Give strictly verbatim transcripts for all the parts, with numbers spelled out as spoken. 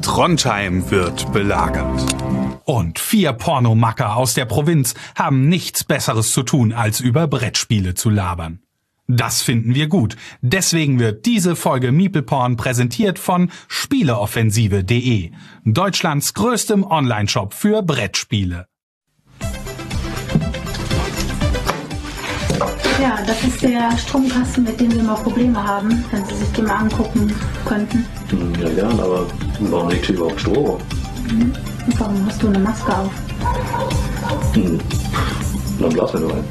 Trondheim wird belagert. Und vier Pornomacker aus der Provinz haben nichts Besseres zu tun, als über Brettspiele zu labern. Das finden wir gut. Deswegen wird diese Folge MeeplePorn präsentiert von Spieleoffensive punkt de, Deutschlands größtem Onlineshop für Brettspiele. Ja, das ist der Stromkasten, mit dem wir immer Probleme haben, wenn Sie sich den mal angucken könnten. Ja, gern, aber warum liegt hier überhaupt Strom? Mhm. Und warum hast du eine Maske auf? Hm. Dann blasen wir nur ein.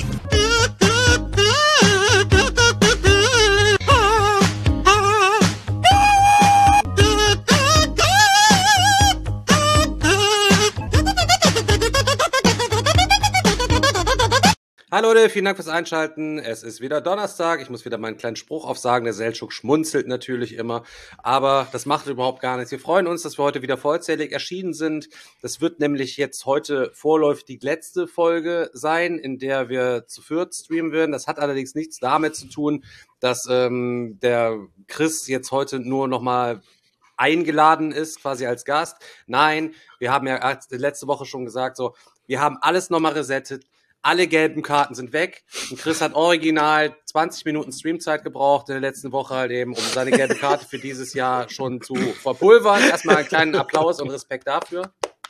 Hallo Leute, vielen Dank fürs Einschalten. Es ist wieder Donnerstag. Ich muss wieder meinen kleinen Spruch aufsagen. Der Seltschuk schmunzelt natürlich immer. Aber das macht überhaupt gar nichts. Wir freuen uns, dass wir heute wieder vollzählig erschienen sind. Das wird nämlich jetzt heute vorläufig die letzte Folge sein, in der wir zu viert streamen werden. Das hat allerdings nichts damit zu tun, dass ähm, der Chris jetzt heute nur nochmal eingeladen ist, quasi als Gast. Nein, wir haben ja letzte Woche schon gesagt, so, wir haben alles nochmal resettet. Alle gelben Karten sind weg und Chris hat original zwanzig Minuten Streamzeit gebraucht in der letzten Woche halt eben, um seine gelbe Karte für dieses Jahr schon zu verpulvern. Erstmal einen kleinen Applaus und Respekt dafür.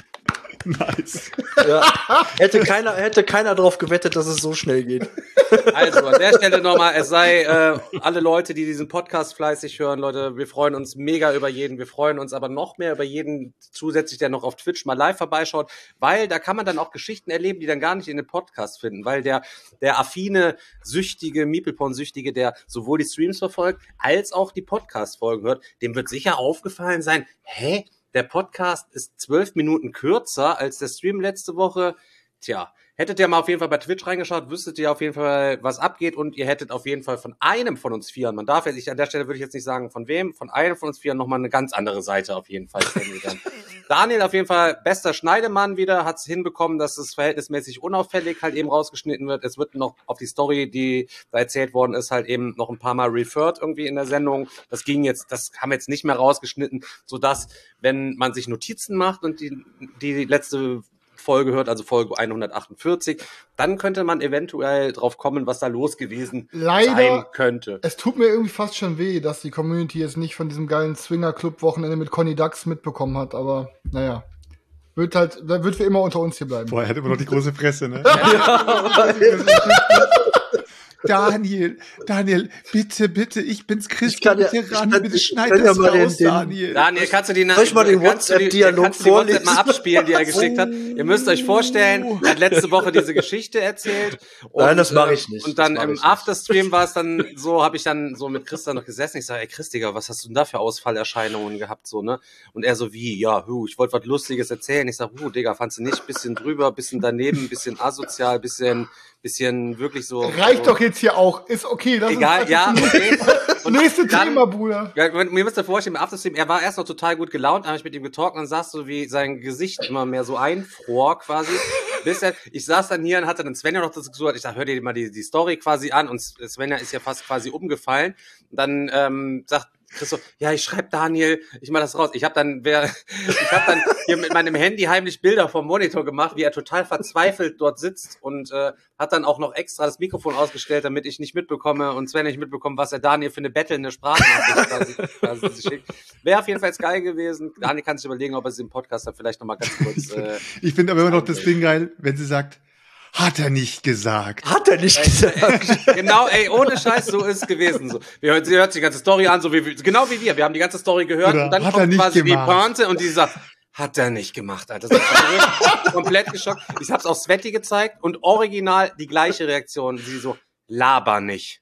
Nice. Ja. Hätte keiner, hätte keiner drauf gewettet, dass es so schnell geht. Also an der Stelle nochmal, es sei äh, alle Leute, die diesen Podcast fleißig hören, Leute, wir freuen uns mega über jeden, wir freuen uns aber noch mehr über jeden zusätzlich, der noch auf Twitch mal live vorbeischaut, weil da kann man dann auch Geschichten erleben, die dann gar nicht in den Podcast finden, weil der der affine, süchtige, MeeplePorn-Süchtige, der sowohl die Streams verfolgt, als auch die Podcast-Folgen hört, dem wird sicher aufgefallen sein, hä? Der Podcast ist zwölf Minuten kürzer als der Stream letzte Woche. Tja, hättet ihr mal auf jeden Fall bei Twitch reingeschaut, wüsstet ihr auf jeden Fall, was abgeht und ihr hättet auf jeden Fall von einem von uns Vieren, man darf jetzt, ich, an der Stelle würde ich jetzt nicht sagen von wem, von einem von uns Vieren nochmal eine ganz andere Seite auf jeden Fall kennengelernt. Daniel auf jeden Fall, bester Schneidemann wieder, hat es hinbekommen, dass es verhältnismäßig unauffällig halt eben rausgeschnitten wird. Es wird noch auf die Story, die da erzählt worden ist, halt eben noch ein paar Mal referred irgendwie in der Sendung. Das ging jetzt, das haben wir jetzt nicht mehr rausgeschnitten, sodass, wenn man sich Notizen macht und die, die letzte Folge hört, also Folge hundertachtundvierzig, dann könnte man eventuell drauf kommen, was da los gewesen Leider, sein könnte. Es tut mir irgendwie fast schon weh, dass die Community jetzt nicht von diesem geilen Swinger-Club-Wochenende mit Conny Dax mitbekommen hat, aber naja. Wird halt, wird für immer unter uns hier bleiben. Boah, er hat immer noch die große Fresse, ne? Daniel, Daniel, bitte, bitte, ich bin's Christian, ja, bitte ran, kann, bitte schneid ja das mal raus, den, Daniel. Daniel, kannst du die, Soll ich mal den kannst du die, WhatsApp-Dialog kannst du die WhatsApp vorlesen? mal abspielen, die er geschickt hat? Ihr müsst euch vorstellen, er hat letzte Woche diese Geschichte erzählt. Und, Nein, das mache ich nicht. Und dann Das mach im ich nicht. Afterstream war es dann so, habe ich dann so mit Christian noch gesessen. Ich sage, ey Chris, Digga, was hast du denn da für Ausfallerscheinungen gehabt, so, ne? Und er so, wie, ja, hu, ich wollte was Lustiges erzählen. Ich sag, hu, Digga, fandst du nicht? Bisschen drüber, bisschen daneben, bisschen asozial, bisschen, bisschen wirklich so. Reicht so, doch jetzt hier auch. Ist okay. Das Egal, ist ja, okay. Und nächste dann, Thema, Bruder. Ja, mir müsst ihr vorstellen, im Afterstream, er war erst noch total gut gelaunt, dann habe ich mit ihm getalkt und dann saß so, wie sein Gesicht immer mehr so einfror quasi. Bis er, ich saß dann hier und hatte dann Svenja noch dazu gesagt, ich sag, hör dir mal die, die Story quasi an und Svenja ist ja fast quasi umgefallen. Und dann ähm, sagt Chris so, ja, ich schreib Daniel, ich mach das raus. Ich habe dann, wer, ich habe dann hier mit meinem Handy heimlich Bilder vom Monitor gemacht, wie er total verzweifelt dort sitzt und äh, hat dann auch noch extra das Mikrofon ausgestellt, damit ich nicht mitbekomme und Sven nicht mitbekomme, was er Daniel für eine bettelnde Sprachnachricht quasi, quasi schickt. Wäre auf jeden Fall jetzt geil gewesen. Daniel kann sich überlegen, ob er es im Podcast dann vielleicht nochmal ganz kurz. Äh, Ich finde aber immer noch das Ding geil, wenn sie sagt, hat er nicht gesagt. Hat er nicht gesagt. Genau, ey, ohne Scheiß, so ist es gewesen. So. Wir hört, sie hört sich die ganze Story an, so wie genau wie wir. Wir haben die ganze Story gehört Oder und dann hat er kommt nicht quasi gemacht. die Pointe und die sagt, hat er nicht gemacht, Alter. Das ist komplett geschockt. Ich hab's auch Sveti gezeigt und original die gleiche Reaktion. Sie so, laber nicht.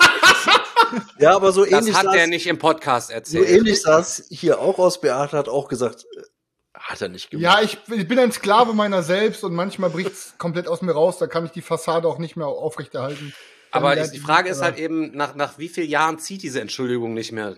Ja, aber so Das ähnlich hat saß, er nicht im Podcast so erzählt. ähnlich saß hier auch aus. Beate hat auch gesagt, äh, hat er nicht gemacht. Ja, ich, ich bin ein Sklave meiner selbst und manchmal bricht's komplett aus mir raus. Da kann ich die Fassade auch nicht mehr aufrechterhalten. Aber Dann die, die Frage ist aber- halt eben, nach, nach wie vielen Jahren zieht diese Entschuldigung nicht mehr?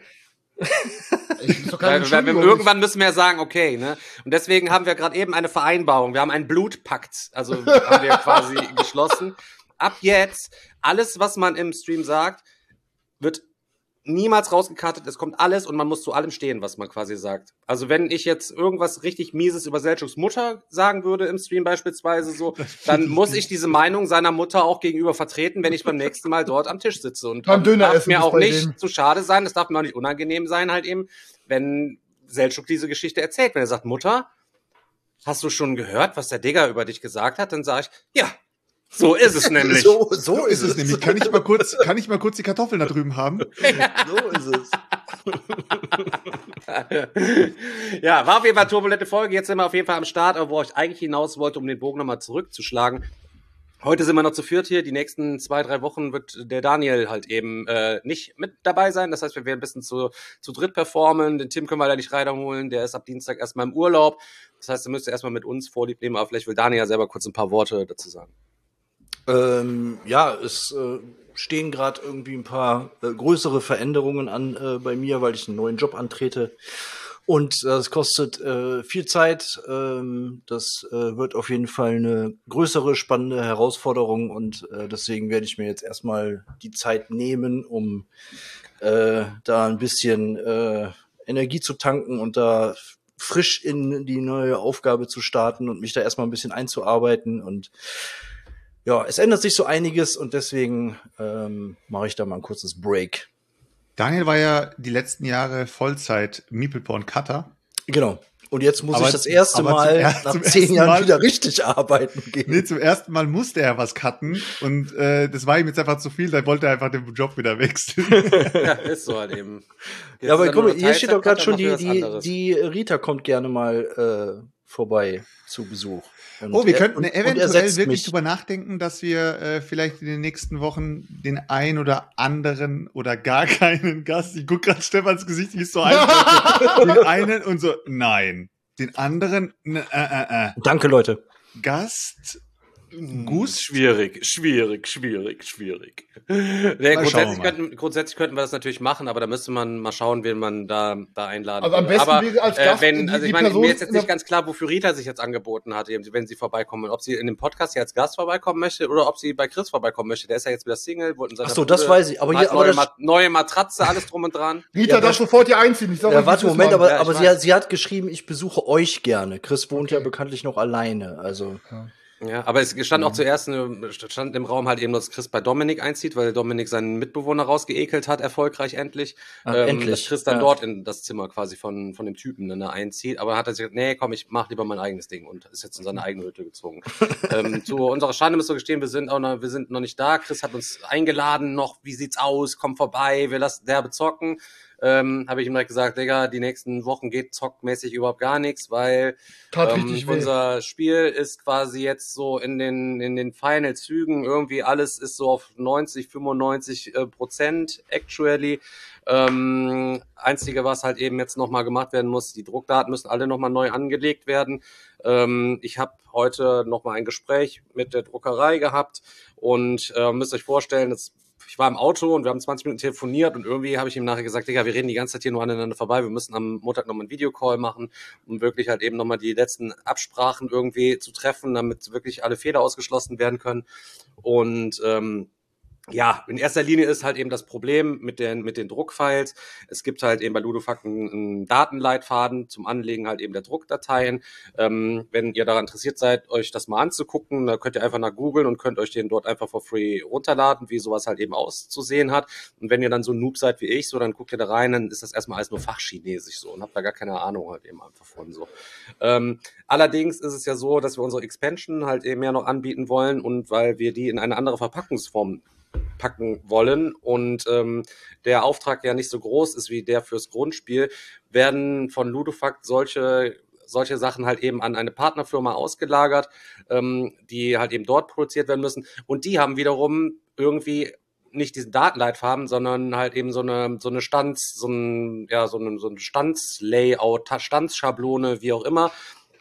Ich, ist doch keine Weil, weil, wir- Entschuldigung. irgendwann müssen wir ja sagen, okay, ne? Und deswegen haben wir gerade eben eine Vereinbarung. Wir haben einen Blutpakt, also haben wir quasi geschlossen. Ab jetzt, alles, was man im Stream sagt, wird niemals rausgekartet, es kommt alles und man muss zu allem stehen, was man quasi sagt. Also wenn ich jetzt irgendwas richtig Mieses über Selçuks Mutter sagen würde im Stream beispielsweise so, dann muss ich diese Meinung seiner Mutter auch gegenüber vertreten, wenn ich beim nächsten Mal dort am Tisch sitze. Und Beim Döner darf essen mir ist auch bei nicht denen. zu schade sein, es darf mir auch nicht unangenehm sein halt eben, wenn Selçuk diese Geschichte erzählt. Wenn er sagt, Mutter, hast du schon gehört, was der Digger über dich gesagt hat? Dann sage ich, ja, so ist es nämlich. So, So ist es nämlich. Kann ich mal kurz, kann ich mal kurz die Kartoffeln da drüben haben? So ist es. Ja, war auf jeden Fall eine turbulente Folge. Jetzt sind wir auf jeden Fall am Start, aber wo ich eigentlich hinaus wollte, um den Bogen nochmal zurückzuschlagen. Heute sind wir noch zu viert hier. Die nächsten zwei, drei Wochen wird der Daniel halt eben äh, nicht mit dabei sein. Das heißt, wir werden ein bisschen zu, zu dritt performen. Den Tim können wir da nicht reinholen. Der ist ab Dienstag erstmal im Urlaub. Das heißt, er müsste erstmal mit uns Vorlieb nehmen. Aber vielleicht will Daniel ja selber kurz ein paar Worte dazu sagen. Ähm, ja, es äh, stehen gerade irgendwie ein paar äh, größere Veränderungen an äh, bei mir, weil ich einen neuen Job antrete. Und äh, das kostet äh, viel Zeit. Ähm, das äh, wird auf jeden Fall eine größere, spannende Herausforderung. Und äh, deswegen werde ich mir jetzt erstmal die Zeit nehmen, um äh, da ein bisschen äh, Energie zu tanken und da frisch in die neue Aufgabe zu starten und mich da erstmal ein bisschen einzuarbeiten. Und ja, es ändert sich so einiges und deswegen ähm, mache ich da mal ein kurzes Break. Daniel war ja die letzten Jahre Vollzeit Meeple-Porn-Cutter. Genau. Und jetzt muss Aber- ich das erste aber zum Mal er- nach zum zehn ersten Jahren Mal- wieder richtig arbeiten gehen. Nee, zum ersten Mal musste er was cutten und äh, das war ihm jetzt einfach zu viel, da wollte er einfach den Job wieder wechseln. Ja, ist so halt eben. Jetzt Ja, aber ist er guck nur mal, noch hier steht doch gerade schon, Teilzeit-Cutter, die, macht wieder was die, anderes. die Rita kommt gerne mal äh, vorbei zu Besuch. Und Oh, wir er- könnten und- und eventuell ersetzt wirklich mich. drüber nachdenken, dass wir äh, vielleicht in den nächsten Wochen den ein oder anderen oder gar keinen Gast, ich guck gerade Stefans Gesicht, wie es so einfach den einen und so, nein. Den anderen, ne, äh, äh, äh. Danke, Leute. Gast, Gus, Schwierig, schwierig, schwierig, schwierig. Nee, Mal grundsätzlich, schauen wir mal. könnten, grundsätzlich könnten wir das natürlich machen, aber da müsste man mal schauen, wen man da, da einladen Also am würde. besten aber, wäre als Gast äh, wenn, die- also ich die meine, Person mir ist jetzt in der- nicht ganz klar, wofür Rita sich jetzt angeboten hat, eben, wenn sie vorbeikommen. Ob sie in dem Podcast hier als Gast vorbeikommen möchte oder ob sie bei Chris vorbeikommen möchte. Der ist ja jetzt wieder Single, wollten seiner Ach so, das Bude, weiß ich. Aber hat hier- aber neue, das- Ma neue Matratze, alles drum und dran. Rita Ja, darf das- sofort hier einziehen. Ich sag Ja, euch, warte, wie es Moment, ist, aber, Mann. Ja, ich aber sie, weiß. hat, sie hat geschrieben, ich besuche euch gerne. Chris wohnt ja Okay. bekanntlich noch alleine. Also Ja, aber es stand auch zuerst, äh, stand im Raum halt eben, dass Chris bei Dominik einzieht, weil Dominik seinen Mitbewohner rausgeekelt hat, erfolgreich endlich. Ah, ähm, endlich, Dass Chris dann ja. dort in das Zimmer quasi von, von dem Typen dann da einzieht. Aber hat er sich gesagt, nee, komm, ich mach lieber mein eigenes Ding und ist jetzt in seine eigene Hütte gezwungen. ähm, zu unserer Schande müssen wir gestehen, wir sind auch noch, wir sind noch nicht da. Chris hat uns eingeladen noch, wie sieht's aus, komm vorbei, wir lassen derbe zocken. Ähm, habe ich ihm direkt gesagt, Digga, die nächsten Wochen geht zockmäßig überhaupt gar nichts, weil Tat ähm, richtig weh. unser Spiel ist quasi jetzt so in den in den Final Zügen, irgendwie alles ist so auf neunzig, fünfundneunzig äh, Prozent actually. Ähm, einzige, was halt eben jetzt nochmal gemacht werden muss, die Druckdaten müssen alle nochmal neu angelegt werden. Ähm, ich habe heute nochmal ein Gespräch mit der Druckerei gehabt und äh, müsst euch vorstellen, das ich war im Auto und wir haben zwanzig Minuten telefoniert und irgendwie habe ich ihm nachher gesagt, Digga, wir reden die ganze Zeit hier nur aneinander vorbei, wir müssen am Montag nochmal einen Videocall machen, um wirklich halt eben nochmal die letzten Absprachen irgendwie zu treffen, damit wirklich alle Fehler ausgeschlossen werden können. Und ähm, ja, in erster Linie ist halt eben das Problem mit den, mit den Druckfiles. Es gibt halt eben bei Ludofact einen, einen Datenleitfaden zum Anlegen halt eben der Druckdateien. Ähm, wenn ihr daran interessiert seid, euch das mal anzugucken, da könnt ihr einfach nach googeln und könnt euch den dort einfach for free runterladen, wie sowas halt eben auszusehen hat. Und wenn ihr dann so ein Noob seid wie ich, so, dann guckt ihr da rein, dann ist das erstmal alles nur Fachchinesisch so und habt da gar keine Ahnung halt eben einfach von so. Ähm, allerdings ist es ja so, dass wir unsere Expansion halt eben ja noch anbieten wollen und weil wir die in eine andere Verpackungsform packen wollen und ähm, der Auftrag ja nicht so groß ist wie der fürs Grundspiel, werden von Ludofact solche solche Sachen halt eben an eine Partnerfirma ausgelagert, ähm, die halt eben dort produziert werden müssen und die haben wiederum irgendwie nicht diesen Datenleitfaden, sondern halt eben so eine so eine Stands, so ein ja so ein so ein Standslayout, Standsschablone, wie auch immer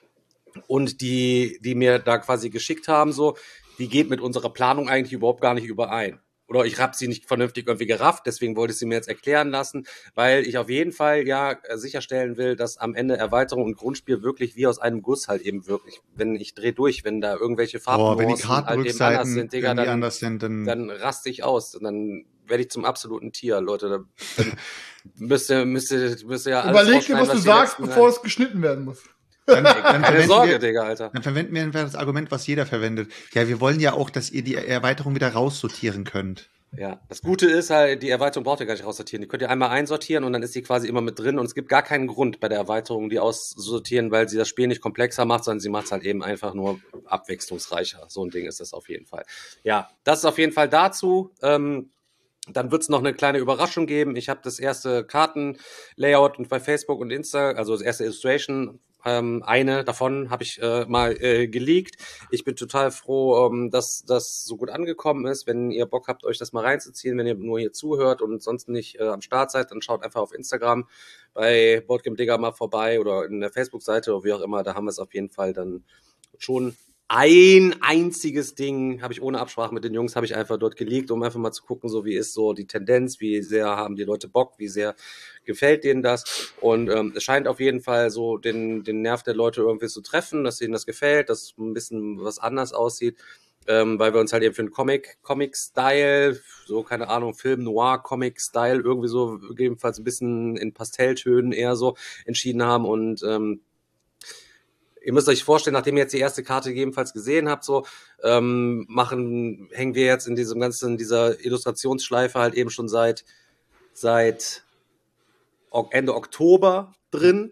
und die die mir da quasi geschickt haben so, die geht mit unserer Planung eigentlich überhaupt gar nicht überein. Oder ich habe sie nicht vernünftig irgendwie gerafft, deswegen wollte ich sie mir jetzt erklären lassen, weil ich auf jeden Fall ja sicherstellen will, dass am Ende Erweiterung und Grundspiel wirklich wie aus einem Guss halt eben wirklich, wenn ich dreh durch, wenn da irgendwelche Boah, wenn die Farbnuancen halt eben anders Kartenrückseiten sind, Digga, irgendwie dann, anders sind, dann, dann raste ich aus. Und dann werde ich zum absoluten Tier, Leute. Da, dann müsst ihr, müsst ihr, müsst ihr ja alles Überleg dir, was du was sagst, letzten- bevor es geschnitten werden muss. Dann, dann, Keine verwenden Sorge, wir, Digga, Alter. dann verwenden wir einfach das Argument, was jeder verwendet. Ja, wir wollen ja auch, dass ihr die Erweiterung wieder raussortieren könnt. Ja, das Gute ist halt, die Erweiterung braucht ihr gar nicht raussortieren. Die könnt ihr einmal einsortieren und dann ist die quasi immer mit drin und es gibt gar keinen Grund bei der Erweiterung, die aussortieren, weil sie das Spiel nicht komplexer macht, sondern sie macht es halt eben einfach nur abwechslungsreicher. So ein Ding ist das auf jeden Fall. Ja, das ist auf jeden Fall dazu. Ähm, Dann wird es noch eine kleine Überraschung geben. Ich habe das erste Kartenlayout und bei Facebook und Insta, also das erste Illustration, ähm, eine davon habe ich äh, mal äh, geleakt. Ich bin total froh, ähm, dass das so gut angekommen ist. Wenn ihr Bock habt, euch das mal reinzuziehen, wenn ihr nur hier zuhört und sonst nicht äh, am Start seid, dann schaut einfach auf Instagram bei Boardgame Digger mal vorbei oder in der Facebook-Seite oder wie auch immer. Da haben wir es auf jeden Fall dann schon. Ein einziges Ding habe ich ohne Absprache mit den Jungs, habe ich einfach dort geleakt, um einfach mal zu gucken, so wie ist so die Tendenz, wie sehr haben die Leute Bock, wie sehr gefällt denen das. Und ähm, es scheint auf jeden Fall so den, den Nerv der Leute irgendwie zu treffen, dass ihnen das gefällt, dass ein bisschen was anders aussieht, ähm, weil wir uns halt eben für einen Comic, Comic-Style, so keine Ahnung, Film, Noir, Comic-Style, irgendwie so gegebenenfalls ein bisschen in Pastelltönen eher so entschieden haben und ähm, ihr müsst euch vorstellen, nachdem ihr jetzt die erste Karte gegebenenfalls gesehen habt, so ähm, machen, hängen wir jetzt in diesem ganzen, dieser Illustrationsschleife halt eben schon seit seit Ende Oktober drin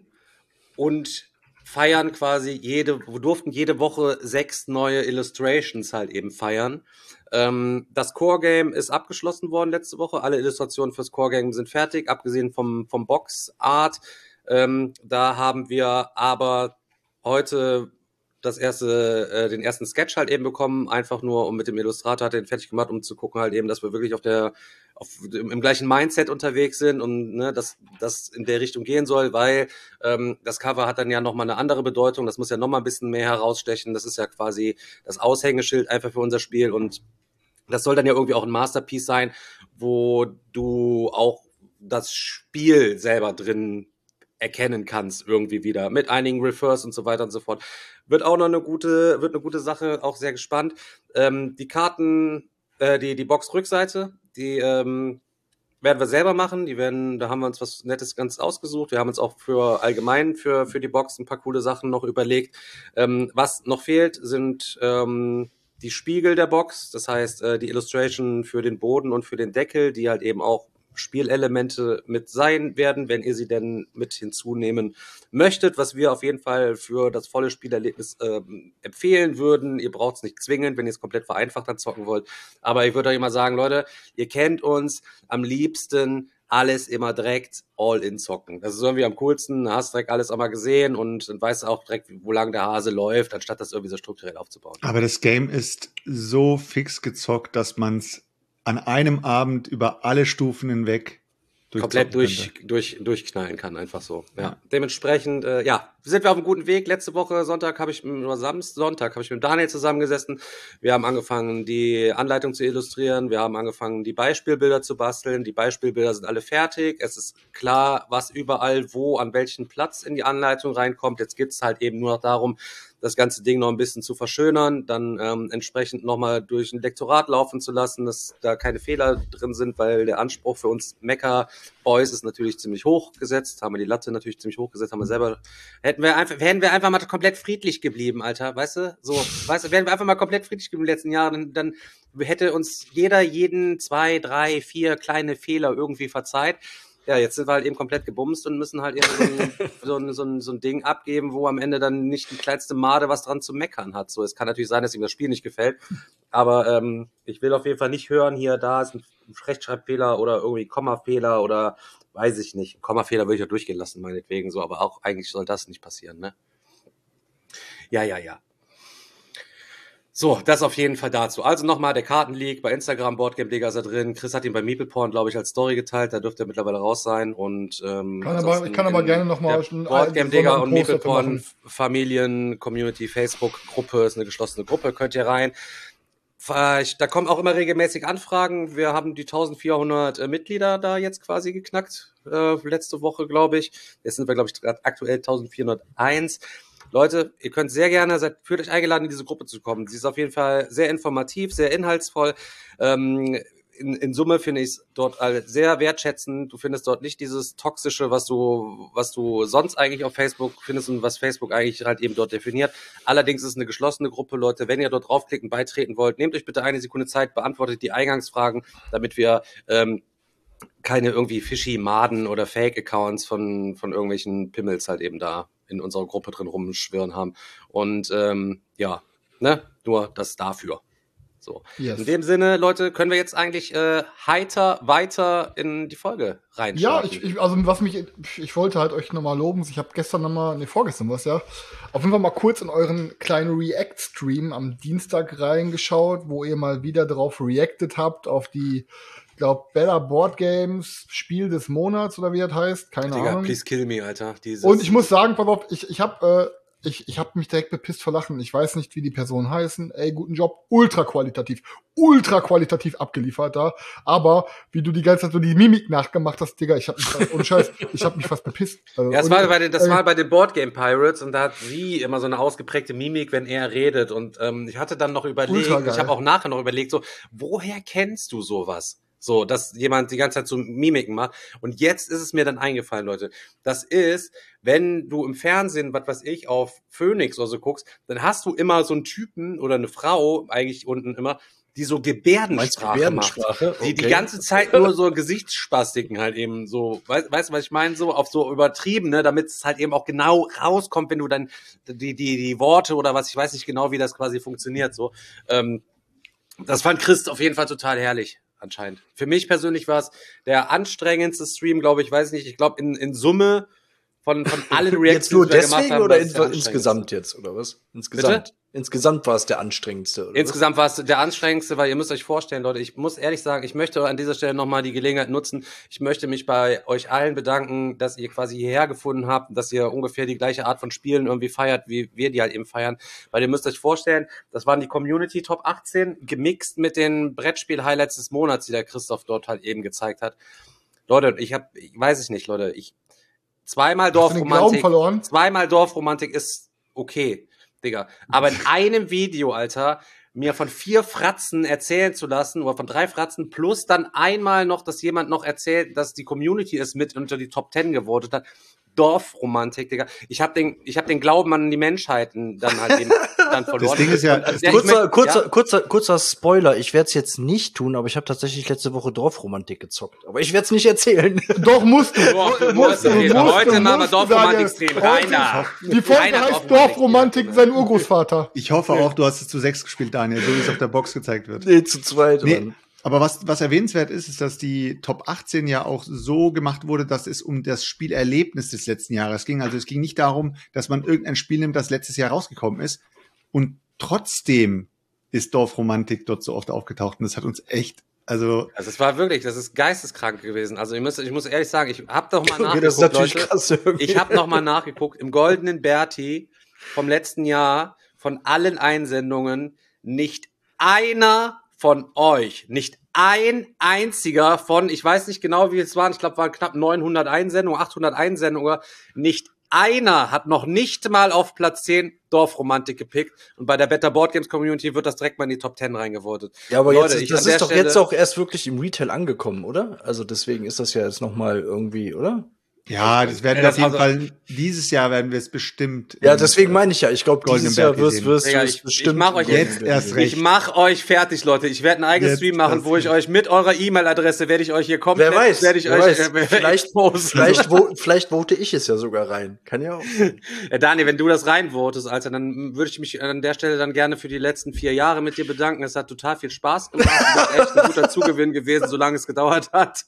und feiern quasi jede, wir durften jede Woche sechs neue Illustrations halt eben feiern. Ähm, das Core-Game ist abgeschlossen worden letzte Woche. Alle Illustrationen fürs Core-Game sind fertig, abgesehen vom, vom Box-Art. Ähm, da haben wir aber heute das erste, äh, den ersten Sketch halt eben bekommen, einfach nur um mit dem Illustrator hat den fertig gemacht, um zu gucken halt eben, dass wir wirklich auf der, auf, im, im gleichen Mindset unterwegs sind und ne, dass das in der Richtung gehen soll, weil ähm, das Cover hat dann ja nochmal eine andere Bedeutung, das muss ja nochmal ein bisschen mehr herausstechen, das ist ja quasi das Aushängeschild einfach für unser Spiel und das soll dann ja irgendwie auch ein Masterpiece sein, wo du auch das Spiel selber drin erkennen kannst irgendwie wieder mit einigen Refers und so weiter und so fort. Wird auch noch eine gute, wird eine gute Sache, auch sehr gespannt. Ähm, die Karten, äh, die, die Box-Rückseite, die ähm, werden wir selber machen. Die werden, da haben wir uns was Nettes ganz ausgesucht. Wir haben uns auch für allgemein für, für die Box ein paar coole Sachen noch überlegt. Ähm, was noch fehlt, sind ähm, die Spiegel der Box. Das heißt, äh, die Illustration für den Boden und für den Deckel, die halt eben auch Spielelemente mit sein werden, wenn ihr sie denn mit hinzunehmen möchtet, was wir auf jeden Fall für das volle Spielerlebnis äh, empfehlen würden. Ihr braucht es nicht zwingend, wenn ihr es komplett vereinfacht dann zocken wollt. Aber ich würde euch immer sagen, Leute, ihr kennt uns, am liebsten alles immer direkt all-in zocken. Das ist irgendwie am coolsten, du hast direkt alles einmal gesehen und dann weißt du auch direkt, wo lang der Hase läuft, anstatt das irgendwie so strukturell aufzubauen. Aber das Game ist so fix gezockt, dass man es an einem Abend über alle Stufen hinweg komplett durch, durch, durchknallen kann, einfach so. Ja. Ja. Dementsprechend, äh, ja, sind wir auf einem guten Weg. Letzte Woche Sonntag habe ich, oder Samstag, Sonntag habe ich mit Daniel zusammengesessen. Wir haben angefangen, die Anleitung zu illustrieren. Wir haben angefangen, die Beispielbilder zu basteln. Die Beispielbilder sind alle fertig. Es ist klar, was überall, wo, an welchen Platz in die Anleitung reinkommt. Jetzt geht's halt eben nur noch darum, das ganze Ding noch ein bisschen zu verschönern, dann ähm, entsprechend nochmal durch ein Lektorat laufen zu lassen, dass da keine Fehler drin sind, weil der Anspruch für uns Mecha-Boys ist natürlich ziemlich hoch gesetzt, haben wir die Latte natürlich ziemlich hoch gesetzt, haben wir selber, hätten wir einfach, wären wir einfach mal komplett friedlich geblieben, Alter, weißt du, so, weißt du, wären wir einfach mal komplett friedlich geblieben in den letzten Jahren, dann, dann hätte uns jeder jeden zwei, drei, vier kleine Fehler irgendwie verzeiht. Ja, jetzt sind wir halt eben komplett gebumst und müssen halt eben so ein, so, ein, so, ein, so ein Ding abgeben, wo am Ende dann nicht die kleinste Made was dran zu meckern hat. So, es kann natürlich sein, dass ihm das Spiel nicht gefällt, aber ähm, ich will auf jeden Fall nicht hören, hier, da ist ein Rechtschreibfehler oder irgendwie Kommafehler oder weiß ich nicht. Kommafehler würde ich ja durchgehen lassen, meinetwegen so, aber auch eigentlich soll das nicht passieren, ne? Ja, ja, ja. So, das auf jeden Fall dazu. Also nochmal, der Kartenleak bei Instagram, Boardgame Digger ist da drin. Chris hat ihn bei Meepleporn, glaube ich, als Story geteilt. Da dürfte er mittlerweile raus sein. Und ähm, kann aber, ich kann aber gerne nochmal Boardgame Digger und Meepleporn Familien, Community, Facebook-Gruppe ist eine geschlossene Gruppe, könnt ihr rein. Da kommen auch immer regelmäßig Anfragen. Wir haben die eintausendvierhundert äh, Mitglieder da jetzt quasi geknackt. Äh, letzte Woche, glaube ich. Jetzt sind wir, glaube ich, gerade aktuell eintausendvierhunderteins. Leute, ihr könnt sehr gerne, seid, fühlt euch eingeladen, in diese Gruppe zu kommen. Sie ist auf jeden Fall sehr informativ, sehr inhaltsvoll. Ähm, in, in Summe finde ich es dort halt sehr wertschätzend. Du findest dort nicht dieses Toxische, was du, was du sonst eigentlich auf Facebook findest und was Facebook eigentlich halt eben dort definiert. Allerdings ist es eine geschlossene Gruppe, Leute. Wenn ihr dort draufklicken, beitreten wollt, nehmt euch bitte eine Sekunde Zeit, beantwortet die Eingangsfragen, damit wir ähm, keine irgendwie fishy Maden oder Fake-Accounts von, von irgendwelchen Pimmels halt eben da in unserer Gruppe drin rumschwirren haben. Und ähm, ja, ne, nur das dafür. So. Yes. In dem Sinne, Leute, können wir jetzt eigentlich äh, heiter weiter in die Folge reinschauen. Ja, ich, ich, also was mich, ich wollte halt euch nochmal loben. Ich habe gestern nochmal, ne, vorgestern was ja, auf jeden Fall mal kurz in euren kleinen React-Stream am Dienstag reingeschaut, wo ihr mal wieder drauf reacted habt, auf die, ich glaube, Better Board Games Spiel des Monats oder wie das heißt, keine Digga, Ahnung. Please kill me, Alter. Dieses Und ich muss sagen, pass auf, ich, ich habe äh, Ich, ich habe mich direkt bepisst vor Lachen. Ich weiß nicht, wie die Personen heißen. Ey, guten Job. Ultra qualitativ. Ultra qualitativ abgeliefert da. Aber wie du die ganze Zeit so die Mimik nachgemacht hast, Digga, ich hab mich fast, ohne Scheiß, ich hab mich fast bepisst. Also, ja, das und, war bei den, das äh, war bei den Board Game Pirates und da hat sie immer so eine ausgeprägte Mimik, wenn er redet. Und ähm, ich hatte dann noch überlegt, ich habe auch nachher noch überlegt, so, woher kennst du sowas? So, dass jemand die ganze Zeit so Mimiken macht. Und jetzt ist es mir dann eingefallen, Leute. Das ist, wenn du im Fernsehen, was weiß ich, auf Phoenix oder so guckst, dann hast du immer so einen Typen oder eine Frau, eigentlich unten immer, die so Gebärdensprache, Gebärdensprache? macht. Die Okay. die ganze Zeit nur so Gesichtsspastiken halt eben so, weißt, weißt du, was ich meine? So auf so übertrieben, ne, damit es halt eben auch genau rauskommt, wenn du dann die, die, die Worte oder was, ich weiß nicht genau, wie das quasi funktioniert, so. Ähm, das fand Chris auf jeden Fall total herrlich. Anscheinend. Für mich persönlich war es der anstrengendste Stream, glaube ich, weiß nicht, ich glaube in, in Summe von, von allen Reactions, jetzt nur die wir deswegen gemacht haben, oder war es der in, insgesamt jetzt, oder was? Insgesamt. Bitte? Insgesamt war es der anstrengendste, oder Insgesamt war es der anstrengendste, weil ihr müsst euch vorstellen, Leute, ich muss ehrlich sagen, ich möchte an dieser Stelle nochmal die Gelegenheit nutzen. Ich möchte mich bei euch allen bedanken, dass ihr quasi hierher gefunden habt, dass ihr ungefähr die gleiche Art von Spielen irgendwie feiert, wie wir die halt eben feiern. Weil ihr müsst euch vorstellen, das waren die Community Top achtzehn, gemixt mit den Brettspiel-Highlights des Monats, die der Christoph dort halt eben gezeigt hat. Leute, ich hab, ich weiß ich nicht, Leute, ich zweimal Dorfromantik, zweimal Dorfromantik ist okay. Digga. Aber in einem Video, Alter, mir von vier Fratzen erzählen zu lassen, oder von drei Fratzen, plus dann einmal noch, dass jemand noch erzählt, dass die Community es mit unter die Top Ten gewotet hat. Dorfromantik, Digga. Ich habe den, ich hab den Glauben an die Menschheit dann halt eben dann verloren. Das Ding ist ja, Und, also, kurzer, ich mein, kurzer, ja. kurzer, kurzer Spoiler. Ich werde es jetzt nicht tun, aber ich habe tatsächlich letzte Woche Dorfromantik gezockt. Aber ich werde es nicht erzählen. Doch, musst du. Doch, musst, musst du, musst, heute musst, machen wir musst, Dorfromantik-Stream. Rein da. Die Folge Rein da, heißt Dorfromantik, sein Urgroßvater. Ich hoffe auch, du hast es zu sechs gespielt, Daniel, so wie es auf der Box gezeigt wird. Nee, zu zweit. Nee, Mann. aber was, was erwähnenswert ist, ist, dass die Top achtzehn ja auch so gemacht wurde, dass es um das Spielerlebnis des letzten Jahres ging. Also es ging nicht darum, dass man irgendein Spiel nimmt, das letztes Jahr rausgekommen ist. Und trotzdem ist Dorfromantik dort so oft aufgetaucht. Und das hat uns echt, also... Also es war wirklich, das ist geisteskrank gewesen. Also ich muss, ich muss ehrlich sagen, ich habe doch mal Okay, das ist nachgeguckt, natürlich Leute. krass irgendwie. Ich habe noch mal nachgeguckt. Im Goldenen Berti vom letzten Jahr, von allen Einsendungen, nicht einer von euch, nicht ein einziger von, ich weiß nicht genau, wie es waren, ich glaube, waren knapp neunhundert Einsendungen, achthundert Einsendungen, nicht einer hat noch nicht mal auf Platz zehn Dorfromantik gepickt und bei der Better Board Games Community wird das direkt mal in die Top zehn reingevotet. Ja, aber Leute, jetzt, ich das an der ist doch Stelle- jetzt auch erst wirklich im Retail angekommen, oder? Also deswegen ist das ja jetzt noch mal irgendwie, oder? Ja, das werden Ja, wir das auf jeden also- Fall, dieses Jahr werden wir es bestimmt. Ja, im- deswegen meine ich ja, ich glaube, Goldenen dieses Jahr Berg wirst gesehen. wirst Digga, du ich- es bestimmt. ich mach euch jetzt erst recht. Ich mach euch fertig, Leute. Ich werde einen eigenen Jetzt Stream machen, erst wo ich recht. euch mit eurer E-Mail-Adresse werde ich euch hier komplett, Wer weiß, werde ich wer euch weiß. äh, vielleicht, posten. vielleicht, wo, vielleicht vote ich es ja sogar rein. Kann ja auch. Ja, Daniel, wenn du das reinvotest, Alter, dann würde ich mich an der Stelle dann gerne für die letzten vier Jahre mit dir bedanken. Es hat total viel Spaß gemacht. Es ist echt ein guter Zugewinn gewesen, solange es gedauert hat.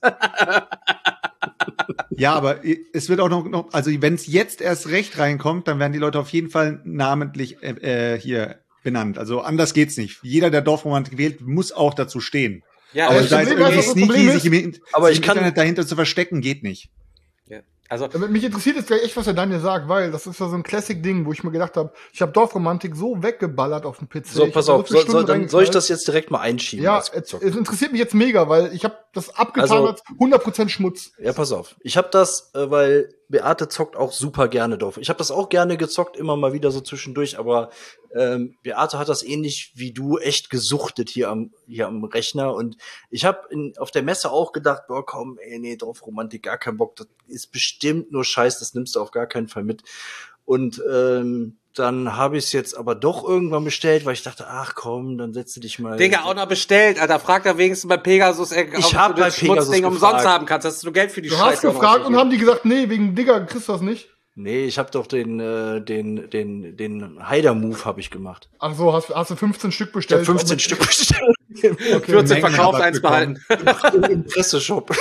Ja, aber es wird auch noch, noch also wenn es jetzt erst recht reinkommt, dann werden die Leute auf jeden Fall namentlich äh, hier benannt. Also anders geht's nicht. Jeder, der Dorfromantik wählt, muss auch dazu stehen. Ja, Aber das da jetzt Problem, irgendwie was das sneaky Problem sich im, In- Aber sich ich im kann- Internet dahinter zu verstecken, geht nicht. ja. Also, Ja, mich interessiert jetzt gleich echt, was der Daniel sagt, weil das ist ja so ein Classic-Ding, wo ich mir gedacht habe, ich habe Dorfromantik so weggeballert auf dem P C. So, Ich pass hab da auf, viele soll, soll, Stunden dann soll ich reingeknallt. das jetzt direkt mal einschieben? Ja, als es, Zocker? es interessiert mich jetzt mega, weil ich habe das abgetan Also- als hundert Prozent Schmutz. Ja, pass auf. Ich habe das, äh, weil Beate zockt auch super gerne Dorf. Ich habe das auch gerne gezockt, immer mal wieder so zwischendurch, aber ähm, Beate hat das ähnlich wie du echt gesuchtet hier am hier am Rechner und ich habe auf der Messe auch gedacht, boah komm, ey, nee, drauf Romantik, gar kein Bock, das ist bestimmt nur Scheiß, das nimmst du auf gar keinen Fall mit. Und ähm, dann habe ich es jetzt aber doch irgendwann bestellt, weil ich dachte, ach komm, dann setze dich mal. Digga, auch noch bestellt, Alter. Frag da wenigstens bei Pegasus, ey, ich hab du bei das Schmutzding Pegasus umsonst gefragt. haben kannst, dass du Geld für die Du Scheiße hast gefragt und haben die gesagt, nee, wegen Digga kriegst du das nicht. Nee, ich habe doch den äh, den den den Haider-Move habe ich gemacht. Ach so, hast, hast du fünfzehn Stück Ich bestellt? habe fünfzehn Stück bestellt. Okay. vierzehn Mengen verkauft, Rabatt eins behalten. Im Presseshop.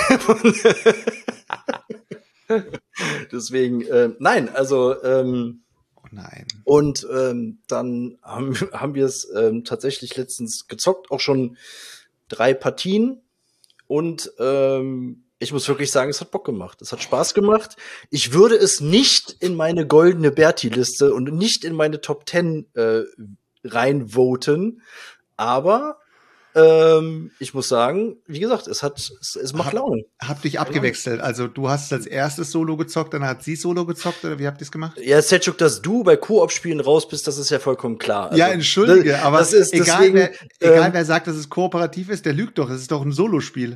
Deswegen, äh, nein, also ähm, Oh nein. und ähm, dann haben, haben wir es ähm, tatsächlich letztens gezockt, auch schon drei Partien und ähm, ich muss wirklich sagen, es hat Bock gemacht. Es hat Spaß gemacht. Ich würde es nicht in meine goldene Berti-Liste und nicht in meine Top Ten äh, reinvoten, aber ähm, ich muss sagen, wie gesagt, es hat, es, es macht Hab- Laune. Habt dich abgewechselt. Also du hast es als erstes Solo gezockt, dann hat sie Solo gezockt oder wie habt ihr es gemacht? Ja, Selchuk, dass du bei Koop-Spielen raus bist, das ist ja vollkommen klar. ja, Also, entschuldige, das- aber das ist egal, deswegen, wer, egal ähm, wer sagt, dass es kooperativ ist, der lügt doch. Es ist doch ein Solospiel.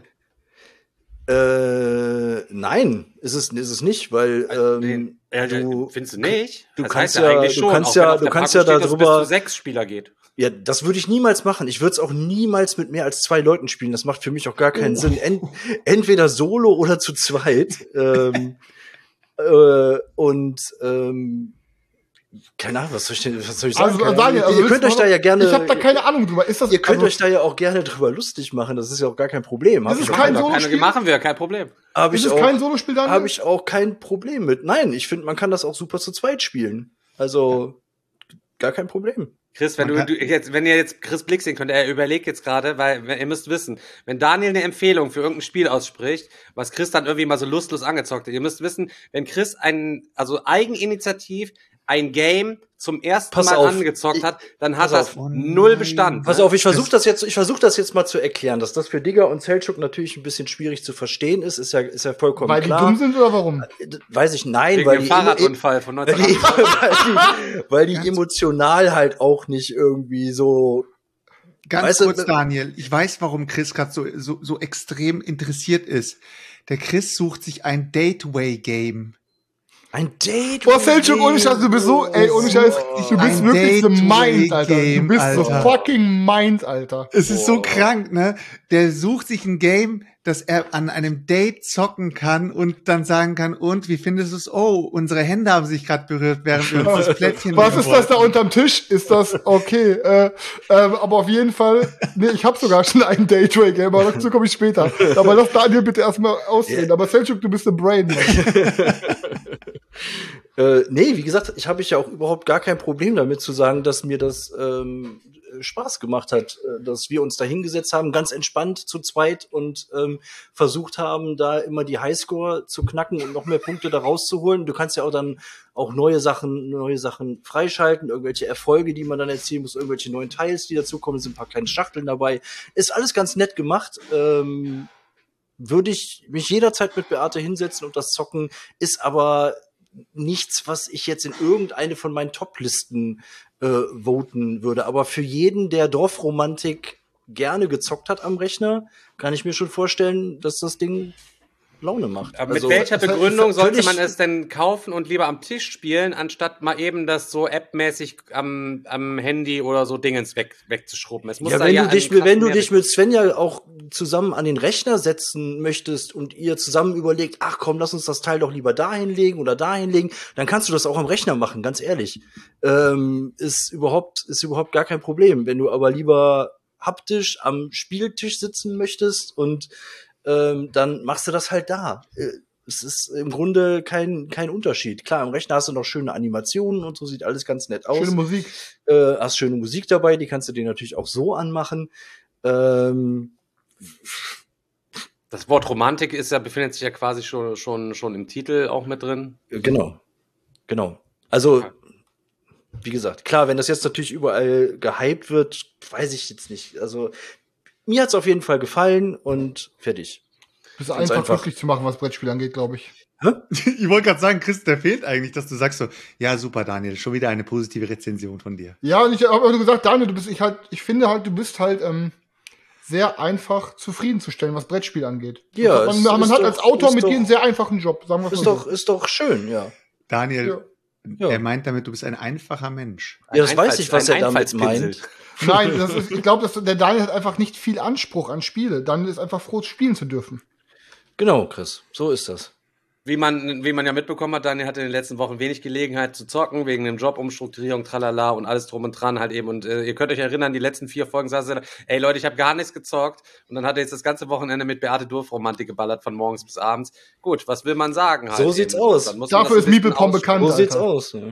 Äh, nein, ist es, ist es nicht, weil ähm, Ja, du, findest du nicht? du das kannst heißt ja- eigentlich du schon, kannst auch wenn ja- auf du der kannst Packung ja steht, dass es darüber- bis zu sechs Spieler geht. ja, das würde ich niemals machen. Ich würde es auch niemals mit mehr als zwei Leuten spielen. Das macht für mich auch gar keinen Sinn. Ent, entweder solo oder zu zweit. ähm, äh, und ähm, keine Ahnung, was soll ich denn, was soll ich sagen? Also, Keine Daniel, Ahnung. also ihr könnt willst euch du da ja gerne, Ich habe da keine Ahnung drüber. Ist das, ihr könnt also, euch da ja auch gerne drüber lustig machen. Das ist ja auch gar kein Problem. Hab Ist es ich auch kein keine- Solo- Keine machen wir, kein Problem. hab ist ich es auch, kein Solospiel, Daniel? habe ich auch kein Problem mit. Nein, ich finde, man kann das auch super zu zweit spielen. Also gar kein Problem. Chris, wenn Man du, kann- du jetzt, wenn ihr jetzt Chris Blick sehen könnt, er überlegt jetzt gerade, weil wenn- ihr müsst wissen, wenn Daniel eine Empfehlung für irgendein Spiel ausspricht, was Chris dann irgendwie mal so lustlos angezockt hat, ihr müsst wissen, wenn Chris ein, also eigeninitiativ ein Game zum ersten Pass Mal auf, angezockt ich- hat, dann hat pass das auf. Oh null nein. Bestand. Pass ne? auf, ich versuche das jetzt, ich versuche das jetzt mal zu erklären, dass das für Digger und Selchuk natürlich ein bisschen schwierig zu verstehen ist, ist ja, ist ja vollkommen Weil die klar. dumm sind oder warum? Weiß ich, nein, Wegen weil dem die, Fahrradunfall von weil die, neunzehnhundertachtundachtzig. weil die, weil die emotional halt auch nicht irgendwie so. Ganz Weißt du, kurz, ne- Daniel. Ich weiß, warum Chris gerade so, so, so extrem interessiert ist. Der Chris sucht sich ein Dateway-Game. Ein Date. Boah, Selchuk, ohne Scheiß, du bist so, ey, ohne Scheiß, du bist Ein wirklich the Mind, Alter. Du Gateway-Game, bist the Alter. fucking Mind, Alter. Es ist so krank, ne? Der sucht sich ein Game, das er an einem Date zocken kann und dann sagen kann, und wie findest du es? Oh, unsere Hände haben sich gerade berührt, während wir uns das Plättchen Was ist das da wollten. unterm Tisch? Ist das okay? Äh, ähm, aber auf jeden Fall, nee, ich habe sogar schon ein Daytray-Game, aber dazu komme ich später. Aber lass Daniel bitte erstmal ausreden. Aber Selchuk, du bist ein Brain. Mann. Äh, nee, wie gesagt, ich habe ich ja auch überhaupt gar kein Problem damit zu sagen, dass mir das ähm, Spaß gemacht hat, äh, dass wir uns da hingesetzt haben, ganz entspannt zu zweit und ähm, versucht haben, da immer die Highscore zu knacken und noch mehr Punkte da rauszuholen. Du kannst ja auch dann auch neue Sachen, neue Sachen freischalten, irgendwelche Erfolge, die man dann erzielen muss, irgendwelche neuen Teils, die dazukommen, sind ein paar kleine Schachteln dabei. Ist alles ganz nett gemacht. Ähm, würde ich mich jederzeit mit Beate hinsetzen und das zocken, ist aber nichts, was ich jetzt in irgendeine von meinen Top-Listen äh, voten würde. Aber für jeden, der Dorfromantik gerne gezockt hat am Rechner, kann ich mir schon vorstellen, dass das Ding Laune macht. Aber Also, mit welcher es hat- Begründung es hat sollte völlig- man es denn kaufen und lieber am Tisch spielen, anstatt mal eben das so appmäßig am, am Handy oder so Dingens weg, wegzuschrubben? Es muss Ja, da wenn ja du dich, einen krassen wenn du Mehrwert dich mit Svenja auch zusammen an den Rechner setzen möchtest und ihr zusammen überlegt, ach komm, lass uns das Teil doch lieber dahin legen oder dahin legen, dann kannst du das auch am Rechner machen, ganz ehrlich. Ähm, ist überhaupt, ist überhaupt gar kein Problem. Wenn du aber lieber haptisch am Spieltisch sitzen möchtest und ähm, dann machst du das halt da. Äh, Es ist im Grunde kein, kein Unterschied. Klar, am Rechner hast du noch schöne Animationen und so, sieht alles ganz nett aus. Schöne Musik. Äh, hast schöne Musik dabei, die kannst du dir natürlich auch so anmachen. Ähm, Das Wort Romantik ist ja, befindet sich ja quasi schon, schon, schon im Titel auch mit drin. genau. Genau. Also, wie gesagt, klar, wenn das jetzt natürlich überall gehypt wird, weiß ich jetzt nicht. Also, mir hat's auf jeden Fall gefallen und fertig. Ist Ganz einfach, einfach. glücklich zu machen, was Brettspiel angeht, glaube ich. Ich wollte gerade sagen, Chris, der fehlt eigentlich, dass du sagst so, ja, super, Daniel, schon wieder eine positive Rezension von dir. Ja, und ich habe auch gesagt, Daniel, du bist, ich halt, ich finde halt, du bist halt ähm, sehr einfach zufriedenzustellen, was Brettspiel angeht. Ja, man es man ist hat doch- als Autor ist mit doch- dir einen sehr einfachen Job, sagen wir Ist mal doch, so. ist doch schön, ja. Daniel, Ja. er meint damit, du bist ein einfacher Mensch. Ja, das Ein weiß ich, was ein er damit Einfallspinsel. meint. Nein, das ist, ich glaube, dass der Daniel hat einfach nicht viel Anspruch an Spiele. Daniel ist einfach froh, spielen zu dürfen. Genau, Chris, so ist das. Wie man, wie man ja mitbekommen hat, Daniel hatte in den letzten Wochen wenig Gelegenheit zu zocken, wegen dem Job, Umstrukturierung, tralala und alles drum und dran halt eben. Und äh, ihr könnt euch erinnern, die letzten vier Folgen saß er da, ey Leute, ich habe gar nichts gezockt. Und dann hat er jetzt das ganze Wochenende mit Beate Durf-Romantik geballert, von morgens bis abends. Gut, was will man sagen halt? So sieht's eben? aus. Dann muss man Dafür das ist ein bisschen Miepelpom aus- bekannt. So Alter. sieht's aus. Ja.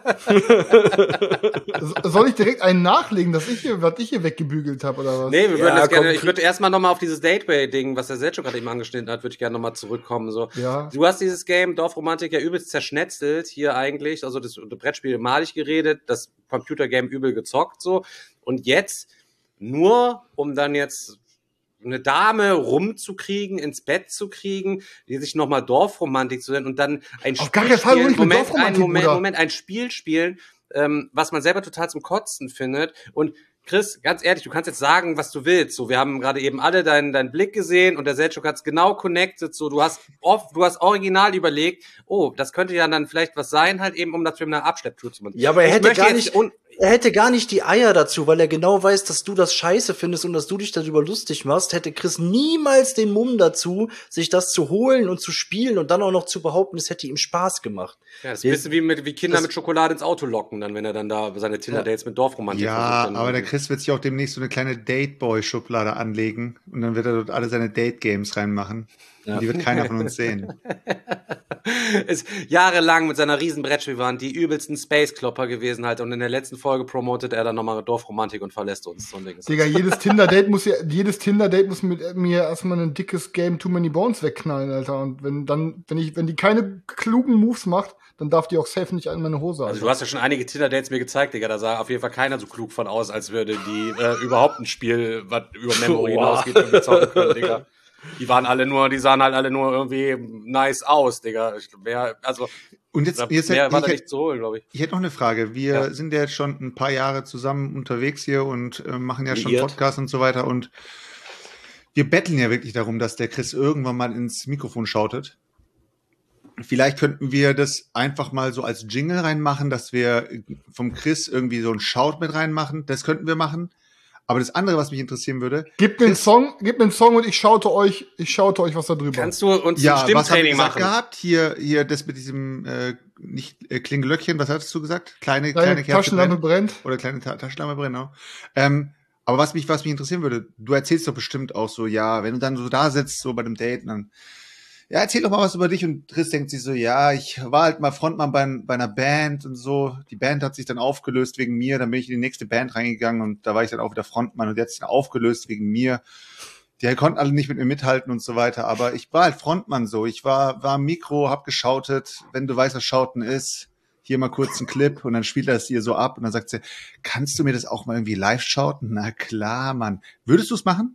Soll ich direkt einen nachlegen, dass ich hier, was ich hier weggebügelt habe, oder was? Nee, wir Ja, würden das komm, gerne, ich krieg- würde erstmal nochmal auf dieses Dateway-Ding, was der Selchuk gerade eben angeschnitten hat, würde ich gerne nochmal zurückkommen. So. Ja. Du hast dieses Game Dorfromantik ja übelst zerschnetzelt hier eigentlich, also das, das Brettspiel malig geredet, das Computergame übel gezockt so und jetzt nur, um dann jetzt eine Dame rumzukriegen, ins Bett zu kriegen, die sich nochmal Dorfromantik zu nennen und dann ein Auf Spiel gar keinen Fall hol spielen, ich mir Moment, Dorfromantik, ein Moment, Bruder. Moment, ein Spiel spielen, ähm, was man selber total zum Kotzen findet und Chris, ganz ehrlich, du kannst jetzt sagen, was du willst. So, wir haben gerade eben alle deinen deinen Blick gesehen und der Selchuk hat's genau connected. So, du hast oft, du hast original überlegt, oh, das könnte ja dann vielleicht was sein, halt eben, um das für eine Abschlepptour zu machen. Ja, aber er Ich hätte möchte gar jetzt nicht, un- er hätte gar nicht die Eier dazu, weil er genau weiß, dass du das scheiße findest und dass du dich darüber lustig machst, hätte Chris niemals den Mumm dazu, sich das zu holen und zu spielen und dann auch noch zu behaupten, es hätte ihm Spaß gemacht. Ja, das ist ein bisschen wie, mit, wie Kinder das- mit Schokolade ins Auto locken, dann, wenn er dann da seine Tinder-Dates mit Dorfromantik Ja, versucht, dann aber der irgendwie. Chris wird sich auch demnächst so eine kleine Dateboy-Schublade anlegen und dann wird er dort alle seine Date-Games reinmachen. Ja. Und die wird keiner von uns sehen. ist jahrelang mit seiner riesen Brettspielwand die übelsten Space-Klopper gewesen halt und in der letzten Folge promotet er dann nochmal Dorfromantik und verlässt uns. So ein Ding ist Digga, jedes Tinder-Date muss ja, jedes Tinder-Date muss mit mir erstmal ein dickes Game Too Many Bones wegknallen, Alter. Und wenn dann, wenn ich, wenn die keine klugen Moves macht, dann darf die auch safe nicht an meine Hose. Also du hast ja schon einige Tinder-Dates mir gezeigt, Digga, da sah auf jeden Fall keiner so klug von aus, als würde die äh, überhaupt ein Spiel, was über Memory Boah. hinausgeht, irgendwie zocken können, Digga. Die waren alle nur, die sahen halt alle nur irgendwie nice aus, Digga. Ich, mehr, also Und jetzt, da, jetzt mehr hätte, war ich, da nicht zu holen, glaube ich. ich hätte noch eine Frage. Wir Ja. sind ja jetzt schon ein paar Jahre zusammen unterwegs hier und äh, machen ja schon Liiert. Podcasts und so weiter. Und wir betteln ja wirklich darum, dass der Chris irgendwann mal ins Mikrofon schautet. Vielleicht könnten wir das einfach mal so als Jingle reinmachen, dass wir vom Chris irgendwie so einen Shout mit reinmachen. Das könnten wir machen. Aber das andere, was mich interessieren würde, Gib mir einen Song, gib mir einen Song und ich schaute euch, ich schaute euch was da drüber. Kannst du uns ja, ein was haben wir Stimmtraining gesagt machen? gehabt? Hier, hier, das mit diesem äh, nicht äh, Klingelöckchen, was hattest du gesagt? Kleine, Deine kleine Kerze Taschenlampe brennt. brennt. Oder kleine Ta Taschenlampe brennt, genau. Ähm, aber was mich, was mich interessieren würde, du erzählst doch bestimmt auch so, ja, wenn du dann so da sitzt, so bei dem Date, dann, ja, erzähl doch mal was über dich und Chris denkt sich so, ja, ich war halt mal Frontmann bei, bei einer Band und so. Die Band hat sich dann aufgelöst wegen mir, dann bin ich in die nächste Band reingegangen und da war ich dann auch wieder Frontmann und die hat sich dann aufgelöst wegen mir. Die konnten alle nicht mit mir mithalten und so weiter, aber ich war halt Frontmann so. Ich war, war am Mikro, hab geschautet, wenn du weißt, was Schauten ist. Hier mal kurz einen Clip und dann spielt er es ihr so ab und dann sagt sie, kannst du mir das auch mal irgendwie live schauten? Na klar, Mann. Würdest du es machen?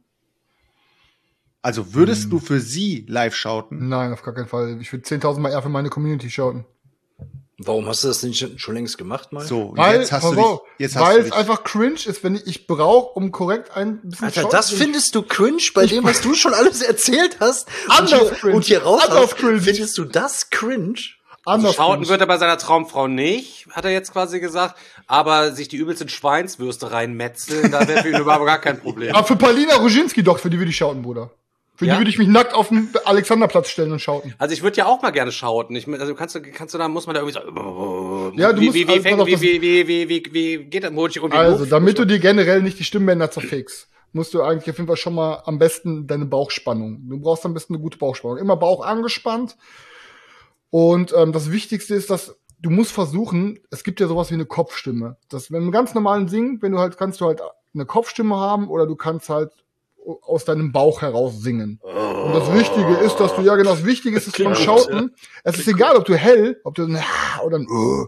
Also würdest Hm. du für sie live schauten? Nein, auf gar keinen Fall. Ich würde zehntausend Mal eher für meine Community schauten. Warum hast du das nicht schon, schon längst gemacht, mal? So, und Weil, jetzt hast du pass dich, auf, jetzt hast weil du es dich, einfach cringe ist, wenn ich, ich brauche, um korrekt ein bisschen Alter, schauen das zu- findest du cringe bei dem, was du schon alles erzählt hast? Anders und hier, cringe. Und hier raus Anders hast, cringe. findest du das cringe? anders Schauten cringe. wird er bei seiner Traumfrau nicht, hat er jetzt quasi gesagt, aber sich die übelsten Schweinswürste reinmetzeln, da wäre für ihn überhaupt gar kein Problem. Aber für Paulina Roginski doch, für die würde ich schauten, Bruder. Für Ja? die würde ich mich nackt auf den Alexanderplatz stellen und schauten. Also ich würde ja auch mal gerne schauten. Ich, also kannst du, kannst du da, muss man da irgendwie so, Ja, du wie, musst- wie, wie, also, fängt, pass auf, wie, das- wie, wie, wie, wie, wie geht das? Hol ich irgendwie Also, Luft? damit du dir generell nicht die Stimmbänder zerfegst, musst du eigentlich auf jeden Fall schon mal am besten deine Bauchspannung. Du brauchst am besten eine gute Bauchspannung. Immer Bauch angespannt. Und ähm, das Wichtigste ist, dass du musst versuchen, es gibt ja sowas wie eine Kopfstimme. Das, wenn du ganz normalen singen, wenn du halt, kannst du halt eine Kopfstimme haben oder du kannst halt aus deinem Bauch heraus singen. Und das Wichtige ist, dass du, ja genau, das Wichtige ist, dass du beim Schauten, es ist egal, ob du hell, ob du ein oder ein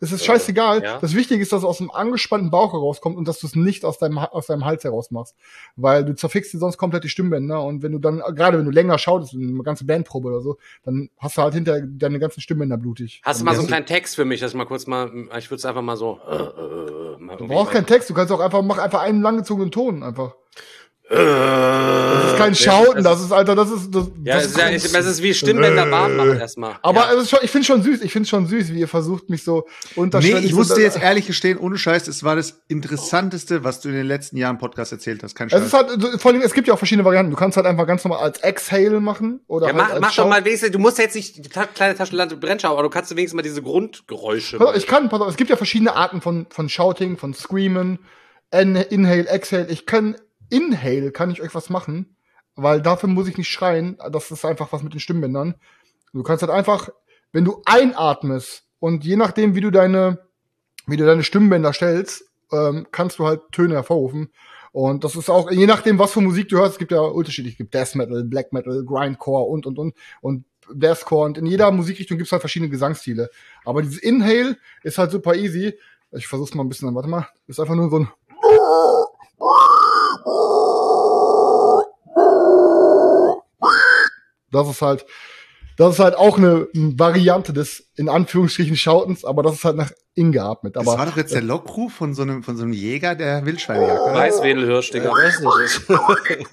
Es ist scheißegal. Ja. Das Wichtige ist, dass es aus dem angespannten Bauch herauskommt und dass du es nicht aus deinem, aus deinem Hals heraus machst. Weil du zerfickst dir sonst komplett die Stimmbänder und wenn du dann, gerade wenn du länger schaust, eine ganze Bandprobe oder so, dann hast du halt hinter deine ganzen Stimmbänder blutig. Hast du mal so einen kleinen Text für mich, dass ich mal kurz mal, ich würde es einfach mal so. Äh, äh, mal Du brauchst keinen Text, du kannst auch einfach, mach einfach einen langgezogenen Ton einfach. Das ist kein Schauten, das ist, Alter, das ist, das, Ja, das es ist, ja, ich, das ist wie Stimmbänder warm machen erstmal. Aber ja. es ist schon, ich finde schon süß, ich finde schon süß, wie ihr versucht, mich so Nee, unterschwellig. ich musste jetzt ehrlich gestehen, ohne Scheiß, es war das Interessanteste, was du in den letzten Jahren im Podcast erzählt hast. Kein Scheiß. Es ist halt, so, vor allem, es gibt ja auch verschiedene Varianten. Du kannst halt einfach ganz normal als Exhale machen oder Ja, halt mach, als mach Schau- doch mal wenigstens, du musst ja jetzt nicht die ta- kleine Taschenlampe Brennschau, aber du kannst wenigstens mal diese Grundgeräusche Pass auf, machen. ich kann, pass auf, es gibt ja verschiedene Arten von, von Shouting, von Screamen, In- Inhale, Exhale. Ich kann, Inhale kann ich euch was machen, weil dafür muss ich nicht schreien. Das ist einfach was mit den Stimmbändern. Du kannst halt einfach, wenn du einatmest und je nachdem, wie du deine, wie du deine Stimmbänder stellst, ähm, kannst du halt Töne hervorrufen. Und das ist auch, je nachdem, was für Musik du hörst, es gibt ja unterschiedlich, es gibt Death Metal, Black Metal, Grindcore und, und, und, und Deathcore. Und in jeder Musikrichtung gibt es halt verschiedene Gesangsstile. Aber dieses Inhale ist halt super easy. Ich versuch's mal ein bisschen, warte mal. Ist einfach nur so ein Das ist halt, das ist halt auch eine Variante des, in Anführungsstrichen, Schautens, aber das ist halt nach innen geatmet. Das Aber war doch jetzt der Lockruf von so einem, von so einem Jäger, der Wildschweine jagt, oder? Weißwedelhirsch, Digga. weiß nicht.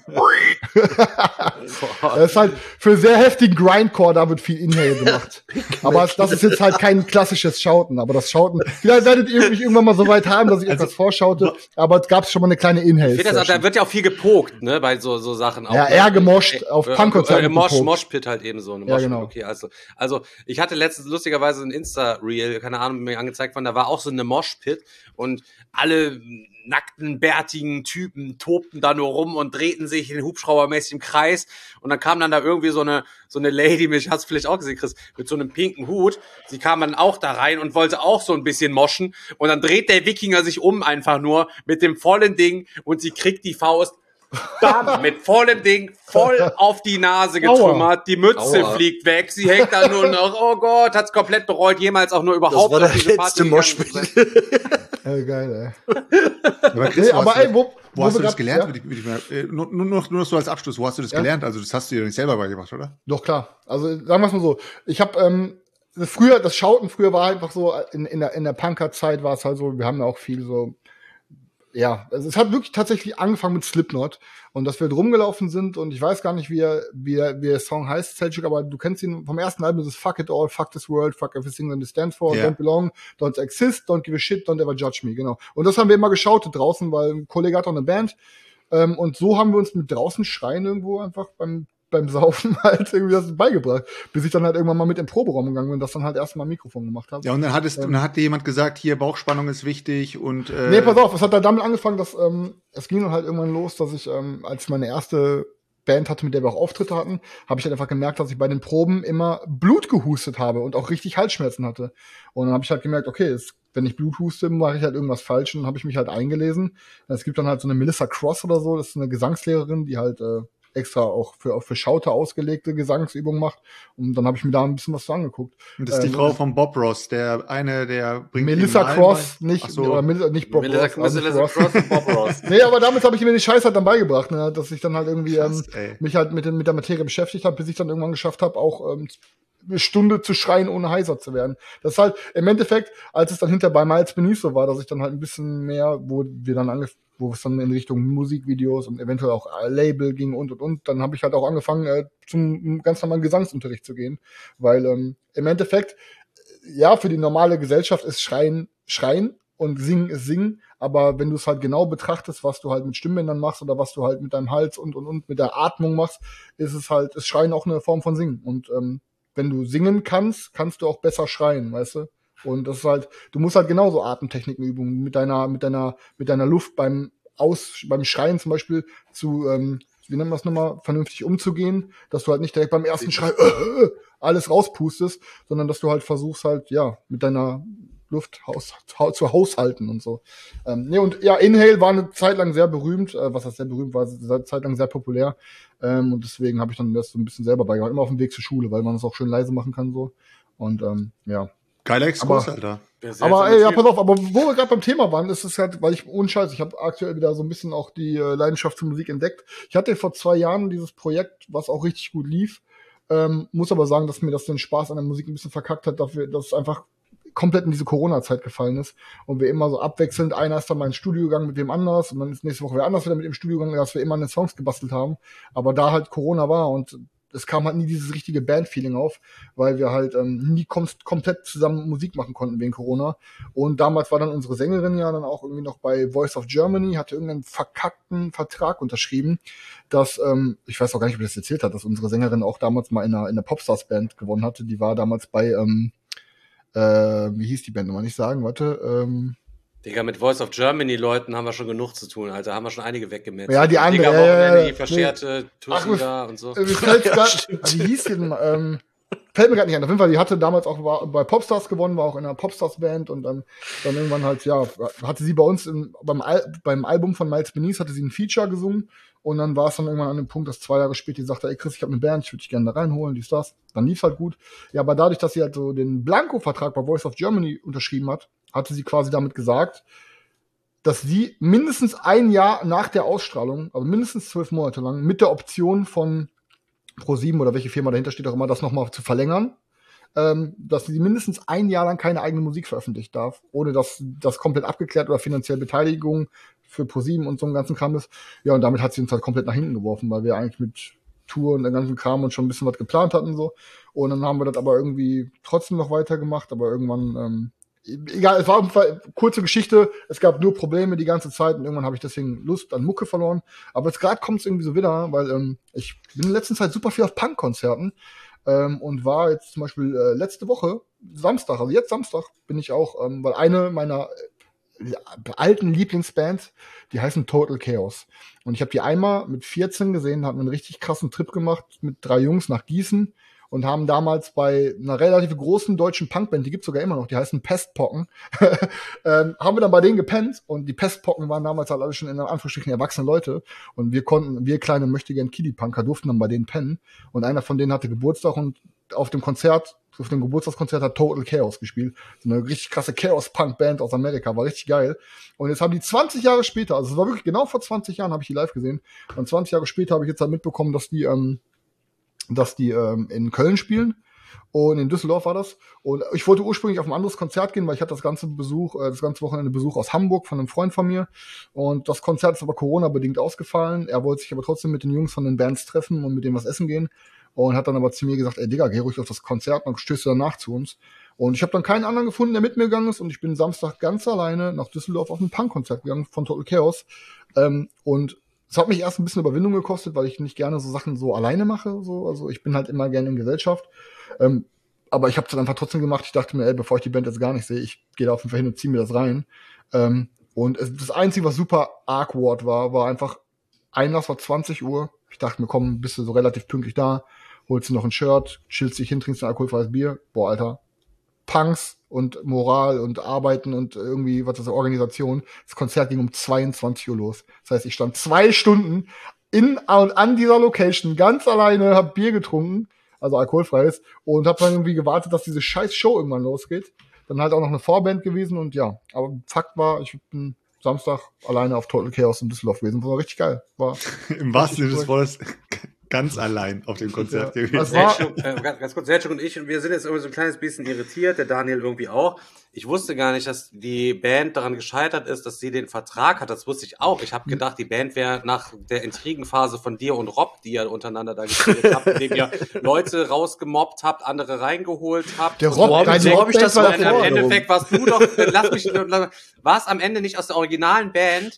das ist halt für sehr heftigen Grindcore, da wird viel Inhale gemacht. Aber das ist jetzt halt kein klassisches Schauten, aber das Schauten, vielleicht werdet ihr mich irgendwann mal so weit haben, dass ich Also, etwas vorschaute, aber es gab schon mal eine kleine Inhale. Ich finde das auch, da wird ja auch viel gepokt, ne, bei so, so Sachen. Auch, Ja, ne? eher gemoscht, auf Äh, Punkkonzerten äh, Mosh, gepokt. Moshpit halt eben so. Eine Ja, Moshpit, genau. Okay, also, also, ich hatte letztens lustigerweise ein Insta-Reel, keine Ahnung, mir angezeigt worden, da war auch so eine Moshpit und alle nackten, bärtigen Typen tobten da nur rum und drehten sich in Hubschraubermäßig im Kreis und dann kam dann da irgendwie so eine, so eine Lady, mich hast du vielleicht auch gesehen, Chris, mit so einem pinken Hut, sie kam dann auch da rein und wollte auch so ein bisschen moschen und dann dreht der Wikinger sich um einfach nur mit dem vollen Ding und sie kriegt die Faust Bam, mit vollem Ding voll auf die Nase getrümmert, die Mütze Aua. fliegt weg, sie hängt da nur noch, oh Gott, hat's komplett bereut, jemals auch nur Das überhaupt war auf der diese letzte Party Moshpit. gegangen zu sein. Ja, geil, ey. Aber Chris, Nee, wo aber hast du, ey, wo, wo hast wir du das grad- gelernt? Ja? Würde ich- würde ich mal- äh, Nur, nur, nur, nur so als Abschluss, wo hast du das Ja. gelernt? Also das hast du dir nicht selber beigebracht, oder? Doch, klar. Also sagen wir es mal so. Ich habe ähm, früher, das Schauten früher war einfach so, in, in der, in der Punker-Zeit war es halt so, wir haben ja auch viel so, ja, also es hat wirklich tatsächlich angefangen mit Slipknot und dass wir drum gelaufen sind und ich weiß gar nicht, wie er, wie er, wie der Song heißt, Selchuk, aber du kennst ihn vom ersten Album, das ist Fuck It All, Fuck This World, Fuck Everything That It Stands For, Ja. Don't Belong, Don't Exist, Don't Give a Shit, Don't Ever Judge Me, genau. Und das haben wir immer geschautet draußen, weil ein Kollege hat auch eine Band ähm, und so haben wir uns mit draußen schreien irgendwo einfach beim beim Saufen halt irgendwie das beigebracht, bis ich dann halt irgendwann mal mit im Proberaum gegangen bin und das dann halt erstmal am Mikrofon gemacht habe. Ja, und dann hattest, Ähm. und dann hat dir jemand gesagt, hier Bauchspannung ist wichtig und äh, Nee, pass auf, es hat dann damit angefangen, dass ähm, es ging dann halt irgendwann los, dass ich, ähm, als ich meine erste Band hatte, mit der wir auch Auftritte hatten, habe ich halt einfach gemerkt, dass ich bei den Proben immer Blut gehustet habe und auch richtig Halsschmerzen hatte. Und dann habe ich halt gemerkt, okay, es, wenn ich Blut huste, mache ich halt irgendwas falsch und dann habe ich mich halt eingelesen. Es gibt dann halt so eine Melissa Cross oder so, das ist eine Gesangslehrerin, die halt äh, extra auch für, auch für Schauter ausgelegte Gesangsübungen macht. Und dann habe ich mir da ein bisschen was so angeguckt. und das ist die ähm, Frau von Bob Ross, der eine, der bringt Melissa ihm allen Cross, bei. nicht, Ach so. oder Melissa, nicht Bob Melissa, Ross, also nicht Melissa Ross. Cross und Bob Ross. Nee, aber damit habe ich mir den Scheiß halt dann beigebracht, ne, dass ich dann halt irgendwie Krass, ähm, ey. mich halt mit, dem- mit der Materie beschäftigt habe, bis ich dann irgendwann geschafft habe, auch ähm, eine Stunde zu schreien, ohne heiser zu werden. Das ist halt im Endeffekt, als es dann hinter bei Miles Beneath so war, dass ich dann halt ein bisschen mehr, wo wir dann angef wo es dann in Richtung Musikvideos und eventuell auch äh, Label ging und und und, dann habe ich halt auch angefangen, äh, zum ganz normalen Gesangsunterricht zu gehen, weil ähm, im Endeffekt ja, für die normale Gesellschaft ist Schreien Schreien und Singen ist Singen, aber wenn du es halt genau betrachtest, was du halt mit Stimmbändern machst oder was du halt mit deinem Hals und und und mit der Atmung machst, ist es halt, ist Schreien auch eine Form von Singen. Und ähm, wenn du singen kannst, kannst du auch besser schreien, weißt du? Und das ist halt, du musst halt genauso Atemtechniken üben, mit deiner, mit deiner, mit deiner Luft beim Aus, beim Schreien zum Beispiel zu, ähm, wie nennt man das nochmal, vernünftig umzugehen, dass du halt nicht direkt beim ersten Schrei äh, äh, alles rauspustest, sondern dass du halt versuchst halt, ja, mit deiner Luft haus, ha, zu haushalten und so. Ähm, nee, und ja, Inhale war eine Zeit lang sehr berühmt, äh, was heißt sehr berühmt, war eine Zeit lang sehr populär. Ähm, und deswegen habe ich dann das so ein bisschen selber beigebracht, immer auf dem Weg zur Schule, weil man es auch schön leise machen kann so. Und ähm, ja. Geiler Exkurs, Aber- Alter. Aber ey, ja, pass auf, aber wo wir gerade beim Thema waren, ist es halt, weil ich, ohne Scheiß, ich habe aktuell wieder so ein bisschen auch die äh, Leidenschaft für Musik entdeckt. Ich hatte vor zwei Jahren dieses Projekt, was auch richtig gut lief, ähm, muss aber sagen, dass mir das den Spaß an der Musik ein bisschen verkackt hat, dafür, dass es einfach komplett in diese Corona-Zeit gefallen ist und wir immer so abwechselnd, einer ist dann mal ins Studio gegangen mit wem anders und dann ist nächste Woche wer anders wieder mit im Studio gegangen, dass wir immer an den Songs gebastelt haben, aber da halt Corona war und es kam halt nie dieses richtige Band-Feeling auf, weil wir halt ähm, nie kom komplett zusammen Musik machen konnten wegen Corona. Und damals war dann unsere Sängerin ja dann auch irgendwie noch bei Voice of Germany, hatte irgendeinen verkackten Vertrag unterschrieben, dass, ähm, ich weiß auch gar nicht, ob ich das erzählt hat, dass unsere Sängerin auch damals mal in einer, in einer Popstars-Band gewonnen hatte. Die war damals bei, ähm, äh, wie hieß die Band nochmal nicht sagen, warte, ähm, Digga, mit Voice of Germany Leuten haben wir schon genug zu tun, Alter. Haben wir schon einige weggemetzt. Ja, die andere, Digga, ja, ja, Wochenende, ja. die verscherte Ach, Tussi da und so. Äh, mir fällt's grad, wie hieß die denn, ähm, fällt mir gerade nicht ein. Auf jeden Fall, die hatte damals auch war, bei Popstars gewonnen, war auch in einer Popstars-Band und dann, dann irgendwann halt, ja, hatte sie bei uns im, beim, Al beim Album von Miles Beneath hatte sie ein Feature gesungen und dann war es dann irgendwann an dem Punkt, dass zwei Jahre später die sagte, ey Chris, ich habe eine Band, ich würde dich gerne da reinholen, dies, das. Dann lief's halt gut. Ja, aber dadurch, dass sie halt so den Blanko-Vertrag bei Voice of Germany unterschrieben hat, hatte sie quasi damit gesagt, dass sie mindestens ein Jahr nach der Ausstrahlung, also mindestens zwölf Monate lang, mit der Option von ProSieben oder welche Firma dahinter steht auch immer, das nochmal zu verlängern, ähm, dass sie mindestens ein Jahr lang keine eigene Musik veröffentlichen darf, ohne dass das komplett abgeklärt oder finanzielle Beteiligung für ProSieben und so einen ganzen Kram ist. Ja, und damit hat sie uns halt komplett nach hinten geworfen, weil wir eigentlich mit Tour und den ganzen Kram und schon ein bisschen was geplant hatten so. Und dann haben wir das aber irgendwie trotzdem noch weitergemacht, aber irgendwann ähm, egal, es war auf jeden Fall kurze Geschichte, es gab nur Probleme die ganze Zeit und irgendwann habe ich deswegen Lust an Mucke verloren. Aber jetzt gerade kommt es irgendwie so wieder, weil ähm, ich bin in letzter Zeit super viel auf Punk-Konzerten ähm, und war jetzt zum Beispiel äh, letzte Woche, Samstag, also jetzt Samstag, bin ich auch, ähm, weil eine meiner äh, alten Lieblingsbands, die heißen Total Chaos. Und ich habe die einmal mit vierzehn gesehen, hatten einen richtig krassen Trip gemacht mit drei Jungs nach Gießen. Und haben damals bei einer relativ großen deutschen Punkband, die gibt's sogar immer noch, die heißen Pestpocken, ähm, haben wir dann bei denen gepennt und die Pestpocken waren damals halt alle schon in Anführungsstrichen erwachsene Leute und wir konnten, wir kleine möchtegern Kiddie-Punker durften dann bei denen pennen und einer von denen hatte Geburtstag und auf dem Konzert, auf dem Geburtstagskonzert hat Total Chaos gespielt. So eine richtig krasse Chaos-Punk-Band aus Amerika, war richtig geil. Und jetzt haben die zwanzig Jahre später, also es war wirklich genau vor zwanzig Jahren, habe ich die live gesehen und zwanzig Jahre später habe ich jetzt halt mitbekommen, dass die ähm, dass die ähm, in Köln spielen und in Düsseldorf war das. Und ich wollte ursprünglich auf ein anderes Konzert gehen, weil ich hatte das ganze Besuch, äh, das ganze Wochenende Besuch aus Hamburg von einem Freund von mir. Und das Konzert ist aber Corona-bedingt ausgefallen. Er wollte sich aber trotzdem mit den Jungs von den Bands treffen und mit denen was essen gehen. Und hat dann aber zu mir gesagt, ey Digga, geh ruhig auf das Konzert, dann stößt du danach zu uns. Und ich habe dann keinen anderen gefunden, der mit mir gegangen ist. Und ich bin Samstag ganz alleine nach Düsseldorf auf ein Punk-Konzert gegangen von Total Chaos. Ähm, und es hat mich erst ein bisschen Überwindung gekostet, weil ich nicht gerne so Sachen so alleine mache. So. Also ich bin halt immer gerne in Gesellschaft. Ähm, aber ich habe es dann einfach trotzdem gemacht. Ich dachte mir, ey, bevor ich die Band jetzt gar nicht sehe, ich gehe da auf jeden Fall hin und ziehe mir das rein. Ähm, und es, das Einzige, was super awkward war, war einfach, Einlass war zwanzig Uhr. Ich dachte mir, komm, bist du so relativ pünktlich da, holst du noch ein Shirt, chillst dich hin, trinkst ein alkoholfreies Bier. Boah, Alter. Punks und Moral und Arbeiten und irgendwie, was ist das, Organisation. Das Konzert ging um zweiundzwanzig Uhr los. Das heißt, ich stand zwei Stunden in und an dieser Location ganz alleine, hab Bier getrunken, also alkoholfreies, und hab dann irgendwie gewartet, dass diese scheiß Show irgendwann losgeht. Dann halt auch noch eine Vorband gewesen und ja, aber Fakt war, ich bin Samstag alleine auf Total Chaos in Düsseldorf gewesen. War richtig geil. War im wahrsten Sinne des Wortes ganz allein auf dem Konzert Ja, gewesen. das war- Selchuk, äh, ganz, ganz kurz, Selchuk und ich, und wir sind jetzt irgendwie so ein kleines bisschen irritiert, der Daniel irgendwie auch. Ich wusste gar nicht, dass die Band daran gescheitert ist, dass sie den Vertrag hat. Das wusste ich auch. Ich habe gedacht, die Band wäre nach der Intrigenphase von dir und Rob, die ihr untereinander da gespielt habt, indem ihr Leute rausgemobbt habt, andere reingeholt habt. Der Und Rob, so, deine so hab ich das Robband auch war und davor. im Endeffekt warst du doch, äh, lass mich, warst am Ende nicht aus der originalen Band,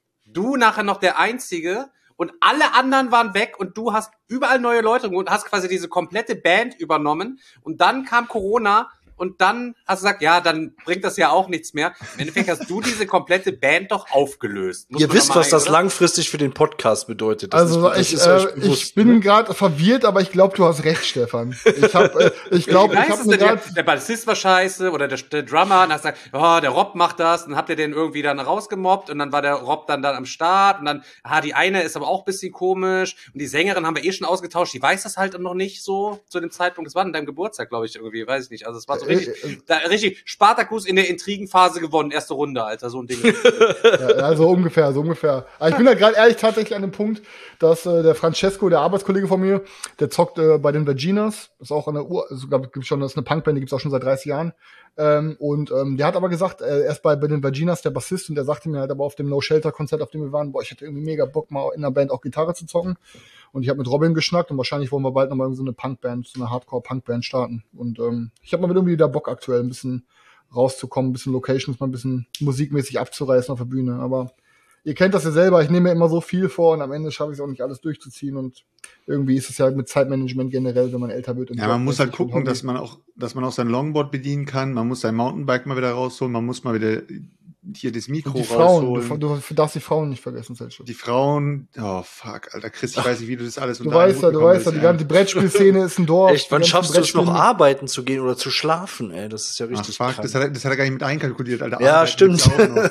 du nachher noch der Einzige und alle anderen waren weg und du hast überall neue Leute und hast quasi diese komplette Band übernommen und dann kam Corona und dann hast du gesagt, ja, dann bringt das ja auch nichts mehr. Im Endeffekt hast du diese komplette Band doch aufgelöst. Muss Ihr man wisst, doch mal was das ein, oder? langfristig für den Podcast bedeutet. Das Also ist, das ich, ist euch äh, bewusst, ich bin ne? gerade verwirrt, aber ich glaube, du hast recht, Stefan. Ich hab, äh, ich glaube, Wie ich nice habe ist mir denn gerade der, der Bassist war scheiße oder der, der Drummer und hast gesagt, oh, der Rob macht das, dann habt ihr den irgendwie dann rausgemobbt und dann war der Rob dann dann am Start und dann, ah, die eine ist aber auch ein bisschen komisch und die Sängerin haben wir eh schon ausgetauscht, die weiß das halt noch nicht so zu dem Zeitpunkt, das war an deinem Geburtstag, glaube ich, irgendwie, weiß ich nicht, also es war so richtig, da, richtig, Spartacus in der Intrigenphase gewonnen, erste Runde, Alter, so ein Ding. Ja, ja, so ungefähr, so ungefähr. Aber ich bin da gerade ehrlich tatsächlich an dem Punkt, dass äh, der Francesco, der Arbeitskollege von mir, der zockt äh, bei den Virginas, ist auch an der Uhr, also, glaub, gibt's schon, das ist eine Punkband, die gibt's auch schon seit dreißig Jahren. Ähm, und ähm, der hat aber gesagt, äh, er ist bei, bei den Virginas der Bassist und der sagte mir halt aber auf dem No-Shelter-Konzert, auf dem wir waren, boah, ich hätte irgendwie mega Bock, mal in der Band auch Gitarre zu zocken. Und ich habe mit Robin geschnackt und wahrscheinlich wollen wir bald nochmal so eine Punkband, so eine Hardcore-Punkband starten. Und ähm, ich habe mal irgendwie wieder Bock aktuell, ein bisschen rauszukommen, ein bisschen Locations, mal ein bisschen musikmäßig abzureißen auf der Bühne. Aber ihr kennt das ja selber, ich nehme mir immer so viel vor und am Ende schaffe ich es auch nicht alles durchzuziehen und irgendwie ist es ja mit Zeitmanagement generell, wenn man älter wird. Und ja, man muss halt gucken, dass man auch, dass man auch sein Longboard bedienen kann, man muss sein Mountainbike mal wieder rausholen, man muss mal wieder hier das Mikro die Frauen, rausholen. Du, du darfst die Frauen nicht vergessen, Selchuk. Die Frauen, oh fuck, Alter, Chris, ich weiß nicht, wie du das alles Du weißt ja, du weißt ja, die ganze Brettspielszene ist ein Dorf. Echt, wann schaffst du es noch arbeiten zu gehen oder zu schlafen, ey? Das ist ja richtig Ach, fuck, das hat, das hat er gar nicht mit einkalkuliert, Alter. Ja, Arbeiten stimmt.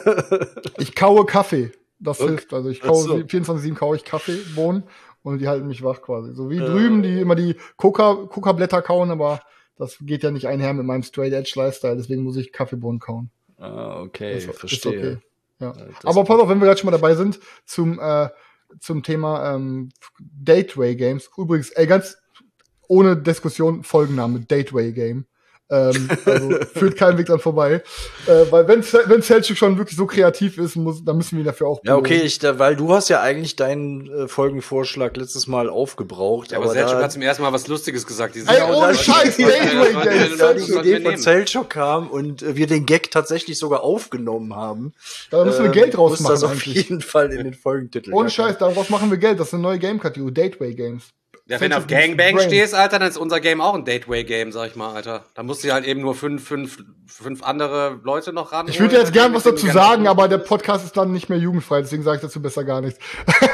Ich kaue Kaffee. Das Okay. hilft. Also ich kaue Ach so. vierundzwanzig sieben kaue ich Kaffeebohnen und die halten mich wach quasi. So wie äh. drüben, die immer die Coca, Coca-Blätter kauen, aber das geht ja nicht einher mit meinem Straight-Edge-Lifestyle, deswegen muss ich Kaffeebohnen kauen. Ah, okay, das, verstehe. Ist okay. Ja. Das Aber pass auf, wenn wir gerade schon mal dabei sind, zum, äh, zum Thema ähm, Dateway Games. Übrigens, ey, ganz ohne Diskussion, Folgenname, Dateway Game. ähm, also führt keinen Weg dran vorbei. Äh, weil wenn wenn Selchuk schon wirklich so kreativ ist, muss, dann müssen wir ihn dafür auch Ja, okay, ich, da, weil du hast ja eigentlich deinen äh, Folgenvorschlag letztes Mal aufgebraucht. Ja, aber, aber Selchuk hat zum ersten Mal was Lustiges gesagt. Ey, ohne Scheiß, Dateway Games. Da die Idee von Selchuk kam und äh, wir den Gag tatsächlich sogar aufgenommen haben. Da müssen wir äh, Geld draus machen. Das auf jeden Fall in den Folgentitel. Ohne Scheiß, daraus machen wir Geld. Das ist eine neue Game-Kategorie, Dateway Games. Ja, wenn du auf Gangbang stehst, Alter, dann ist unser Game auch ein Dateway-Game, sag ich mal, Alter. Da musst du halt eben nur fünf, fünf, fünf andere Leute noch ran. Ich würde jetzt gern was dazu sagen, aber der Podcast ist dann nicht mehr jugendfrei, deswegen sage ich dazu besser gar nichts.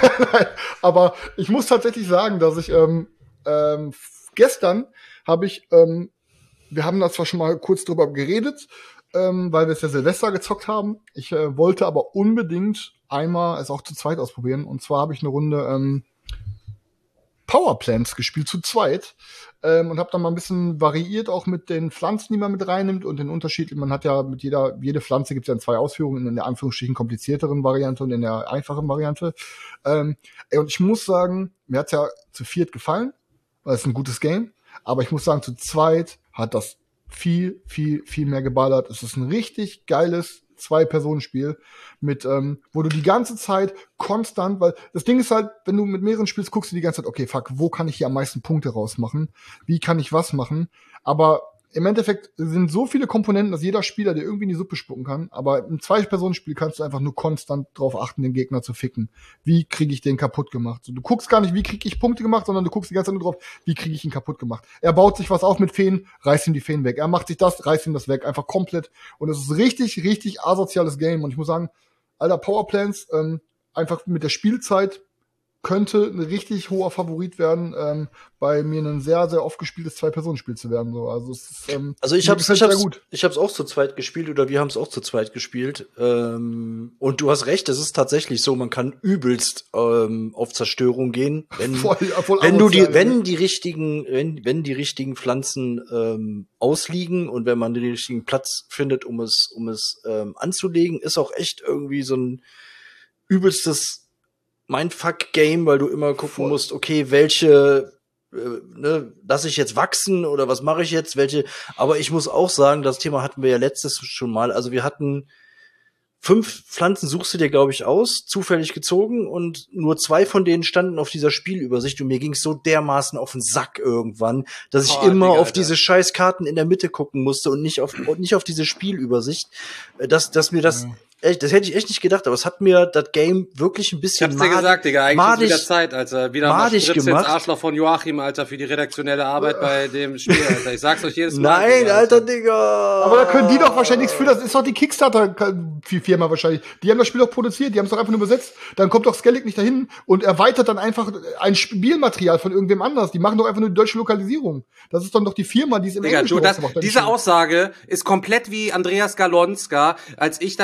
Aber ich muss tatsächlich sagen, dass ich ähm, ähm, gestern habe ich, ähm, wir haben da zwar schon mal kurz drüber geredet, ähm, weil wir es ja Silvester gezockt haben. Ich äh, wollte aber unbedingt einmal es auch zu zweit ausprobieren. Und zwar habe ich eine Runde ähm, Powerplants gespielt, zu zweit. Ähm, und habe dann mal ein bisschen variiert, auch mit den Pflanzen, die man mit reinnimmt und den Unterschied. Man hat ja mit jeder, jede Pflanze gibt es ja in zwei Ausführungen, in der Anführungsstrichen komplizierteren Variante und in der einfachen Variante. Ähm, ey, und ich muss sagen, mir hat's ja zu viert gefallen, weil es ein gutes Game. Aber ich muss sagen, zu zweit hat das viel, viel, viel mehr geballert. Es ist ein richtig geiles Zwei-Personen-Spiel mit, ähm, wo du die ganze Zeit konstant, weil das Ding ist halt, wenn du mit mehreren spielst, guckst du die ganze Zeit, okay, fuck, wo kann ich hier am meisten Punkte rausmachen? Wie kann ich was machen? Aber im Endeffekt sind so viele Komponenten, dass jeder Spieler dir irgendwie in die Suppe spucken kann. Aber im Zwei-Personen-Spiel kannst du einfach nur konstant drauf achten, den Gegner zu ficken. Wie kriege ich den kaputt gemacht? So, du guckst gar nicht, wie kriege ich Punkte gemacht, sondern du guckst die ganze Zeit nur drauf, wie kriege ich ihn kaputt gemacht. Er baut sich was auf mit Feen, reißt ihm die Feen weg. Er macht sich das, reißt ihm das weg. Einfach komplett. Und es ist richtig, richtig asoziales Game. Und ich muss sagen, alter, Powerplants, ähm, einfach mit der Spielzeit könnte ein richtig hoher Favorit werden, ähm, bei mir ein sehr, sehr oft gespieltes Zwei-Personen-Spiel zu werden. So. Also, es ist, ähm, also ich hab's, ich hab's, ich hab's auch zu zweit gespielt oder wir haben es auch zu zweit gespielt. Ähm, und du hast recht, es ist tatsächlich so, man kann übelst ähm, auf Zerstörung gehen, wenn, voll, voll wenn du die, wenn die richtigen, wenn, wenn die richtigen Pflanzen ähm, ausliegen und wenn man den richtigen Platz findet, um es, um es ähm, anzulegen, ist auch echt irgendwie so ein übelstes Mindfuck-Game, weil du immer gucken Voll. musst, okay, welche, äh, ne, lass ich jetzt wachsen oder was mache ich jetzt, welche, aber ich muss auch sagen, das Thema hatten wir ja letztes schon mal, also wir hatten fünf Pflanzen, suchst du dir, glaube ich, aus, zufällig gezogen und nur zwei von denen standen auf dieser Spielübersicht und mir ging's so dermaßen auf den Sack irgendwann, dass ich oh, immer Digga, auf Alter. diese scheiß Karten in der Mitte gucken musste und nicht auf, und nicht auf diese Spielübersicht, dass, dass mir das, ja. Echt, das hätte ich echt nicht gedacht, aber es hat mir das Game wirklich ein bisschen Ich hab's dir gesagt, Digga, eigentlich madig, ist wieder Zeit, Alter. Wieder mal Strips ins Arschloch von Joachim, Alter, für die redaktionelle Arbeit bei dem Spiel, Alter. Ich sag's euch jedes Mal. Nein, Digga, Alter, Digga. Aber da können die doch wahrscheinlich nichts für, das ist doch die Kickstarter-Firma wahrscheinlich. Die haben das Spiel doch produziert, die haben es doch einfach nur übersetzt. Dann kommt doch Skellig nicht dahin und erweitert dann einfach ein Spielmaterial von irgendwem anders. Die machen doch einfach nur die deutsche Lokalisierung. Das ist dann doch die Firma, die es im Digga, Englischen du, das, Diese Aussage ist komplett wie Andreas Galonska, als ich dann im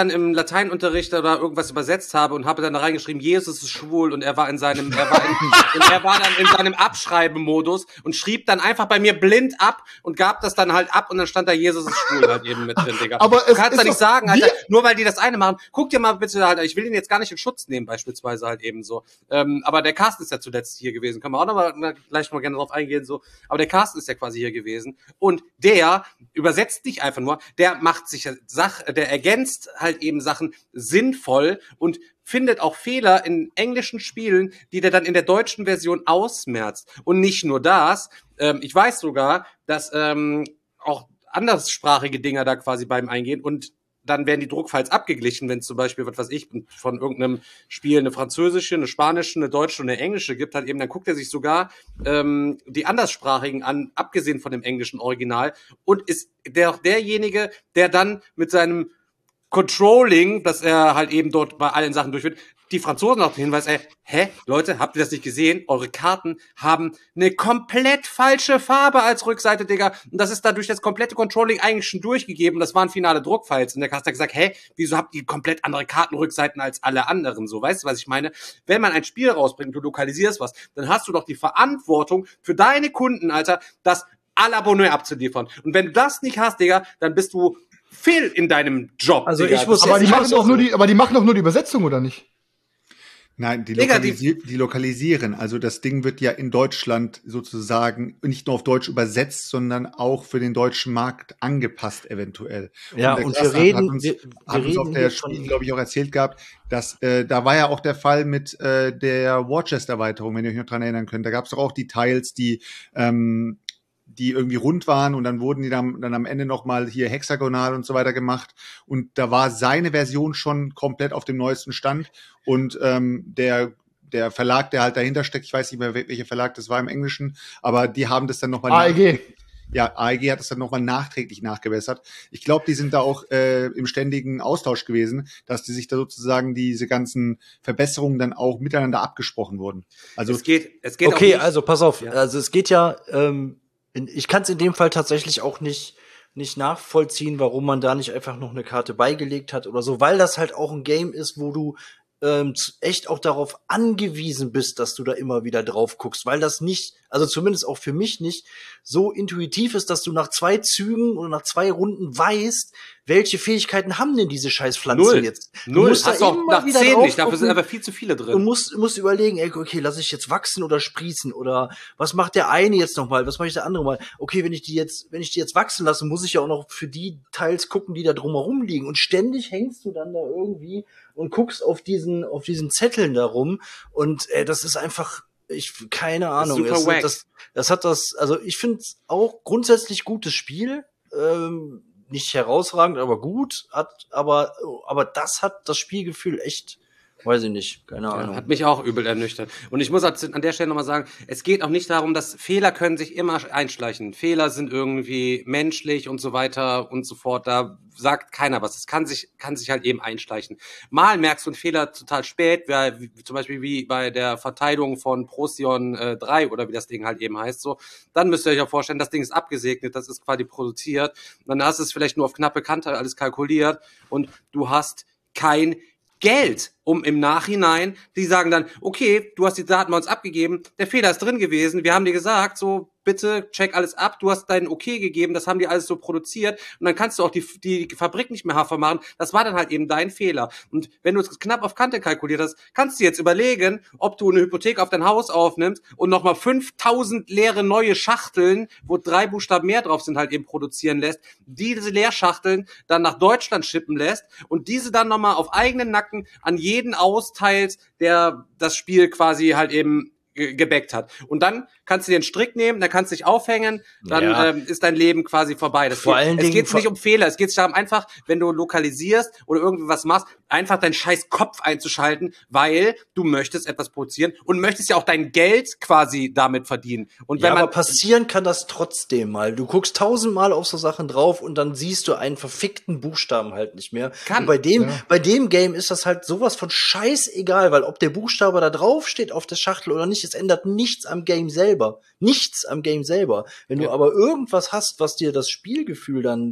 Lateinunterricht oder irgendwas übersetzt habe und habe dann da reingeschrieben, Jesus ist schwul und er war in seinem, er war in, und er war dann in seinem Abschreibemodus und schrieb dann einfach bei mir blind ab und gab das dann halt ab und dann stand da Jesus ist schwul halt eben mit drin, Digga. Aber du es kannst ist da nicht doch- sagen, wie- Alter, nur weil die das eine machen, guck dir mal bitte halt, ich will ihn jetzt gar nicht in Schutz nehmen beispielsweise halt eben so, ähm, aber der Carsten ist ja zuletzt hier gewesen, können wir auch noch mal na, gleich mal gerne drauf eingehen so, aber der Carsten ist ja quasi hier gewesen und der übersetzt nicht einfach nur, der macht sich Sach, der ergänzt halt eben Sachen sinnvoll und findet auch Fehler in englischen Spielen, die der dann in der deutschen Version ausmerzt. Und nicht nur das, ähm, ich weiß sogar, dass ähm, auch anderssprachige Dinger da quasi beim eingehen und dann werden die Druckfiles abgeglichen, wenn es zum Beispiel, was weiß ich, von irgendeinem Spiel eine französische, eine spanische, eine deutsche und eine englische gibt, halt eben, dann guckt er sich sogar ähm, die anderssprachigen an, abgesehen von dem englischen Original und ist der derjenige, der dann mit seinem Controlling, dass er halt eben dort bei allen Sachen durchführt, die Franzosen auch den Hinweis, ey, hä, Leute, habt ihr das nicht gesehen? Eure Karten haben eine komplett falsche Farbe als Rückseite, Digga. Und das ist da durch das komplette Controlling eigentlich schon durchgegeben. Das waren finale Druckfiles. Und der Caster hat gesagt, hä, wieso habt ihr komplett andere Kartenrückseiten als alle anderen? So, weißt du, was ich meine? Wenn man ein Spiel rausbringt, du lokalisierst was, dann hast du doch die Verantwortung für deine Kunden, Alter, das à la Bonheur abzuliefern. Und wenn du das nicht hast, Digga, dann bist du fehl in deinem Job. Also Digga. ich muss- Aber die ich machen muss doch auch- nur die, aber die machen doch nur die Übersetzung, oder nicht? Nein, die, Digga, die- lokalisi die lokalisieren. Also das Ding wird ja in Deutschland sozusagen nicht nur auf Deutsch übersetzt, sondern auch für den deutschen Markt angepasst eventuell. Ja, der und Klaas wir reden- hat uns, wir- wir hat uns auf reden der hier von- Spiel, glaube ich, auch erzählt gehabt, dass äh, da war ja auch der Fall mit äh, der War-Chest-Erweiterung, wenn ihr euch noch dran erinnern könnt. Da gab es doch auch die Tiles, die ähm, die irgendwie rund waren und dann wurden die dann, dann am Ende noch mal hier hexagonal und so weiter gemacht und da war seine Version schon komplett auf dem neuesten Stand und ähm, der der Verlag, der halt dahinter steckt, ich weiß nicht mehr, wel- welcher Verlag das war im Englischen, aber die haben das dann noch mal A E G. ja, A E G hat das dann nochmal nachträglich nachgebessert. Ich glaube, die sind da auch äh, im ständigen Austausch gewesen, dass die sich da sozusagen diese ganzen Verbesserungen dann auch miteinander abgesprochen wurden. Also es geht, es geht auch Okay, nicht, also pass auf. Ja. Also es geht ja, ähm, in, ich kann es in dem Fall tatsächlich auch nicht nicht nachvollziehen, warum man da nicht einfach noch eine Karte beigelegt hat oder so, weil das halt auch ein Game ist, wo du ähm, z- echt auch darauf angewiesen bist, dass du da immer wieder drauf guckst, weil das nicht, also zumindest auch für mich nicht, so intuitiv ist, dass du nach zwei Zügen oder nach zwei Runden weißt, welche Fähigkeiten haben denn diese scheiß Pflanzen null, jetzt. Du null, musst da hast du auch immer nach wieder zehn drauf nicht, dafür sind gucken. einfach viel zu viele drin. Und musst, musst überlegen, ey, okay, lasse ich jetzt wachsen oder sprießen oder was macht der eine jetzt noch mal, was mache ich der andere mal? Okay, wenn ich die jetzt, wenn ich die jetzt wachsen lasse, muss ich ja auch noch für die Teils gucken, die da drumherum liegen. Und ständig hängst du dann da irgendwie und guckst auf diesen, auf diesen Zetteln da rum. Und äh, das ist einfach, ich keine Ahnung. super Es- wack. das, das hat das, also ich finde es auch grundsätzlich gutes Spiel. Ähm, nicht herausragend, aber gut. Hat, aber, aber das hat das Spielgefühl echt. Weiß ich nicht, keine Ja, Ahnung. hat mich auch übel ernüchtert. Und ich muss an der Stelle nochmal sagen, es geht auch nicht darum, dass Fehler können sich immer einschleichen. Fehler sind irgendwie menschlich und so weiter und so fort. Da sagt keiner was. Es kann sich, kann sich halt eben einschleichen. Mal merkst du einen Fehler total spät, wie, wie, zum Beispiel wie bei der Verteidigung von Procyon äh, drei oder wie das Ding halt eben heißt. So, dann müsst ihr euch auch vorstellen, das Ding ist abgesegnet, das ist quasi produziert. Und dann hast du es vielleicht nur auf knappe Kante alles kalkuliert und du hast kein Geld, um im Nachhinein, die sagen dann, okay, du hast die Daten bei uns abgegeben, der Fehler ist drin gewesen, wir haben dir gesagt, so, bitte check alles ab, du hast deinen Okay gegeben, das haben die alles so produziert und dann kannst du auch die, die Fabrik nicht mehr haftbar machen, das war dann halt eben dein Fehler. Und wenn du es knapp auf Kante kalkuliert hast, kannst du jetzt überlegen, ob du eine Hypothek auf dein Haus aufnimmst und nochmal fünftausend leere neue Schachteln, wo drei Buchstaben mehr drauf sind, halt eben produzieren lässt, diese Leerschachteln dann nach Deutschland schippen lässt und diese dann nochmal auf eigenen Nacken an jeden austeilt, der das Spiel quasi halt eben ge- gebackt hat. Und dann kannst du dir einen Strick nehmen, dann kannst du dich aufhängen, dann Ja. ähm, ist dein Leben quasi vorbei. Das Vor geht, allen es Dingen- geht vor- nicht um Fehler, es geht darum einfach, wenn du lokalisierst oder irgendwie was machst, einfach deinen scheiß Kopf einzuschalten, weil du möchtest etwas produzieren und möchtest ja auch dein Geld quasi damit verdienen. Und Ja, wenn man aber passieren kann das trotzdem mal. Du guckst tausendmal auf so Sachen drauf und dann siehst du einen verfickten Buchstaben halt nicht mehr. Kann. Und bei dem, Ja. bei dem Game ist das halt sowas von scheißegal, weil ob der Buchstabe da drauf steht auf der Schachtel oder nicht, es ändert nichts am Game selber. Nichts am Game selber. Wenn Ja. du aber irgendwas hast, was dir das Spielgefühl dann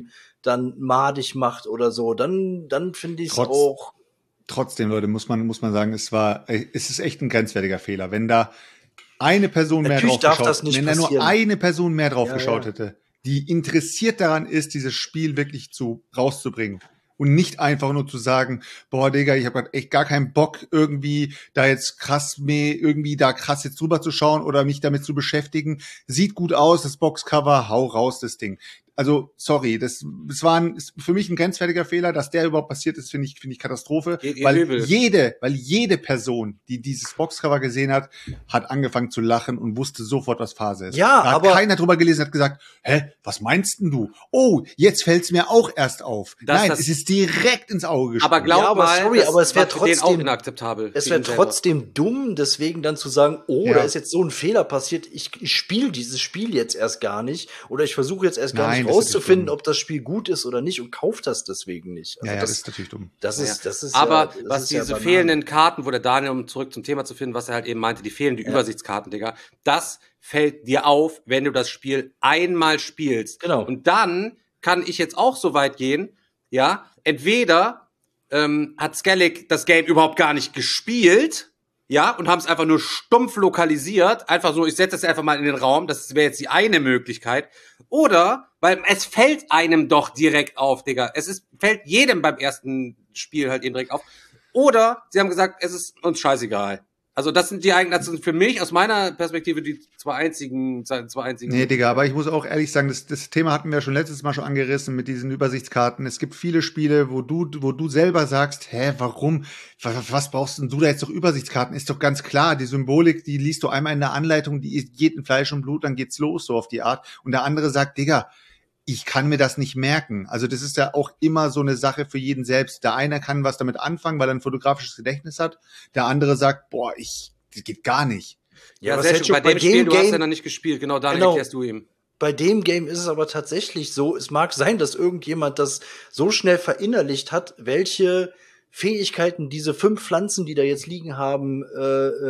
dann madig macht oder so, dann, dann finde ich es Trotz- auch. Trotzdem, Leute, muss man, muss man sagen, es war, es ist echt ein grenzwertiger Fehler. Wenn da eine Person mehr Natürlich drauf darf geschaut, das nicht wenn da nur passieren. eine Person mehr drauf Ja, geschaut ja. hätte, die interessiert daran ist, dieses Spiel wirklich zu rauszubringen. Und nicht einfach nur zu sagen, boah, Digga, ich habe grad echt gar keinen Bock, irgendwie da jetzt krass mehr, irgendwie da krass jetzt drüber zu schauen oder mich damit zu beschäftigen. Sieht gut aus, das Boxcover, hau raus das Ding. Also, sorry, das, das war ein, ist für mich ein grenzwertiger Fehler, dass der überhaupt passiert ist, finde ich, finde ich Katastrophe. Geht ihr Weil übel. jede, weil jede Person, die dieses Boxcover gesehen hat, hat angefangen zu lachen und wusste sofort, was Phase ist. Ja, da hat aber- keiner drüber gelesen, hat gesagt, hä, was meinst denn du? Oh, jetzt fällt's mir auch erst auf. Das- Nein, das- es ist direkt ins Auge gesprungen. Aber glaub Ja, aber mal, sorry, das aber es wär war für den auch trotzdem- inakzeptabel. Es für wäre ihn selber. trotzdem dumm, deswegen dann zu sagen, oh, Ja. da ist jetzt so ein Fehler passiert, ich, ich spiele dieses Spiel jetzt erst gar nicht oder ich versuche jetzt erst gar Nein, nicht das ist natürlich rauszufinden, dumm. ob das Spiel gut ist oder nicht und kauft das deswegen nicht. Also ja, ja, das, das ist natürlich dumm. das Ja. ist, das ist Aber ja, das was ist ja diese Banane. fehlenden Karten, wo der Daniel, um zurück zum Thema zu finden, was er halt eben meinte, die fehlenden Ja. Übersichtskarten, Digga, das fällt dir auf, wenn du das Spiel einmal spielst. Genau. Und dann kann ich jetzt auch so weit gehen, ja, entweder ähm, hat Skellig das Game überhaupt gar nicht gespielt, ja, und haben es einfach nur stumpf lokalisiert, einfach so, ich setze es einfach mal in den Raum, das wäre jetzt die eine Möglichkeit, oder, weil es fällt einem doch direkt auf, Digga, es ist, fällt jedem beim ersten Spiel halt eben direkt auf, oder sie haben gesagt, es ist uns scheißegal. Also das sind die eigentlich, das sind für mich aus meiner Perspektive die zwei einzigen, zwei einzigen. Nee, Digga, aber ich muss auch ehrlich sagen, das, das Thema hatten wir schon letztes Mal schon angerissen mit diesen Übersichtskarten. Es gibt viele Spiele, wo du, wo du selber sagst, hä, warum? Was, was brauchst denn du da jetzt doch Übersichtskarten? Ist doch ganz klar, die Symbolik, die liest du einmal in der Anleitung, die geht in Fleisch und Blut, dann geht's los, so auf die Art. Und der andere sagt, Digga, ich kann mir das nicht merken. Also das ist ja auch immer so eine Sache für jeden selbst. Der eine kann was damit anfangen, weil er ein fotografisches Gedächtnis hat. Der andere sagt, boah, ich, das geht gar nicht. Ja, Ja, was sehr hätte schön. ich Bei dem Spiel, du hast ja Game- noch nicht gespielt, genau, dann Genau. erklärst du ihm. Bei dem Game ist es aber tatsächlich so, es mag sein, dass irgendjemand das so schnell verinnerlicht hat, welche Fähigkeiten diese fünf Pflanzen, die da jetzt liegen haben, äh,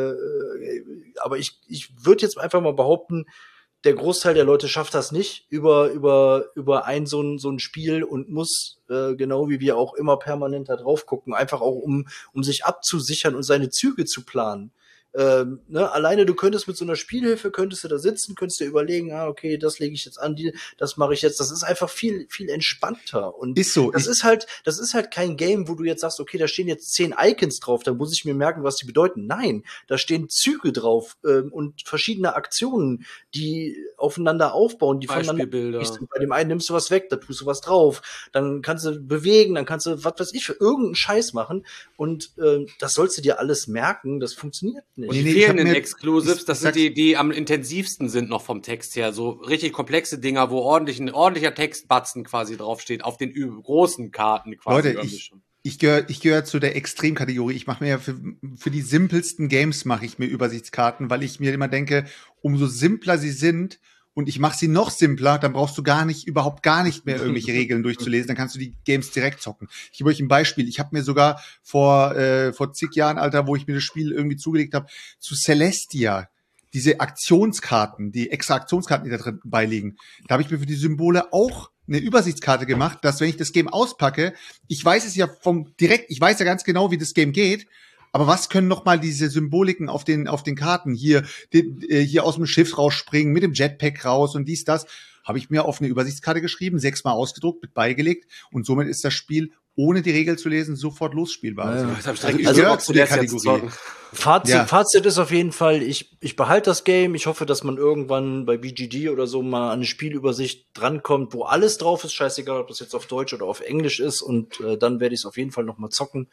äh, aber ich, ich würde jetzt einfach mal behaupten, der Großteil der Leute schafft das nicht über, über, über ein so ein, so ein Spiel und muss, äh, genau wie wir auch immer permanent da drauf gucken, einfach auch um, um sich abzusichern und seine Züge zu planen. Ähm, ne, alleine du könntest mit so einer Spielhilfe, könntest du da sitzen, könntest dir überlegen, ah, okay, das lege ich jetzt an, die, das mache ich jetzt. Das ist einfach viel, viel entspannter. Und Ist so. das Ich- ist halt, das ist halt kein Game, wo du jetzt sagst, okay, da stehen jetzt zehn Icons drauf, da muss ich mir merken, was die bedeuten. Nein, da stehen Züge drauf ähm, und verschiedene Aktionen, die aufeinander aufbauen, die voneinander. Beispielbilder. Bei dem einen nimmst du was weg, da tust du was drauf, dann kannst du bewegen, dann kannst du, was weiß ich, für irgendeinen Scheiß machen und äh, das sollst du dir alles merken, das funktioniert nicht. Und Nee, die nee, ich hab fehlenden mir- Exclusives, ich- das ich sind sag's- die, die am intensivsten sind noch vom Text her. So richtig komplexe Dinger, wo ordentlich ein ordentlicher Textbatzen quasi draufsteht, auf den ü- großen Karten quasi. Leute, irgendwie ich, schon. ich gehöre ich gehör zu der Extremkategorie. Ich mache mir ja für, für die simpelsten Games mache ich mir Übersichtskarten, weil ich mir immer denke, umso simpler sie sind und ich mache sie noch simpler, dann brauchst du gar nicht, überhaupt gar nicht mehr irgendwelche Regeln durchzulesen, dann kannst du die Games direkt zocken. Ich gebe euch ein Beispiel. Ich habe mir sogar vor, äh, vor zig Jahren, Alter, wo ich mir das Spiel irgendwie zugelegt habe, zu Celestia, diese Aktionskarten, die extra Aktionskarten, die da drin beiliegen, da habe ich mir für die Symbole auch eine Übersichtskarte gemacht, dass wenn ich das Game auspacke, ich weiß es ja vom direkt, ich weiß ja ganz genau, wie das Game geht, aber was können noch mal diese Symboliken auf den auf den Karten hier die, äh, hier aus dem Schiff rausspringen, mit dem Jetpack raus und dies das, habe ich mir auf eine Übersichtskarte geschrieben, sechsmal ausgedruckt, mit beigelegt und somit ist das Spiel ohne die Regel zu lesen sofort losspielbar. Ja, ja. Jetzt hab ich Also direkt ich Bock, gehöre zu der das jetzt zu Kategorie. zocken. Fazit, Ja. Fazit ist auf jeden Fall, ich, ich behalte das Game. Ich hoffe, dass man irgendwann bei B G G oder so mal an eine Spielübersicht drankommt, wo alles drauf ist. Scheißegal, ob das jetzt auf Deutsch oder auf Englisch ist. Und äh, dann werde ich es auf jeden Fall noch mal zocken.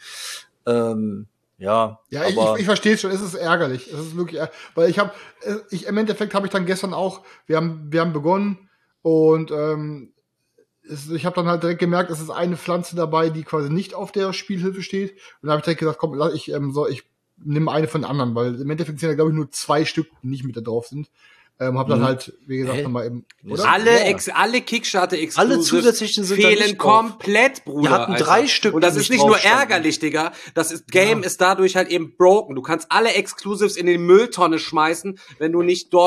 Ähm, ja, Ja, ich, aber ich, ich verstehe es schon, es ist ärgerlich. Es ist wirklich, ärg- weil ich habe, ich im Endeffekt habe ich dann gestern auch, wir haben, wir haben begonnen und ähm, es, ich habe dann halt direkt gemerkt, es ist eine Pflanze dabei, die quasi nicht auf der Spielhilfe steht. Und dann habe ich direkt gesagt, komm, lass- ich ähm, so, ich nehme eine von den anderen, weil im Endeffekt sind ja glaube ich nur zwei Stück, die nicht mit da drauf sind. Ähm, hab dann Mhm. halt, wie gesagt, Hä? nochmal eben. Alle, Ja. ex, alle Kickstarter Alle Exclusives zusätzlichen sind da fehlen nicht drauf. komplett, Bruder. Wir hatten Alter. drei Stück, Und das die ist nicht nicht nur drauf standen. ärgerlich, Digga. Das ist, Game ist dadurch halt eben broken. Du kannst alle Exclusives in die Mülltonne schmeißen, wenn du nicht dort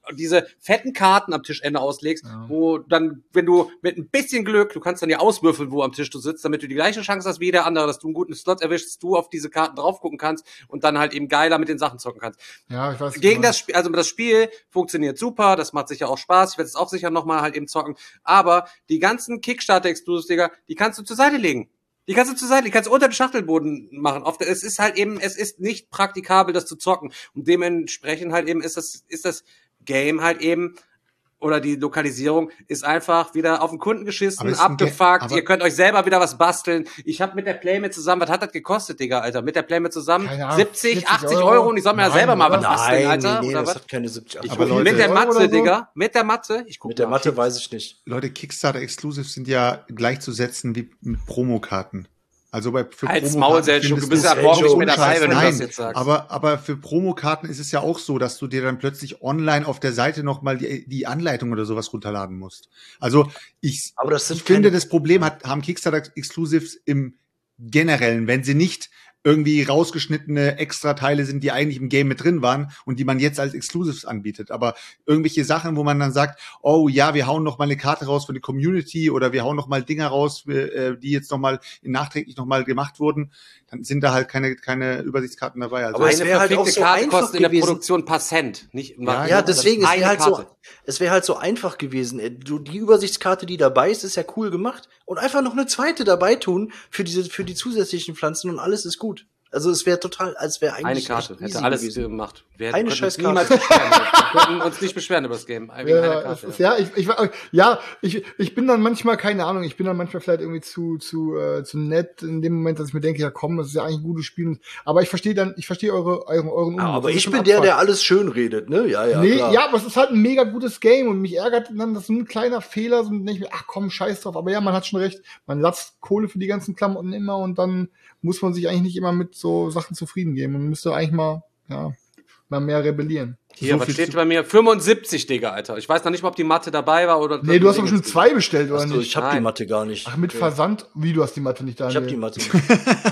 diese fetten Karten am Tischende auslegst, ja. wo dann, wenn du mit ein bisschen Glück, du kannst dann ja auswürfeln, wo am Tisch du sitzt, damit du die gleiche Chance hast wie der andere, dass du einen guten Slot erwischst, du auf diese Karten drauf gucken kannst und dann halt eben geiler mit den Sachen zocken kannst. Ja, ich weiß. Gegen das Spiel, also das Spiel funktioniert super, das macht sicher auch Spaß, ich werde es auch sicher nochmal halt eben zocken, aber die ganzen Kickstarter-Exclusives, Digga, die kannst du zur Seite legen. Die kannst du zur Seite, die kannst du unter den Schachtelboden machen. Auf der, es ist halt eben, es ist nicht praktikabel, das zu zocken. Und dementsprechend halt eben ist das, ist das Game halt eben, oder die Lokalisierung ist einfach wieder auf den Kunden geschissen, abgefuckt. Ihr könnt euch selber wieder was basteln. Ich habe mit der Playmate zusammen, was hat das gekostet, Digga, Alter? Mit der Playmate zusammen Ahnung, siebzig, achtzig Euro. Euro und ich soll mir ja selber mal was basteln, Alter. Nee, nee, oder das was? hat keine siebzig, achtzig Euro. Mit der Mathe, so? Digga. Mit der Mathe. Ich guck mit der mal. Mathe weiß ich nicht. Leute, Kickstarter-Exclusives sind ja gleichzusetzen wie mit Promokarten. Also bei für Als Maul, Selchuk, du bist ja morgen nicht mehr dabei, wenn du das jetzt sagst. Aber, aber für Promokarten ist es ja auch so, dass du dir dann plötzlich online auf der Seite nochmal die, die Anleitung oder sowas runterladen musst. Also ich, aber das sind ich finde, das Problem hat, haben Kickstarter-Exclusives im Generellen, wenn sie nicht irgendwie rausgeschnittene Extra-Teile sind, die eigentlich im Game mit drin waren und die man jetzt als Exclusives anbietet. Aber irgendwelche Sachen, wo man dann sagt, oh ja, wir hauen noch mal eine Karte raus für die Community oder wir hauen noch mal Dinger raus, die jetzt noch mal nachträglich noch mal gemacht wurden, dann sind da halt keine keine Übersichtskarten dabei. Also aber eine es wäre halt auch so Karte einfach kostet in der gewesen. Produktion ein paar Cent, nicht ja, ja, deswegen es wäre halt so, es wäre halt so einfach gewesen. Du, die Übersichtskarte, die dabei ist, ist ja cool gemacht und einfach noch eine zweite dabei tun für diese für die zusätzlichen Pflanzen und alles ist gut. Also es wäre total, als wäre eigentlich eine Karte hätte alles gewesen. Gemacht. Wir eine scheiß Karte. Niemals beschweren. Wir könnten uns nicht beschweren über das Game. Ja, eine Karte, ist, ja. ja, ich, ich, ja, ich, ich bin dann manchmal, keine Ahnung, ich bin dann manchmal vielleicht irgendwie zu, zu, äh, zu nett in dem Moment, dass ich mir denke, ja komm, das ist ja eigentlich ein gutes Spiel. Aber ich verstehe dann, ich verstehe eure, euren, euren Umgang. Aber ich bin der, der alles schön redet, ne? Ja, ja. Nee, klar. ja, aber es ist halt ein mega gutes Game und mich ärgert dann, dass so ein kleiner Fehler, so denke ich mir, ach komm, scheiß drauf. Aber ja, man hat schon recht, man latzt Kohle für die ganzen Klamotten immer und dann muss man sich eigentlich nicht immer mit so Sachen zufrieden geben. Man müsste eigentlich mal, ja, mal mehr rebellieren. Hier, so was steht bei mir? fünfundsiebzig, Digga, Alter. Ich weiß noch nicht mal, ob die Mathe dabei war oder... Nee, du hast doch schon zwei bestellt, oder nicht? Ich hab Nein. die Mathe gar nicht. Ach, mit Versand? Wie, du hast die Mathe nicht da? Ich hab die Mathe nicht.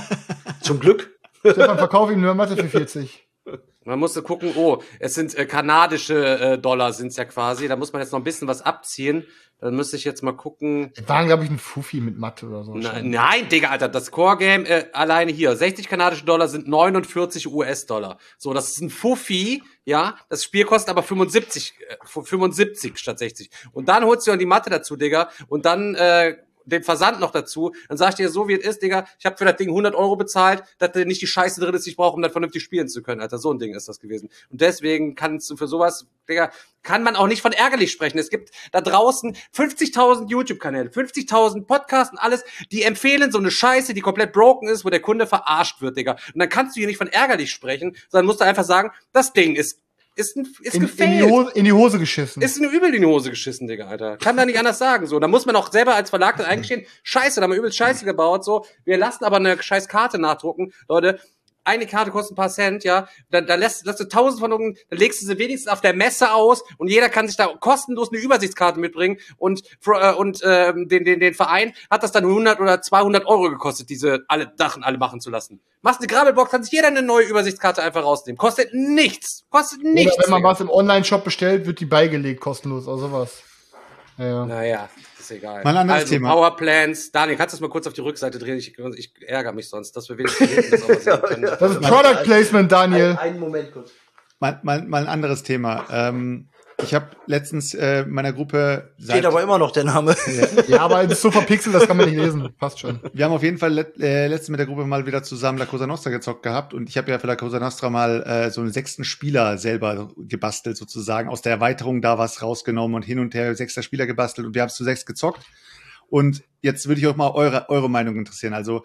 Zum Glück. Stefan, verkauf ihm nur Mathe für vierzig. Man musste gucken, oh, es sind äh, kanadische äh, Dollar sind's ja quasi. Da muss man jetzt noch ein bisschen was abziehen. Dann müsste ich jetzt mal gucken. Das war, glaube ich, ein Fuffi mit Mathe oder so. Na, nein, Digga, Alter, das Core-Game äh, alleine hier. sechzig kanadische Dollar sind neunundvierzig U S-Dollar. So, das ist ein Fuffi, ja. Das Spiel kostet aber fünfundsiebzig, äh, fünfundsiebzig statt sechzig. Und dann holst du dann die Mathe dazu, Digga. Und dann äh, den Versand noch dazu, dann sag ich dir, so wie es ist, Digga, ich habe für das Ding hundert Euro bezahlt, dass da nicht die Scheiße drin ist, die ich brauche, um das vernünftig spielen zu können, Alter, so ein Ding ist das gewesen. Und deswegen kannst du für sowas, Digga, kann man auch nicht von ärgerlich sprechen. Es gibt da draußen fünfzigtausend YouTube-Kanäle, fünfzigtausend Podcasts und alles, die empfehlen so eine Scheiße, die komplett broken ist, wo der Kunde verarscht wird, Digga. Und dann kannst du hier nicht von ärgerlich sprechen, sondern musst du einfach sagen, das Ding ist Ist, ein, ist in, gefailt. In die, Hose, in die Hose geschissen. Ist eine übel in die Hose geschissen, Digga, Alter. Kann da nicht anders sagen, so. Da muss man auch selber als Verlag dann eingestehen, scheiße, da haben wir übelst Scheiße gebaut, so. Wir lassen aber eine scheiß Karte nachdrucken. Leute, eine Karte kostet ein paar Cent, ja. Da, da lässt, lässt du tausend von drucken, dann legst du sie wenigstens auf der Messe aus und jeder kann sich da kostenlos eine Übersichtskarte mitbringen und, äh, und, äh, den, den, den Verein hat das dann hundert oder zweihundert Euro gekostet, diese alle Sachen alle machen zu lassen. Machst eine Grabbelbox, kann sich jeder eine neue Übersichtskarte einfach rausnehmen. Kostet nichts. Kostet nichts. Oder wenn man was im Online-Shop bestellt, wird die beigelegt, kostenlos oder sowas. Ja, ja. Naja, ist egal. Mal ein anderes also, Thema. Powerplans. Daniel, kannst du es mal kurz auf die Rückseite drehen? Ich, ich ärgere mich sonst, dass wir wenigstens das aber sehen können. Das ist Product Placement, Daniel. Ein, einen Moment kurz. Mal, mal, mal ein anderes Thema. Ähm, ich habe letztens äh, meiner Gruppe... Steht aber immer noch der Name. Ja, aber es ist so verpixelt, das kann man nicht lesen. Passt schon. Wir haben auf jeden Fall let, äh, letztens mit der Gruppe mal wieder zusammen La Cosa Nostra gezockt gehabt und ich habe ja für La Cosa Nostra mal äh, so einen sechsten Spieler selber gebastelt sozusagen. Aus der Erweiterung da was rausgenommen und hin und her sechster Spieler gebastelt und wir haben es zu sechs gezockt. Und jetzt würde ich auch mal eure, eure Meinung interessieren. Also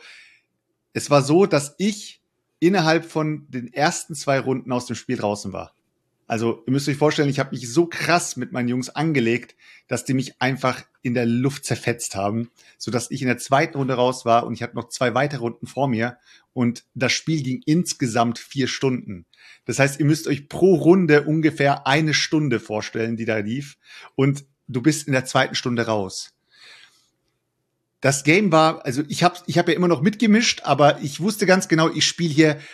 es war so, dass ich innerhalb von den ersten zwei Runden aus dem Spiel draußen war. Also ihr müsst euch vorstellen, ich habe mich so krass mit meinen Jungs angelegt, dass die mich einfach in der Luft zerfetzt haben, sodass ich in der zweiten Runde raus war und ich hatte noch zwei weitere Runden vor mir und das Spiel ging insgesamt vier Stunden. Das heißt, ihr müsst euch pro Runde ungefähr eine Stunde vorstellen, die da lief und du bist in der zweiten Stunde raus. Das Game war, also ich habe ich hab ja immer noch mitgemischt, aber ich wusste ganz genau, ich spiele hier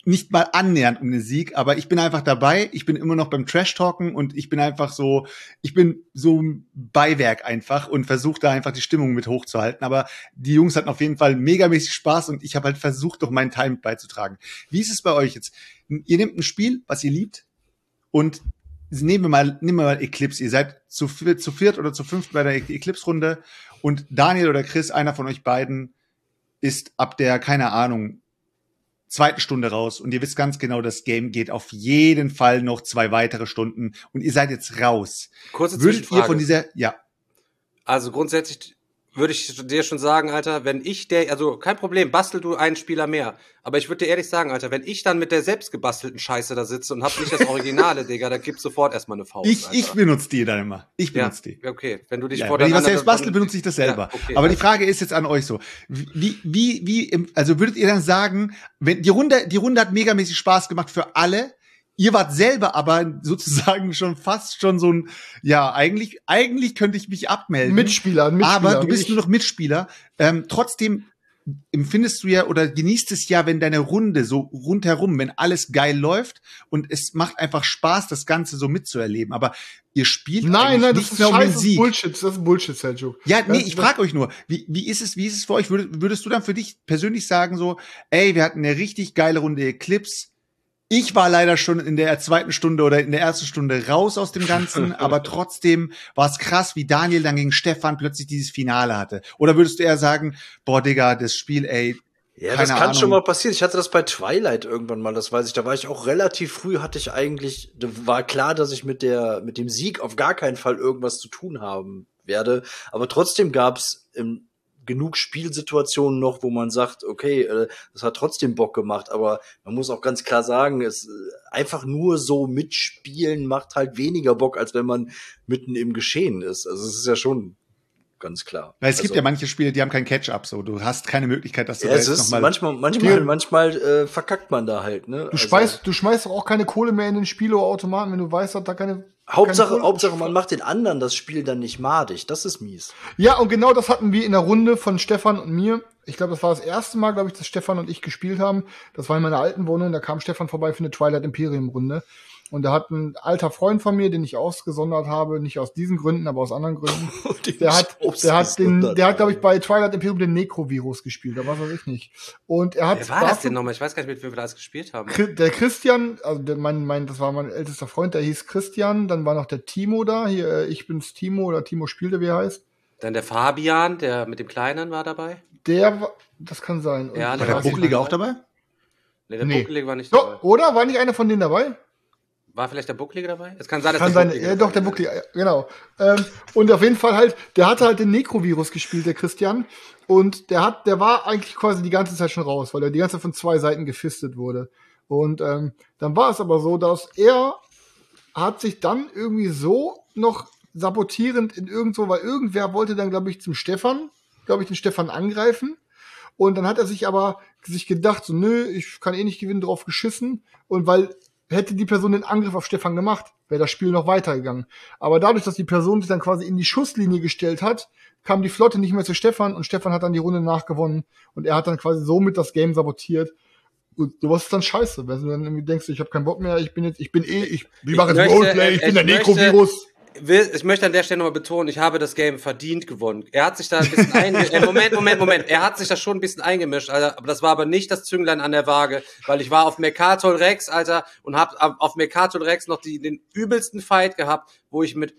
nicht mal annähernd um den Sieg, aber ich bin einfach dabei, ich bin immer noch beim Trash-Talken und ich bin einfach so, ich bin so ein Beiwerk einfach und versuche da einfach die Stimmung mit hochzuhalten, aber die Jungs hatten auf jeden Fall megamäßig Spaß und ich habe halt versucht, doch meinen Teil mit beizutragen. Wie ist es bei euch jetzt? Ihr nehmt ein Spiel, was ihr liebt und nehmen wir mal, nehmen wir mal Eclipse, ihr seid zu viert, zu viert oder zu fünft bei der Eclipse-Runde und Daniel oder Chris, einer von euch beiden, ist ab der, keine Ahnung, zweiten Stunde raus und ihr wisst ganz genau, das Game geht auf jeden Fall noch zwei weitere Stunden und ihr seid jetzt raus. Kurze Würdet Zwischenfrage. ihr von dieser, ja. Also grundsätzlich würde ich dir schon sagen, Alter, wenn ich der, also kein Problem, bastel du einen Spieler mehr. Aber ich würde dir ehrlich sagen, Alter, wenn ich dann mit der selbst gebastelten Scheiße da sitze und hab nicht das Originale, Digga, da gibt's sofort erstmal eine Faust. Ich, ich benutze die dann immer. Ich benutze ja, die. Okay, wenn du dich ja, vor wenn ich was dann- selbst bastel, benutze ich das selber. Ja, okay, Aber also- die Frage ist jetzt an euch so. Wie, wie, wie, im- also würdet ihr dann sagen, wenn die Runde, die Runde hat megamäßig Spaß gemacht für alle, ihr wart selber aber sozusagen schon fast schon so ein, ja, eigentlich, eigentlich könnte ich mich abmelden. Mitspieler, Mitspieler. Aber du wie bist ich. nur noch Mitspieler. Ähm, trotzdem empfindest du ja oder genießt es ja, wenn deine Runde so rundherum, wenn alles geil läuft und es macht einfach Spaß, das Ganze so mitzuerleben. Aber ihr spielt Nein, eigentlich nein, das nicht ist mehr um den scheiße, das ist Sieg. Bullshit, das ist Bullshit, Seljuk. Ja, nee, Das- ich das- frage euch nur, wie, wie ist es, wie ist es für euch? Würdest, würdest du dann für dich persönlich sagen so, ey, wir hatten eine richtig geile Runde Eclipse. Ich war leider schon in der zweiten Stunde oder in der ersten Stunde raus aus dem Ganzen, aber trotzdem war es krass, wie Daniel dann gegen Stefan plötzlich dieses Finale hatte. Oder würdest du eher sagen, boah, Digga, das Spiel, ey, Ja, keine das kann Ahnung. schon mal passieren. Ich hatte das bei Twilight irgendwann mal, das weiß ich. Da war ich auch relativ früh, hatte ich eigentlich, da war klar, dass ich mit der, mit dem Sieg auf gar keinen Fall irgendwas zu tun haben werde. Aber trotzdem gab's im genug Spielsituationen noch, wo man sagt, okay, äh, das hat trotzdem Bock gemacht, aber man muss auch ganz klar sagen, es äh, einfach nur so mitspielen macht halt weniger Bock, als wenn man mitten im Geschehen ist. Also es ist ja schon ganz klar. Weil es gibt also, ja manche Spiele, die haben kein Catch-up, so. Du hast keine Möglichkeit, dass du ja, da es jetzt ist nochmal. manchmal, manchmal, manchmal äh, verkackt man da halt, ne? Du schmeißt, du schmeißt doch auch keine Kohle mehr in den Spielautomaten, wenn du weißt, dass da keine. Hauptsache, keine Kohle- Hauptsache, man macht den anderen das Spiel dann nicht madig. Das ist mies. Ja, und genau das hatten wir in der Runde von Stefan und mir. Ich glaube, das war das erste Mal, glaube ich, dass Stefan und ich gespielt haben. Das war in meiner alten Wohnung. Da kam Stefan vorbei für eine Twilight Imperium Runde. Und da hat ein alter Freund von mir, den ich ausgesondert habe, nicht aus diesen Gründen, aber aus anderen Gründen. Der hat, der hat den, der hat, glaube ich, bei Twilight Imperium den Necro-Virus gespielt, oder was weiß ich nicht. Und er hat. Wer war das dafür- denn nochmal? Ich weiß gar nicht, mit wem wir das gespielt haben. Chri- Der Christian, also der, mein, mein, das war mein ältester Freund, der hieß Christian. Dann war noch der Timo da. Hier, äh, ich bin's Timo oder Timo spielte, wie er heißt. Dann der Fabian, der mit dem Kleinen war dabei. Der, war- das kann sein. Und Ja, ich War der der weiß Buckel- nicht. Buckelige auch dabei? Nee, der Nee. Buckelige war nicht So, dabei. oder? War nicht einer von denen dabei? War vielleicht der Buckelige dabei? Es kann sein, dass Kann der sein, Buckelige ja, doch, der dabei Buckel, ja, genau. Ähm, und auf jeden Fall halt, der hatte halt den Necro-Virus gespielt, der Christian. Und der hat, der war eigentlich quasi die ganze Zeit schon raus, weil er die ganze Zeit von zwei Seiten gefistet wurde. Und ähm, dann war es aber so, dass er hat sich dann irgendwie so noch sabotierend in irgendwo, weil irgendwer wollte dann, glaube ich, zum Stefan, glaube ich, den Stefan angreifen. Und dann hat er sich aber sich gedacht, so, nö, ich kann eh nicht gewinnen, drauf geschissen. Und weil hätte die Person den Angriff auf Stefan gemacht, wäre das Spiel noch weitergegangen. Aber dadurch, dass die Person sich dann quasi in die Schusslinie gestellt hat, kam die Flotte nicht mehr zu Stefan und Stefan hat dann die Runde nachgewonnen und er hat dann quasi somit das Game sabotiert. Und sowas ist dann scheiße, wenn du dann irgendwie denkst, ich habe keinen Bock mehr, ich bin jetzt, ich bin eh, ich, ich mache jetzt möchte, Roleplay, ich äh, bin der ich möchte- Necro-Virus. Will, ich möchte an der Stelle nochmal betonen, ich habe das Game verdient gewonnen. Er hat sich da ein bisschen eingemischt. Äh, Moment, Moment, Moment. Er hat sich da schon ein bisschen eingemischt, Alter. Aber das war aber nicht das Zünglein an der Waage, weil ich war auf Mercatol Rex, Alter, und hab auf Mercatol Rex noch die, den übelsten Fight gehabt, wo ich mit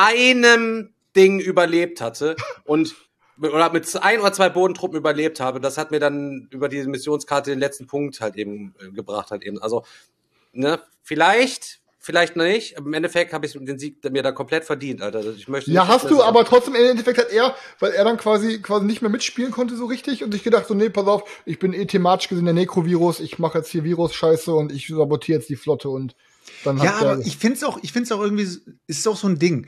einem Ding überlebt hatte und oder mit ein oder zwei Bodentruppen überlebt habe. Das hat mir dann über diese Missionskarte den letzten Punkt halt eben äh, gebracht halt eben. Also, ne, vielleicht Vielleicht nicht. Im Endeffekt habe ich den Sieg mir da komplett verdient, Alter. Ich möchte Ja, nicht, hast dass du, das- aber trotzdem im Endeffekt hat er, weil er dann quasi quasi nicht mehr mitspielen konnte so richtig und sich gedacht so, nee, pass auf, ich bin eh thematisch gesehen der Necro-Virus, ich mache jetzt hier Virus-Scheiße und ich sabotiere jetzt die Flotte und dann hat Ja, der, aber ich find's auch, ich find's auch irgendwie, ist auch so ein Ding.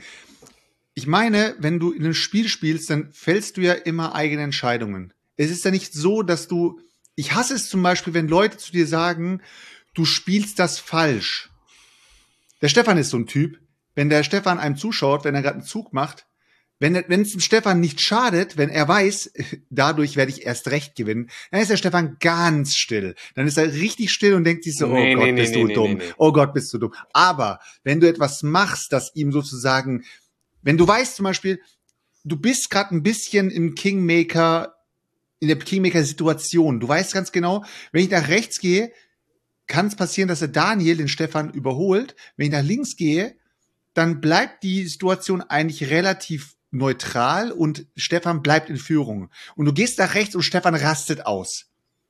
Ich meine, wenn du in einem Spiel spielst, dann fällst du ja immer eigene Entscheidungen. Es ist ja nicht so, dass du, ich hasse es zum Beispiel, wenn Leute zu dir sagen, du spielst das falsch. Der Stefan ist so ein Typ, wenn der Stefan einem zuschaut, wenn er gerade einen Zug macht, wenn wenn es dem Stefan nicht schadet, wenn er weiß, dadurch werde ich erst recht gewinnen, dann ist der Stefan ganz still. Dann ist er richtig still und denkt sich so, Nee, oh Gott, nee, bist nee, du nee, dumm. nee, nee. Oh Gott, bist du dumm. Aber wenn du etwas machst, das ihm sozusagen, wenn du weißt zum Beispiel, du bist gerade ein bisschen im Kingmaker, in der Kingmaker-Situation. Du weißt ganz genau, wenn ich nach rechts gehe, kann es passieren, dass der Daniel den Stefan überholt. Wenn ich nach links gehe, dann bleibt die Situation eigentlich relativ neutral und Stefan bleibt in Führung. Und du gehst nach rechts und Stefan rastet aus.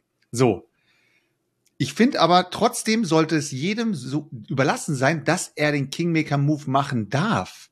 So. Ich finde aber, trotzdem sollte es jedem so überlassen sein, dass er den Kingmaker-Move machen darf.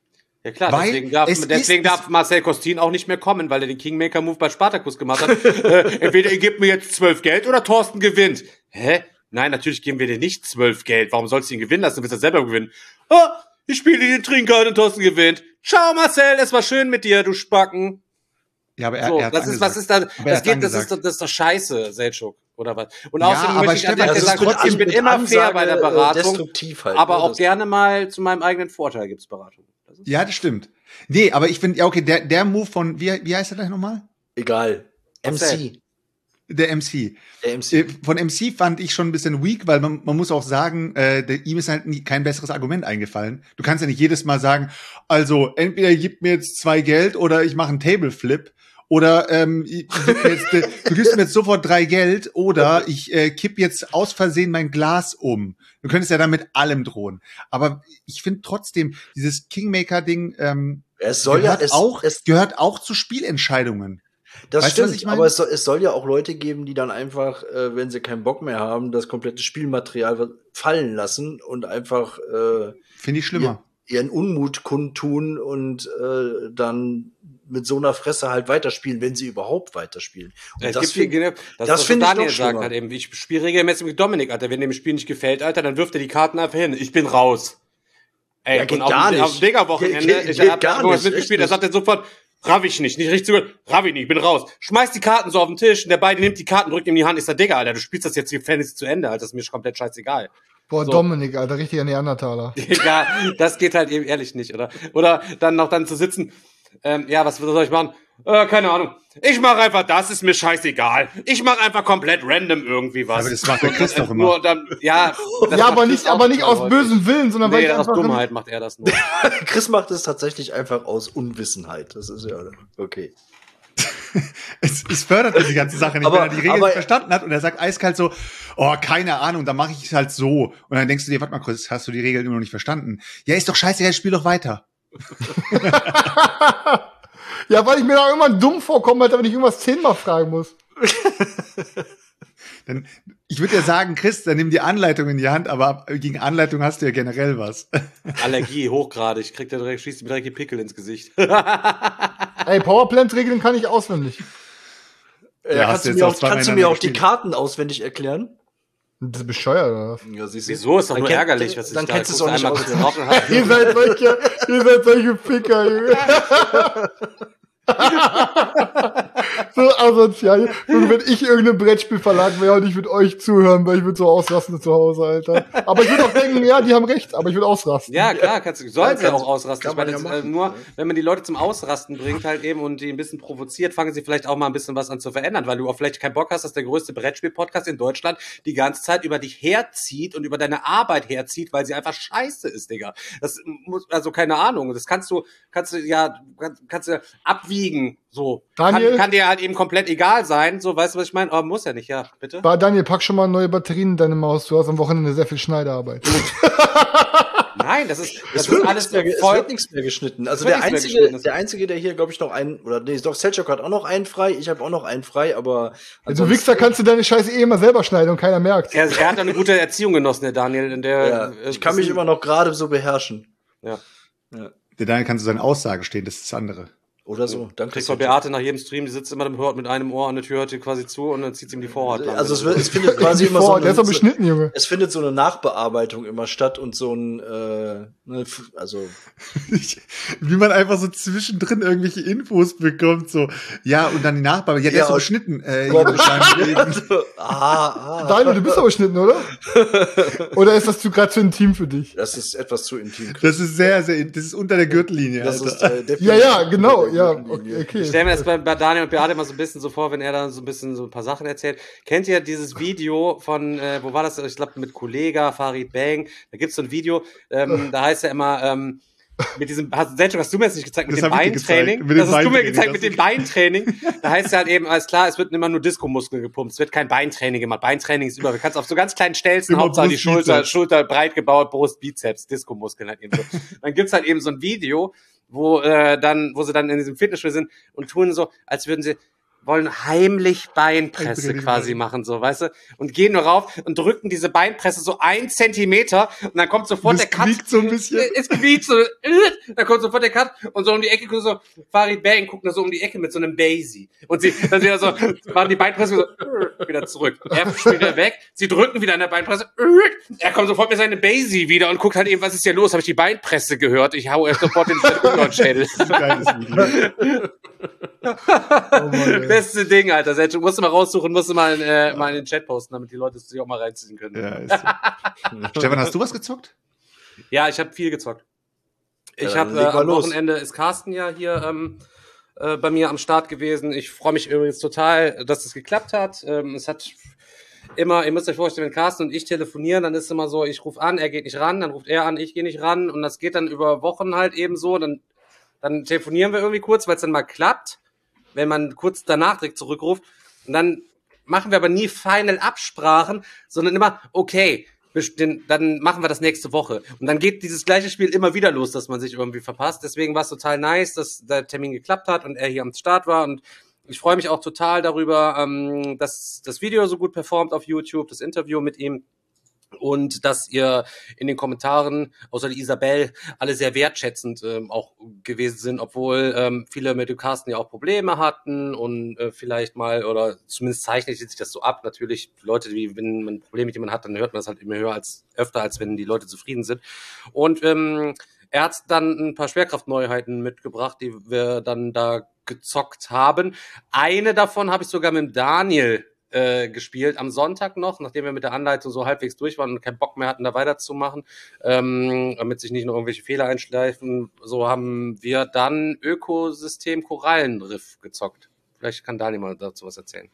Ja klar, Weil deswegen darf, es deswegen ist- darf Marcel Costin auch nicht mehr kommen, weil er den Kingmaker-Move bei Spartacus gemacht hat. äh, entweder ihr gebt mir jetzt zwölf Geld oder Thorsten gewinnt. Hä? Nein, natürlich geben wir dir nicht zwölf Geld. Warum sollst du ihn gewinnen lassen? Du willst ja selber gewinnen. Ah, ich spiele den Trinker und Thorsten gewinnt. Ciao Marcel, es war schön mit dir, du Spacken. Ja, aber er, So, er hat das ist, was ist da, Aber er das hat's geht, das ist, angesagt. doch, das ist doch scheiße, Selçuk, oder was? Und Ja, außerdem aber möchte ich an Stefan, der das Stelle ist sagen, trotzdem ich bin mit immer fair Ansage, bei der äh, Beratung, destruktiv halt, aber ne? auch Das- gerne mal zu meinem eigenen Vorteil gibt's Beratung. Das ist- Ja, das stimmt. Nee, aber ich finde, ja, okay, der, der Move von, wie, wie heißt er gleich nochmal? Egal. M C. Der M C. Der M C. Äh, Von M C fand ich schon ein bisschen weak, weil man, man muss auch sagen, äh, der, ihm ist halt nie, kein besseres Argument eingefallen. Du kannst ja nicht jedes Mal sagen, also entweder gib mir jetzt zwei Geld oder ich mache einen Tableflip oder ähm, ich, ich gib mir jetzt, äh, du gibst mir jetzt sofort drei Geld oder ich äh, kipp jetzt aus Versehen mein Glas um. Du könntest ja dann mit allem drohen. Aber ich finde trotzdem, dieses Kingmaker-Ding ähm, Es soll ja, gehört, es, auch, es, gehört auch zu Spielentscheidungen. das weißt du, was stimmt, ich meine? aber es soll, es soll ja auch Leute geben, die dann einfach, äh, wenn sie keinen Bock mehr haben, das komplette Spielmaterial fallen lassen und einfach äh, Finde ich schlimmer. ihren Unmut kundtun und äh, dann mit so einer Fresse halt weiterspielen, wenn sie überhaupt weiterspielen. Und Es das gibt find- hier, das, das das finde ich Daniel noch sagt schlimmer. halt eben, ich spiele regelmäßig mit Dominik, Alter. Wenn dem Spiel nicht gefällt, Alter, dann wirft er die Karten einfach hin. Ich bin raus. Ey, Ja, geht und auf, gar dem- nicht. auf dem Digger-Wochenende, Geht- geht- ich geht hab gar irgendwas nicht, mitgespielt, echt er sagt dann sofort, raff ich nicht, nicht richtig zugehört, raff ich nicht, ich bin raus. Schmeißt die Karten so auf den Tisch und der beide nimmt die Karten, drückt ihm die Hand, ist der Digger, Alter, du spielst das jetzt hier Fantasy zu Ende, Alter, das ist mir komplett scheißegal. Boah, So. Dominik, Alter, richtiger Neandertaler. Egal, das geht halt eben ehrlich nicht, oder? Oder dann noch dann zu sitzen, ähm, ja, was soll ich machen? Äh, keine Ahnung. Ich mache einfach das, ist mir scheißegal. Ich mache einfach komplett random irgendwie was. Aber das macht der Chris doch immer. Nur dann, ja, das Ja, macht aber Chris nicht, auch aber nicht total aus häufig. bösem Willen, sondern weil Nee, ich aus einfach Dummheit macht er das nur. Chris macht es tatsächlich einfach aus Unwissenheit. Das ist ja okay. Es, es fördert die ganze Sache nicht, Aber- wenn er die Regeln aber- nicht verstanden hat und er sagt eiskalt so, oh, keine Ahnung, dann mache ich es halt so. Und dann denkst du dir, warte mal kurz, hast du die Regeln immer noch nicht verstanden? Ja, ist doch scheißegal, spiel doch weiter. Ja, weil ich mir da irgendwann dumm vorkomme, Alter, wenn ich irgendwas zehnmal fragen muss. Dann, ich würde ja sagen, Chris, dann nimm die Anleitung in die Hand, aber ab- gegen Anleitung hast du ja generell was. Allergie, hochgradig. Ich krieg da direkt, schießt mir direkt die Pickel ins Gesicht. Ey, Powerplant-Regeln kann ich auswendig. Äh, Ja, hast kannst du du jetzt mir auch auch, zweimal kannst du mir auch die hintereinander Karten auswendig erklären? Das ist bescheuert, oder was? Ja, siehst Wieso? Ist doch Dann nur kennt- ärgerlich, was ich dann da kennst du es guckst auch nicht einmal aus. kurz drauf und hast- ihr seid solche, ihr seid solche Ficker, Junge. So asozial. Und wenn ich irgendein Brettspielverlag wäre und ich würde euch zuhören, weil ich würde so ausrasten zu Hause, Alter. Aber ich würde auch denken, ja, die haben recht, aber ich würde ausrasten. Ja, klar, kannst du, sollst ja kannst- auch ausrasten. kann Ich meine, man ja das, äh, machen. nur, wenn man die Leute zum Ausrasten bringt halt eben und die ein bisschen provoziert, fangen sie vielleicht auch mal ein bisschen was an zu verändern, weil du auch vielleicht keinen Bock hast, dass der größte Brettspiel-Podcast in Deutschland die ganze Zeit über dich herzieht und über deine Arbeit herzieht, weil sie einfach scheiße ist, Digga. Das muss, also keine Ahnung, das kannst du, kannst du ja, kannst, kannst du abwiegen, so. Daniel? Kann, kann dir halt eben komplett egal sein, so, weißt du, was ich meine? Aber muss ja nicht, ja, bitte. War Daniel, pack schon mal neue Batterien in deine Maus. Du hast am Wochenende sehr viel Schneiderarbeit. Nein, das ist, das Es wird, ist alles nichts mehr, ge- es voll. wird nichts mehr geschnitten. Also Es wird der nichts mehr einzige, geschnitten. der einzige, der hier, glaube ich, noch einen, oder nee, doch, Selchuk hat auch noch einen frei, ich habe auch noch einen frei, aber Ja, du Wichser, kannst du deine scheiße eh immer selber schneiden und keiner merkt. Er, er hat eine gute Erziehung genossen, der Daniel, in der, ja, äh, ich kann mich ist- immer noch gerade so beherrschen. ja. Der Daniel kann zu seinen Aussagen stehen, das ist das andere. Oder so. Danke. Kriegst du Beate nach jedem Stream, die sitzt immer hört mit einem Ohr an der Tür, hört dir quasi zu und dann zieht sie ihm die Vorhaut lang. Also es, wird, es findet quasi immer so eine, der ist doch beschnitten, Junge. Es findet so eine Nachbearbeitung immer statt und so ein, äh, ne, also wie man einfach so zwischendrin irgendwelche Infos bekommt, so, ja, und dann die Nachbearbeitung, ja, der Ja, ist so und- beschnitten. Äh, ja, ah, ah. Daniel, du bist aber beschnitten, oder? Oder ist das zu gerade zu intim für dich? Das ist etwas zu intim. das ist sehr, sehr, das ist unter der Gürtellinie, Das Alter. ist, äh, definitiv- Ja, ja, genau, ja, okay. okay. Ich stelle mir das bei, bei Daniel und Beate mal so ein bisschen so vor, wenn er dann so ein bisschen so ein paar Sachen erzählt. Kennt ihr dieses Video von, äh, wo war das? Ich glaube, mit Kollega, Farid Bang. Da gibt's so ein Video, ähm, da heißt ja immer, ähm, mit diesem, hast, Selchuk, hast du mir jetzt nicht gezeigt, mit Das dem hab ich dir Beintraining? gezeigt, mit dem Das hast du mir Beintraining, gezeigt, das mit dem ist- Beintraining. Da heißt ja halt eben, alles klar, es wird immer nur Diskomuskeln gepumpt. Es wird kein Beintraining gemacht. Beintraining ist über. Du kannst auf so ganz kleinen Stelzen, Immer Hauptsache die Brust, Schulter, Bizeps. Schulter breit gebaut, Brust, Bizeps, Diskomuskeln halt eben so. Dann gibt's halt eben so ein Video, wo äh, dann, wo sie dann in diesem Fitnessstudio sind und tun so, als würden sie wollen heimlich Beinpresse Beintraining quasi machen. machen, so, weißt du? Und gehen nur rauf und drücken diese Beinpresse so ein Zentimeter und dann kommt sofort Das der Cut. quiekt so ein bisschen. Es quiekt so, dann kommt sofort der Cut und so um die Ecke guckt so, Farid Bang guckt da so um die Ecke mit so einem Basie. Und sie, dann wieder so, machen die Beinpresse so, wieder zurück. Er spielt wieder weg, sie drücken wieder an der Beinpresse, er kommt sofort mit seinem Basie wieder und guckt halt eben, was ist hier los? Habe ich die Beinpresse gehört? Ich hau erst sofort den Schädel. Das ist ein geiles Video. Oh Mann, ey. Beste Ding, Alter. Selchuk, musst du mal raussuchen, musst du mal, äh, mal in den Chat posten, damit die Leute es sich auch mal reinziehen können. Ja, Ja, ist so. Stefan, hast du was gezockt? ich habe viel gezockt. Ich Ja, habe dann leg äh, mal am los. Wochenende ist Carsten ja hier ähm, äh, bei mir am Start gewesen. Ich freue mich übrigens total, dass es geklappt hat. Ähm, es hat immer, ihr müsst euch vorstellen, wenn Carsten und ich telefonieren, dann ist es immer so, ich rufe an, er geht nicht ran, dann ruft er an, ich gehe nicht ran und das geht dann über Wochen halt eben so. Dann, dann telefonieren wir irgendwie kurz, weil es dann mal klappt, wenn man kurz danach direkt zurückruft. Und dann machen wir aber nie final Absprachen, sondern immer, okay, den, dann machen wir das nächste Woche. Und dann geht dieses gleiche Spiel immer wieder los, dass man sich irgendwie verpasst. Deswegen war es total nice, dass der Termin geklappt hat und er hier am Start war. Und ich freue mich auch total darüber, ähm, dass das Video so gut performt auf YouTube, das Interview mit ihm. Und dass ihr in den Kommentaren, außer die Isabel, alle sehr wertschätzend ähm, auch gewesen sind, obwohl ähm, viele mit dem Carsten ja auch Probleme hatten und äh, vielleicht mal, oder zumindest zeichnet sich das so ab. Natürlich, Leute, die, wenn man ein Problem mit jemandem hat, dann hört man das halt immer höher als öfter, als wenn die Leute zufrieden sind. Und ähm, er hat dann ein paar Schwerkraftneuheiten mitgebracht, die wir dann da gezockt haben. Eine davon habe ich sogar mit dem Daniel Äh, gespielt am Sonntag noch, nachdem wir mit der Anleitung so halbwegs durch waren und keinen Bock mehr hatten, da weiterzumachen, ähm, damit sich nicht noch irgendwelche Fehler einschleifen. So haben wir dann Ökosystem Korallenriff gezockt. Vielleicht kann Daniel mal dazu was erzählen.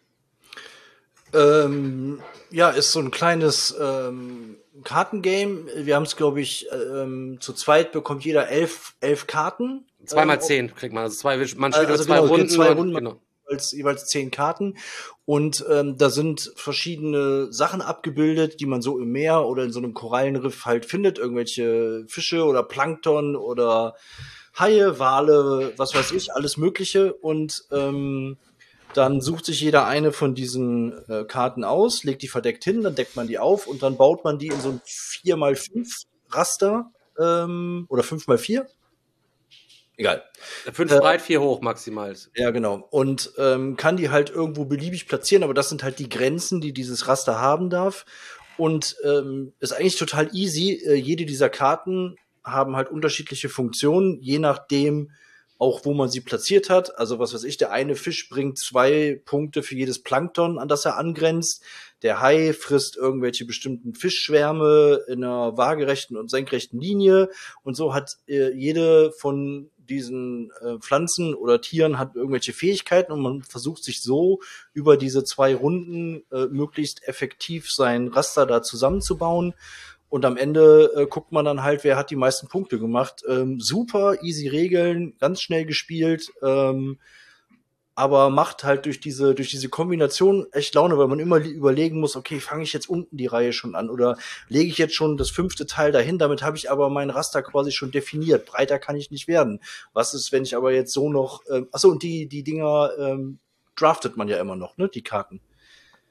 Ähm, ja, ist so ein kleines ähm, Kartengame. Wir haben es, glaube ich, ähm, zu zweit bekommt jeder elf, elf Karten. Zweimal Ähm, zehn kriegt man, also zwei, man spielt also über zwei genau, Runden. zwei und, Runden. Genau. Jeweils, jeweils zehn Karten. Und ähm, da sind verschiedene Sachen abgebildet, die man so im Meer oder in so einem Korallenriff halt findet. Irgendwelche Fische oder Plankton oder Haie, Wale, was weiß ich, alles Mögliche. Und ähm, dann sucht sich jeder eine von diesen äh, Karten aus, legt die verdeckt hin, dann deckt man die auf und dann baut man die in so ein vier mal fünf Raster ähm, oder fünf mal vier. Egal. Fünf Äh, breit, vier hoch maximal. Ja, genau. Und ähm, kann die halt irgendwo beliebig platzieren, aber das sind halt die Grenzen, die dieses Raster haben darf. Und ähm, ist eigentlich total easy. Äh, jede dieser Karten haben halt unterschiedliche Funktionen, je nachdem auch, wo man sie platziert hat. Also was weiß ich, der eine Fisch bringt zwei Punkte für jedes Plankton, an das er angrenzt. Der Hai frisst irgendwelche bestimmten Fischschwärme in einer waagerechten und senkrechten Linie. Und so hat äh, jede von diesen äh, Pflanzen oder Tieren hat irgendwelche Fähigkeiten und man versucht sich so über diese zwei Runden äh, möglichst effektiv sein Raster da zusammenzubauen. Und am Ende äh, guckt man dann halt, wer hat die meisten Punkte gemacht. Ähm, super easy Regeln, ganz schnell gespielt, ähm, aber macht halt durch diese durch diese Kombination echt Laune, weil man immer li- überlegen muss, okay, fange ich jetzt unten die Reihe schon an oder lege ich jetzt schon das fünfte Teil dahin, damit habe ich aber mein Raster quasi schon definiert. Breiter kann ich nicht werden. Was ist, wenn ich aber jetzt so noch, ähm, achso, und die die Dinger ähm, draftet man ja immer noch, ne, die Karten.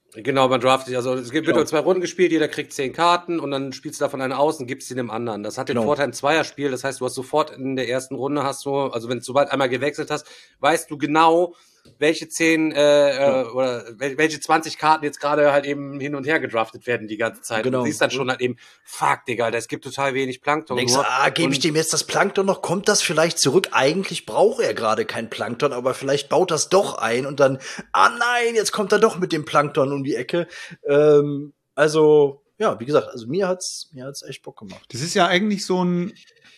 Genau, man draftet, also es wird Genau. nur zwei Runden gespielt, jeder kriegt zehn Karten und dann spielst du davon eine aus und gibst sie dem anderen. Das hat den Genau. Vorteil im Zweierspiel, das heißt, du hast sofort in der ersten Runde hast du, also wenn du sobald einmal gewechselt hast, weißt du genau, welche zehn äh, Ja. äh, oder wel- welche zwanzig Karten jetzt gerade halt eben hin und her gedraftet werden die ganze Zeit. Genau. Und du siehst dann schon halt eben, fuck, Digga, es gibt total wenig Plankton. Denkst du, nur. ah, gebe ich Und- dem jetzt das Plankton noch? Kommt das vielleicht zurück? Eigentlich braucht er gerade kein Plankton, aber vielleicht baut das doch ein und dann, ah nein, jetzt kommt er doch mit dem Plankton um die Ecke. Ähm, also, ja, wie gesagt, also mir hat's, mir hat's echt Bock gemacht. Das ist ja eigentlich so ein,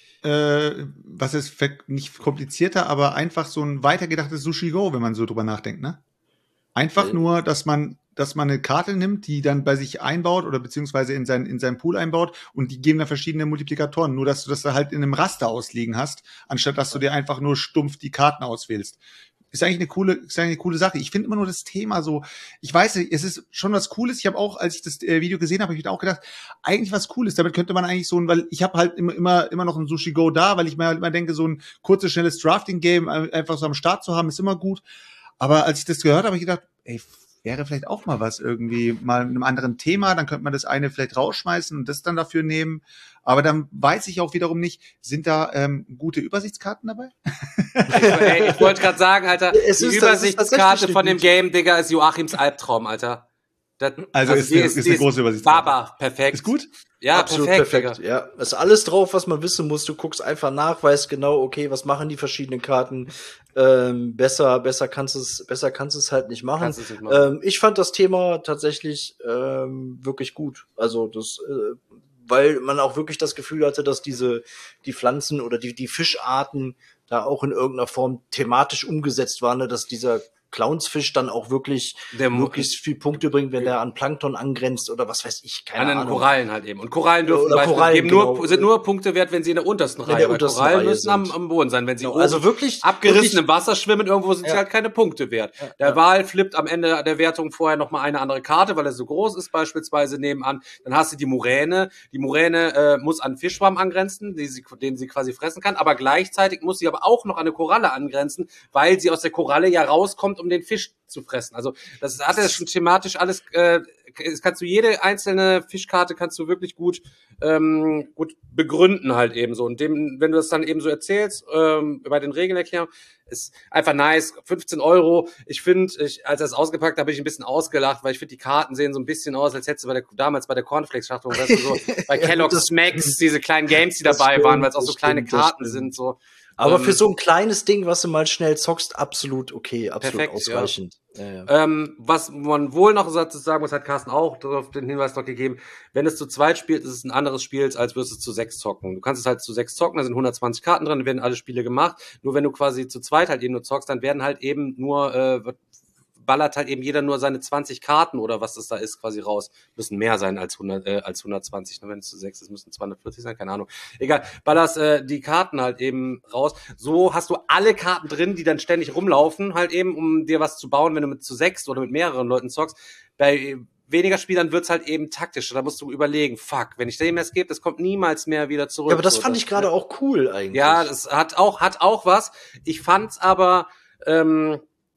äh, was ist ver- nicht komplizierter, aber einfach so ein weitergedachtes Sushi Go, wenn man so drüber nachdenkt, ne? Einfach Ja. nur, dass man, dass man eine Karte nimmt, die dann bei sich einbaut oder beziehungsweise in sein, in seinen Pool einbaut und die geben dann verschiedene Multiplikatoren. Nur, dass du das da halt in einem Raster ausliegen hast, anstatt dass du dir einfach nur stumpf die Karten auswählst. Ist eigentlich eine coole, ist eigentlich eine coole Sache. Ich finde immer nur das Thema so, ich weiß nicht, es ist schon was Cooles. Ich habe auch, als ich das äh, Video gesehen habe, habe ich mir auch gedacht, eigentlich was Cooles. Damit könnte man eigentlich so ein, weil ich habe halt immer, immer, immer noch ein Sushi Go da, weil ich mir halt immer denke, so ein kurzes, schnelles Drafting-Game einfach so am Start zu haben, ist immer gut. Aber als ich das gehört habe, habe ich gedacht, ey, wäre vielleicht auch mal was irgendwie, mal mit einem anderen Thema, dann könnte man das eine vielleicht rausschmeißen und das dann dafür nehmen. Aber dann weiß ich auch wiederum nicht, sind da ähm, gute Übersichtskarten dabei? Ich, ey, ich wollte gerade sagen, Alter, Es die ist- Übersichtskarte tatsächlich von dem gut. Game, Digga, ist Joachims Albtraum, Alter. Das, Also ist die eine- ist eine die große Übersichtskarte. Baba, perfekt. Ist gut? Ja, Absolut perfekt, perfekt. Digga. Ja, ist alles drauf, was man wissen muss. Du guckst einfach nach, weißt genau, okay, was machen die verschiedenen Karten. Ähm, besser, besser kannst du es, besser kannst du es halt nicht machen. Kannst du es nicht machen. Ähm, ich fand das Thema tatsächlich ähm, wirklich gut. Also das, äh, weil man auch wirklich das Gefühl hatte, dass diese die Pflanzen oder die die Fischarten da auch in irgendeiner Form thematisch umgesetzt waren, ne? Dass dieser Clownsfisch dann auch wirklich Der mu- möglichst viel Punkte bringt, wenn der an Plankton angrenzt oder was weiß ich, keine An den Ahnung. Korallen halt eben. Und Korallen dürfen Oder Beispiel Korallen, geben nur, genau. sind nur Punkte wert, wenn sie in der untersten In der Reihe. Weil untersten Korallen Reihe müssen am, sind. am Boden sein. Wenn sie Genau, oben also wirklich abgerissen wirklich- im Wasser schwimmen, irgendwo sind sie Ja. halt keine Punkte wert. Der ja. Wal flippt am Ende der Wertung vorher noch mal eine andere Karte, weil er so groß ist, beispielsweise nebenan. Dann hast du die Muräne. Die Muräne äh, muss an einen Fischschwamm angrenzen, die sie, den sie quasi fressen kann. Aber gleichzeitig muss sie aber auch noch an eine Koralle angrenzen, weil sie aus der Koralle ja rauskommt, um den Fisch zu fressen. Also das hat ja schon thematisch alles, äh, das kannst du jede einzelne Fischkarte kannst du wirklich gut ähm, gut begründen halt eben so. Und dem, wenn du das dann eben so erzählst, ähm, bei den Regelerklärungen, ist einfach nice. fünfzehn Euro. Ich finde, ich, als er es ausgepackt habe, habe ich ein bisschen ausgelacht, weil ich finde, die Karten sehen so ein bisschen aus, als hättest du bei der, damals bei der Cornflakes-Schachtel, weißt du, so, bei Ja, Kellogg's das Smacks, diese kleinen Games, die Das dabei stimmt, waren, weil es auch so das kleine stimmt, das Karten stimmt. sind, so. Aber Ähm, für so ein kleines Ding, was du mal schnell zockst, absolut okay, absolut Perfekt, ausreichend. Ja. Ja, ja. Ähm, was man wohl noch sagen muss, hat Carsten auch darauf den Hinweis noch gegeben, wenn es zu zweit spielt, ist es ein anderes Spiel, als würdest du es zu sechs zocken. Du kannst es halt zu sechs zocken, da sind hundertzwanzig Karten drin, werden alle Spiele gemacht. Nur wenn du quasi zu zweit halt eben nur zockst, dann werden halt eben nur, äh, ballert halt eben jeder nur seine zwanzig Karten oder was das da ist quasi raus. Müssen mehr sein als hundert, äh, als hundertzwanzig, ne? Wenn es zu sechs ist, müssen zweihundertvierzig sein, keine Ahnung. Egal, ballerst äh, die Karten halt eben raus. So hast du alle Karten drin, die dann ständig rumlaufen, halt eben, um dir was zu bauen, wenn du mit zu sechs oder mit mehreren Leuten zockst. Bei weniger Spielern wird's halt eben taktisch. Da musst du überlegen, fuck, wenn ich dem das gebe, das kommt niemals mehr wieder zurück. Ja, aber das So, fand ich gerade auch cool eigentlich. Ja, das hat auch, hat auch was. Ich fand's aber, ähm,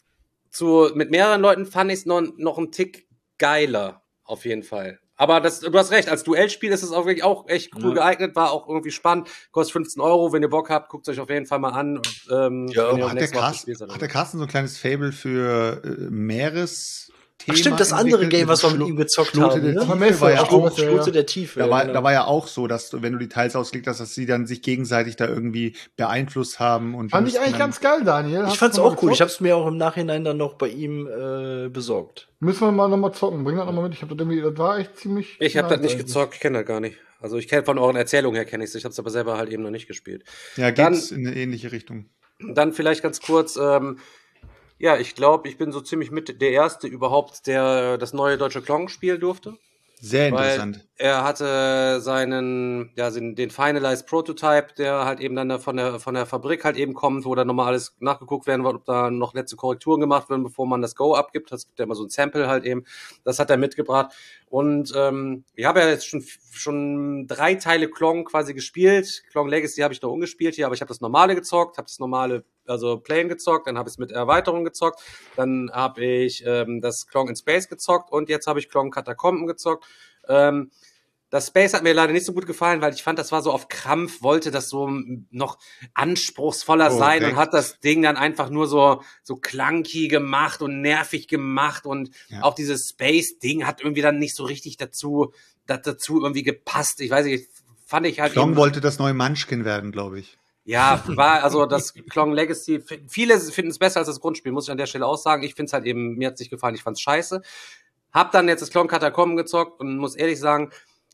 zu, mit mehreren Leuten fand ich es noch, noch einen Tick geiler, auf jeden Fall. Aber das, du hast recht, als Duellspiel ist es auch wirklich auch echt cool Ja. geeignet, war auch irgendwie spannend, kostet fünfzehn Euro, wenn ihr Bock habt, guckt euch auf jeden Fall mal an. Und, ähm, Ja, wenn ihr auch Hat der, nächstes Mal Carsten, spielt, dann- hat der Carsten so ein kleines Fable für äh, Meeresthema? Ach stimmt, das andere entwickelt? Game, was wir mit Schlo- ihm gezockt Schlote haben, der ne? Tiefe Vermesser, war ja ja, auch, Schlote, Schlote ja. der Tiefe. da, war, genau. da war ja auch so, dass du, wenn du die Teils ausgelegt hast, dass sie dann sich gegenseitig da irgendwie beeinflusst haben. Und Fand ich mussten eigentlich dann- ganz geil, Daniel. Ich Hast fand's du mal auch cool. Ich gezockt? hab's mir auch im Nachhinein dann noch bei ihm äh, besorgt. Müssen wir mal nochmal zocken. Bring das nochmal mit. Ich hab das irgendwie, das war echt ziemlich. Ich habe nice das nicht eigentlich. gezockt, ich kenne das gar nicht. Also ich kenne von euren Erzählungen her kenne ich es, ich habe es aber selber halt eben noch nicht gespielt. Ja, Dann- geht's in eine ähnliche Richtung. Dann vielleicht ganz kurz, ähm, ja, ich glaube, ich bin so ziemlich mit der Erste überhaupt, der das neue deutsche Klong spielen durfte. Sehr Weil interessant. er hatte seinen, ja, den den Finalized Prototype, der halt eben dann da von der, von der Fabrik halt eben kommt, wo dann nochmal alles nachgeguckt werden wird, ob da noch letzte Korrekturen gemacht werden, bevor man das Go abgibt. Das gibt ja immer so ein Sample halt eben. Das hat er mitgebracht. Und ähm, ich habe ja jetzt schon schon drei Teile Klong quasi gespielt. Klong Legacy habe ich noch ungespielt hier, aber ich habe das normale gezockt, habe das normale also Plain gezockt, dann habe ich es mit Erweiterung gezockt, dann habe ich ähm, das Klong in Space gezockt und jetzt habe ich Klong Katakomben gezockt. Ähm, Das Space hat mir leider nicht so gut gefallen, weil ich fand, das war so auf Krampf, wollte das so noch anspruchsvoller Oh, sein recht. und hat das Ding dann einfach nur so so clunky gemacht und nervig gemacht und Ja. auch dieses Space-Ding hat irgendwie dann nicht so richtig dazu da- dazu irgendwie gepasst. Ich weiß nicht, fand ich halt Klong eben- wollte das neue Munchkin werden, glaube ich. ja, war also das Klong Legacy. f- Viele finden es besser als das Grundspiel, muss ich an der Stelle auch sagen. Ich finde es halt eben, mir hat es nicht gefallen, ich fand es scheiße. Hab dann jetzt das Klong Katakomben gezockt und muss ehrlich sagen,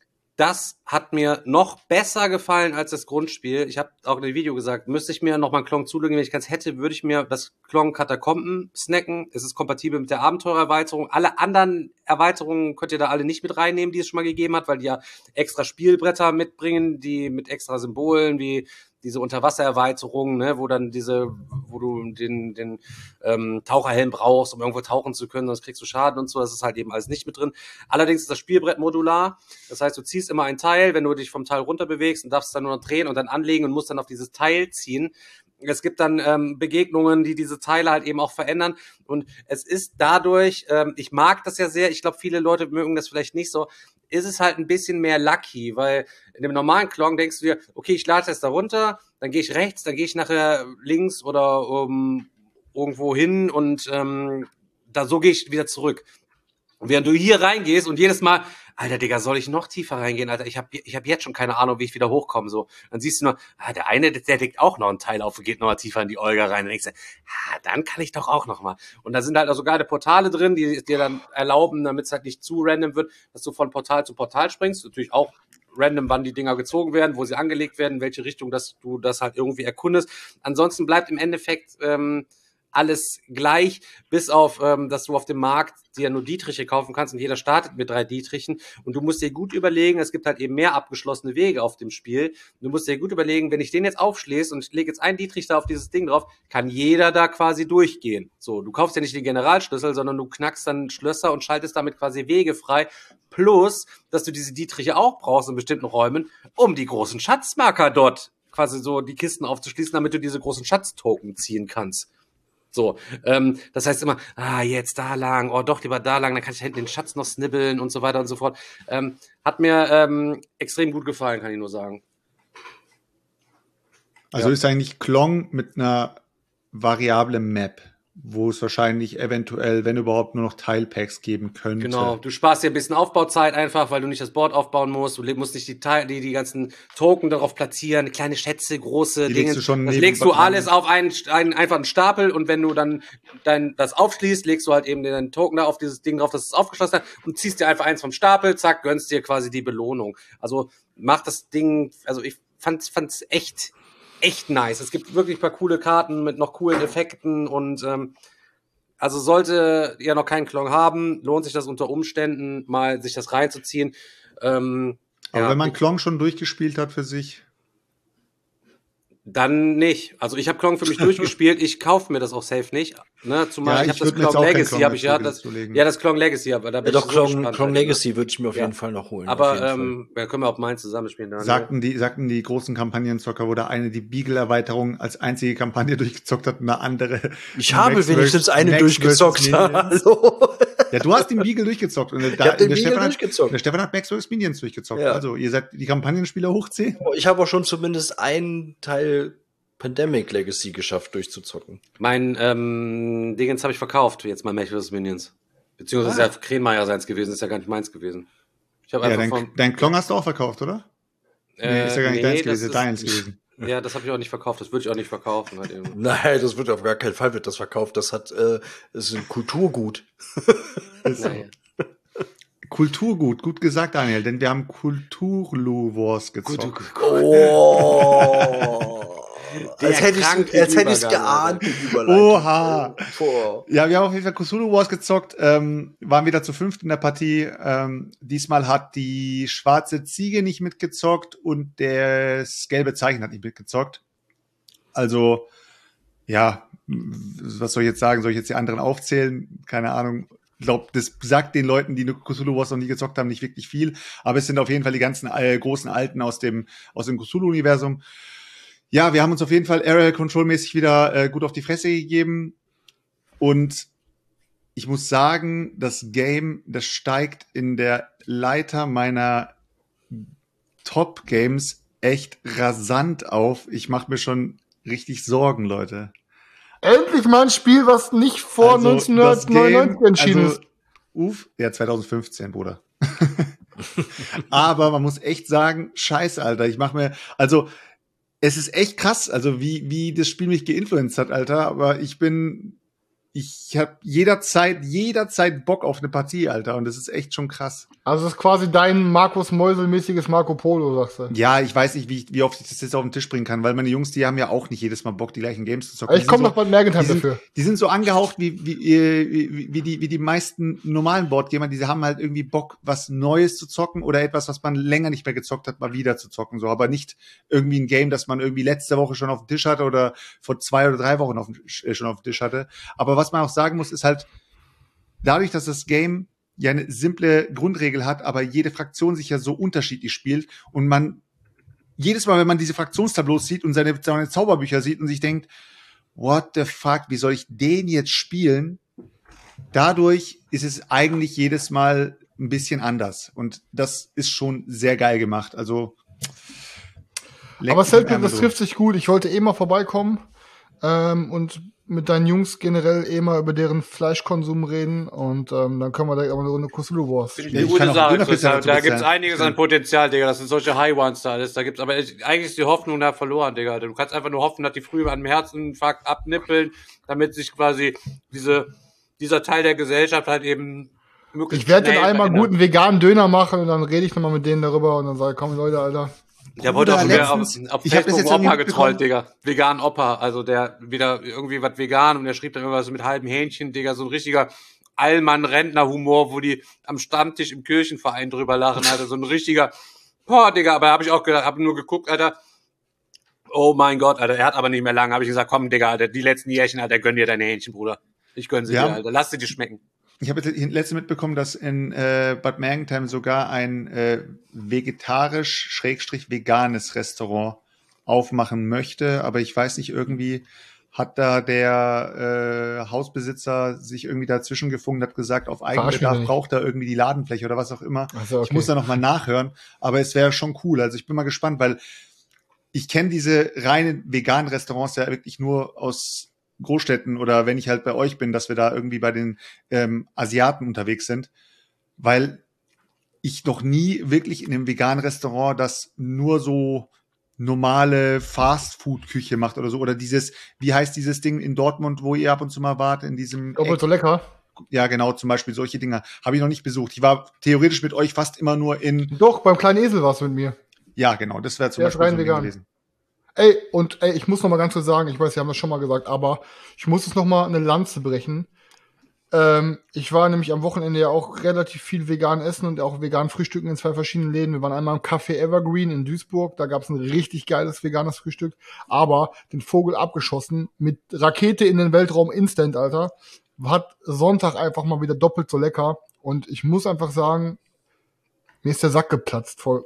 das hat mir noch besser gefallen als das Grundspiel. Ich habe auch in dem Video gesagt, müsste ich mir noch mal einen Klong zulegen, wenn ich keins hätte, würde ich mir das Klong Katakomben snacken. Es ist kompatibel mit der Abenteurerweiterung. Alle anderen Erweiterungen könnt ihr da alle nicht mit reinnehmen, die es schon mal gegeben hat, weil die ja extra Spielbretter mitbringen, die mit extra Symbolen wie diese Unterwassererweiterung, ne, wo dann diese, wo du den, den ähm, Taucherhelm brauchst, um irgendwo tauchen zu können, sonst kriegst du Schaden und so. Das ist halt eben alles nicht mit drin. Allerdings ist das Spielbrett modular. Das heißt, du ziehst immer ein Teil, wenn du dich vom Teil runter bewegst und darfst dann nur noch drehen und dann anlegen und musst dann auf dieses Teil ziehen. Es gibt dann ähm, Begegnungen, die diese Teile halt eben auch verändern. Und es ist dadurch, ähm, ich mag das ja sehr, ich glaube, viele Leute mögen das vielleicht nicht so, ist es halt ein bisschen mehr lucky, weil in dem normalen Klong denkst du dir, okay, ich lade das da runter, dann gehe ich rechts, dann gehe ich nachher links oder um, irgendwo hin und ähm, da so gehe ich wieder zurück. Und während du hier reingehst und jedes Mal, Alter, Digga, soll ich noch tiefer reingehen? Alter, ich habe ich hab jetzt schon keine Ahnung, wie ich wieder hochkomme. So, dann siehst du nur, ah, der eine, der deckt auch noch einen Teil auf und geht noch mal tiefer in die Olga rein. Und denkst du, ah, dann kann ich doch auch noch mal. Und da sind halt auch so geile Portale drin, die dir dann erlauben, damit es halt nicht zu random wird, dass du von Portal zu Portal springst. Natürlich auch random, wann die Dinger gezogen werden, wo sie angelegt werden, in welche Richtung, dass du das halt irgendwie erkundest. Ansonsten bleibt im Endeffekt ähm, alles gleich, bis auf, ähm, dass du auf dem Markt dir nur Dietriche kaufen kannst und jeder startet mit drei Dietrichen und du musst dir gut überlegen, es gibt halt eben mehr abgeschlossene Wege auf dem Spiel. Du musst dir gut überlegen, wenn ich den jetzt aufschließe und ich lege jetzt einen Dietrich da auf dieses Ding drauf, kann jeder da quasi durchgehen. So, du kaufst ja nicht den Generalschlüssel, sondern du knackst dann Schlösser und schaltest damit quasi Wege frei. Plus, dass du diese Dietriche auch brauchst in bestimmten Räumen, um die großen Schatzmarker dort quasi so die Kisten aufzuschließen, damit du diese großen Schatztoken ziehen kannst. So, ähm, das heißt immer, ah, jetzt da lang, oh, doch lieber da lang, dann kann ich hinten den Schatz noch snibbeln und so weiter und so fort. Ähm, hat mir ähm, extrem gut gefallen, kann ich nur sagen. Also Ja. ist eigentlich Klong mit einer variablen Map, wo es wahrscheinlich eventuell, wenn überhaupt, nur noch Teilpacks geben könnte. Genau, du sparst dir ein bisschen Aufbauzeit einfach, weil du nicht das Board aufbauen musst, du le- musst nicht die, Teil, die, die ganzen Token darauf platzieren, kleine Schätze, große Die Dinge. legst du schon das neben- legst du alles auf einen, einen einfachen Stapel und wenn du dann dein, das aufschließt, legst du halt eben den Token da auf dieses Ding drauf, das ist aufgeschlossen hat und ziehst dir einfach eins vom Stapel, zack, gönnst dir quasi die Belohnung. Also macht das Ding, also ich fand's, fand's echt, echt nice. Es gibt wirklich ein paar coole Karten mit noch coolen Effekten und ähm, also sollte ihr noch keinen Klong haben, lohnt sich das unter Umständen mal, sich das reinzuziehen. Ähm, Aber ja, wenn man Klong schon durchgespielt hat für sich, dann nicht. Also ich habe Klong für mich durchgespielt, ich kaufe mir das auch safe nicht. Ne? Zumal Ja, ich ich habe das würd mir jetzt Klong auch kein Legacy, Klong habe ich ja. dazu- Das, zulegen. ja, das Klong Legacy, aber da Ja, bin doch, ich so Klong, gespannt. Klong halt, Legacy würde ich mir auf Ja. jeden Fall noch holen. auf Aber jeden Fall. ähm, ja, können wir auch mal zusammenspielen. Daniel. sagten die, sagten die großen Kampagnenzocker, wo der eine die Beagle-Erweiterung als einzige Kampagne durchgezockt hat und eine andere. Ich habe Max wenigstens versus- eine Max durchgezockt. versus Minions. Hallo. Ja, du hast den Beagle durchgezockt. Und der, Ich hab den der, Beagle Stefan durchgezockt. Hat, der Stefan hat Max versus. Minions durchgezockt. Ja. Also, ihr seid die Kampagnenspieler hoch zehn. Ich habe auch schon zumindest einen Teil Pandemic Legacy geschafft durchzuzocken. Mein ähm, Dingens habe ich verkauft, jetzt mal Max versus. Minions. Beziehungsweise Ah. ist ja Krähenmeier seins gewesen, ist ja gar nicht meins gewesen. Ich habe Ja, einfach dein, vom, dein Klong hast du auch verkauft, oder? nee, ist ja gar nicht nee, deins das gewesen, ist- deins gewesen. Ja, das habe ich auch nicht verkauft, das würde ich auch nicht verkaufen. Halt eben. Nein, das wird auf gar keinen Fall wird das verkauft. Das hat, äh, das ist ein Kulturgut. Naja. Kulturgut, gut gesagt, Daniel, denn wir haben Kulturlu Wars gezockt. Oh. Der als hätte kranke ich als hätte ich Übergang, geahnt, die Überleitung. Oha! Boah. Ja, wir haben auf jeden Fall Cthulhu Wars gezockt, ähm, waren wieder zu fünft in der Partie. Ähm, diesmal hat die schwarze Ziege nicht mitgezockt und das gelbe Zeichen hat nicht mitgezockt. Also, ja, was soll ich jetzt sagen? Soll ich jetzt die anderen aufzählen? Keine Ahnung. Ich glaube, das sagt den Leuten, die Cthulhu Wars noch nie gezockt haben, nicht wirklich viel. Aber es sind auf jeden Fall die ganzen äh, großen Alten aus dem, aus dem Cthulhu-Universum. Ja, wir haben uns auf jeden Fall Area Control mäßig wieder äh, gut auf die Fresse gegeben. Und ich muss sagen, das Game, das steigt in der Leiter meiner Top-Games echt rasant auf. Ich mache mir schon richtig Sorgen, Leute. Endlich mal ein Spiel, was nicht vor Also, neunzehnhundertneunundneunzig Game, entschieden also, ist. Uff, ja, zwanzig fünfzehn, Bruder. Aber man muss echt sagen, scheiße, Alter. Ich mache mir, also es ist echt krass, also wie wie das Spiel mich geinfluenced hat, Alter. Aber ich bin, ich habe jederzeit, jederzeit Bock auf eine Partie, Alter. Und das ist echt schon krass. Also das ist quasi dein Markus Meusel-mäßiges Marco Polo, sagst du. Ja, ich weiß nicht, wie, ich, wie oft ich das jetzt auf den Tisch bringen kann, weil meine Jungs, die haben ja auch nicht jedes Mal Bock, die gleichen Games zu zocken. Ich komme so, noch bei Mergentheim die sind, dafür. Die sind so angehaucht wie, wie, wie, wie, die, wie die meisten normalen Boardgamer. Die haben halt irgendwie Bock, was Neues zu zocken oder etwas, was man länger nicht mehr gezockt hat, mal wieder zu zocken. So, aber nicht irgendwie ein Game, das man irgendwie letzte Woche schon auf dem Tisch hatte oder vor zwei oder drei Wochen auf dem, äh, schon auf dem Tisch hatte. Aber was man auch sagen muss, ist halt, dadurch, dass das Game ja eine simple Grundregel hat, aber jede Fraktion sich ja so unterschiedlich spielt und man jedes Mal, wenn man diese Fraktionstableaus sieht und seine, seine Zauberbücher sieht und sich denkt, what the fuck, wie soll ich den jetzt spielen? Dadurch ist es eigentlich jedes Mal ein bisschen anders und das ist schon sehr geil gemacht. Also aber Selten, das trifft sich gut. Ich wollte eh mal vorbeikommen ähm, und mit deinen Jungs generell eh mal über deren Fleischkonsum reden und ähm, dann können wir direkt aber eine Runde Cthulhu Wars Finde ich spielen. eine gute Sache. Chris, Da, da gibt's bezahlen. einiges an Potenzial, Digga. Das sind solche High Ones da alles. Da gibt's, aber ich, eigentlich ist die Hoffnung da verloren, Digga. Du kannst einfach nur hoffen, dass die früh an einem Herzinfarkt abnippeln, damit sich quasi diese, dieser Teil der Gesellschaft halt eben möglichst Ich werde schnell dann einmal verändert. guten veganen Döner machen und dann rede ich nochmal mit denen darüber und dann sage ich, komm Leute, Alter. Der wurde auch wieder auf, letztens- auf ich hab das Facebook jetzt irgendwie Opa getrollt, mitbekommen. Digga. Vegan Opa, also der wieder irgendwie was vegan und der schrieb dann irgendwas mit halbem Hähnchen, Digga, so ein richtiger Allmann-Rentner-Humor, wo die am Stammtisch im Kirchenverein drüber lachen, Alter, so ein richtiger, boah, Digga, aber hab ich auch gedacht, hab nur geguckt, Alter, oh mein Gott, Alter, er hat aber nicht mehr lange, hab ich gesagt, komm, Digga, Alter, die letzten Jährchen, Alter, gönn dir deine Hähnchen, Bruder. Ich gönn sie Ja. dir, Alter, lass sie dir schmecken. Ich habe jetzt letzte mitbekommen, dass in äh, Bad Mergentheim sogar ein äh, vegetarisch-veganes Restaurant aufmachen möchte, aber ich weiß nicht, irgendwie hat da der äh, Hausbesitzer sich irgendwie dazwischen gefunden, hat gesagt, auf Verarsch mich Eigenbedarf nicht. braucht er irgendwie die Ladenfläche oder was auch immer. Ach so, okay. Ich muss da nochmal nachhören, aber es wäre schon cool. Also ich bin mal gespannt, weil ich kenne diese reinen veganen Restaurants ja wirklich nur aus Großstädten oder wenn ich halt bei euch bin, dass wir da irgendwie bei den ähm, Asiaten unterwegs sind, weil ich noch nie wirklich in einem veganen Restaurant das nur so normale Fast-Food-Küche macht oder so. Oder dieses, wie heißt dieses Ding in Dortmund, wo ihr ab und zu mal wart, in diesem Doppelt so lecker. Ja, genau, zum Beispiel solche Dinger habe ich noch nicht besucht. Ich war theoretisch mit euch fast immer nur in, Doch, beim kleinen Esel warst du mit mir. ja genau, das wäre zum Der ist Beispiel rein so ein Ding vegan. gewesen. Ey, und ey, ich muss noch mal ganz kurz sagen, ich weiß, Sie haben das schon mal gesagt, aber ich muss jetzt noch mal eine Lanze brechen. Ähm, ich war nämlich am Wochenende ja auch relativ viel vegan essen und auch vegan frühstücken in zwei verschiedenen Läden. Wir waren einmal im Café Evergreen in Duisburg, da gab es ein richtig geiles veganes Frühstück, aber den Vogel abgeschossen mit Rakete in den Weltraum instant, Alter. Hat Sonntag einfach mal wieder doppelt so lecker und ich muss einfach sagen, mir ist der Sack geplatzt vor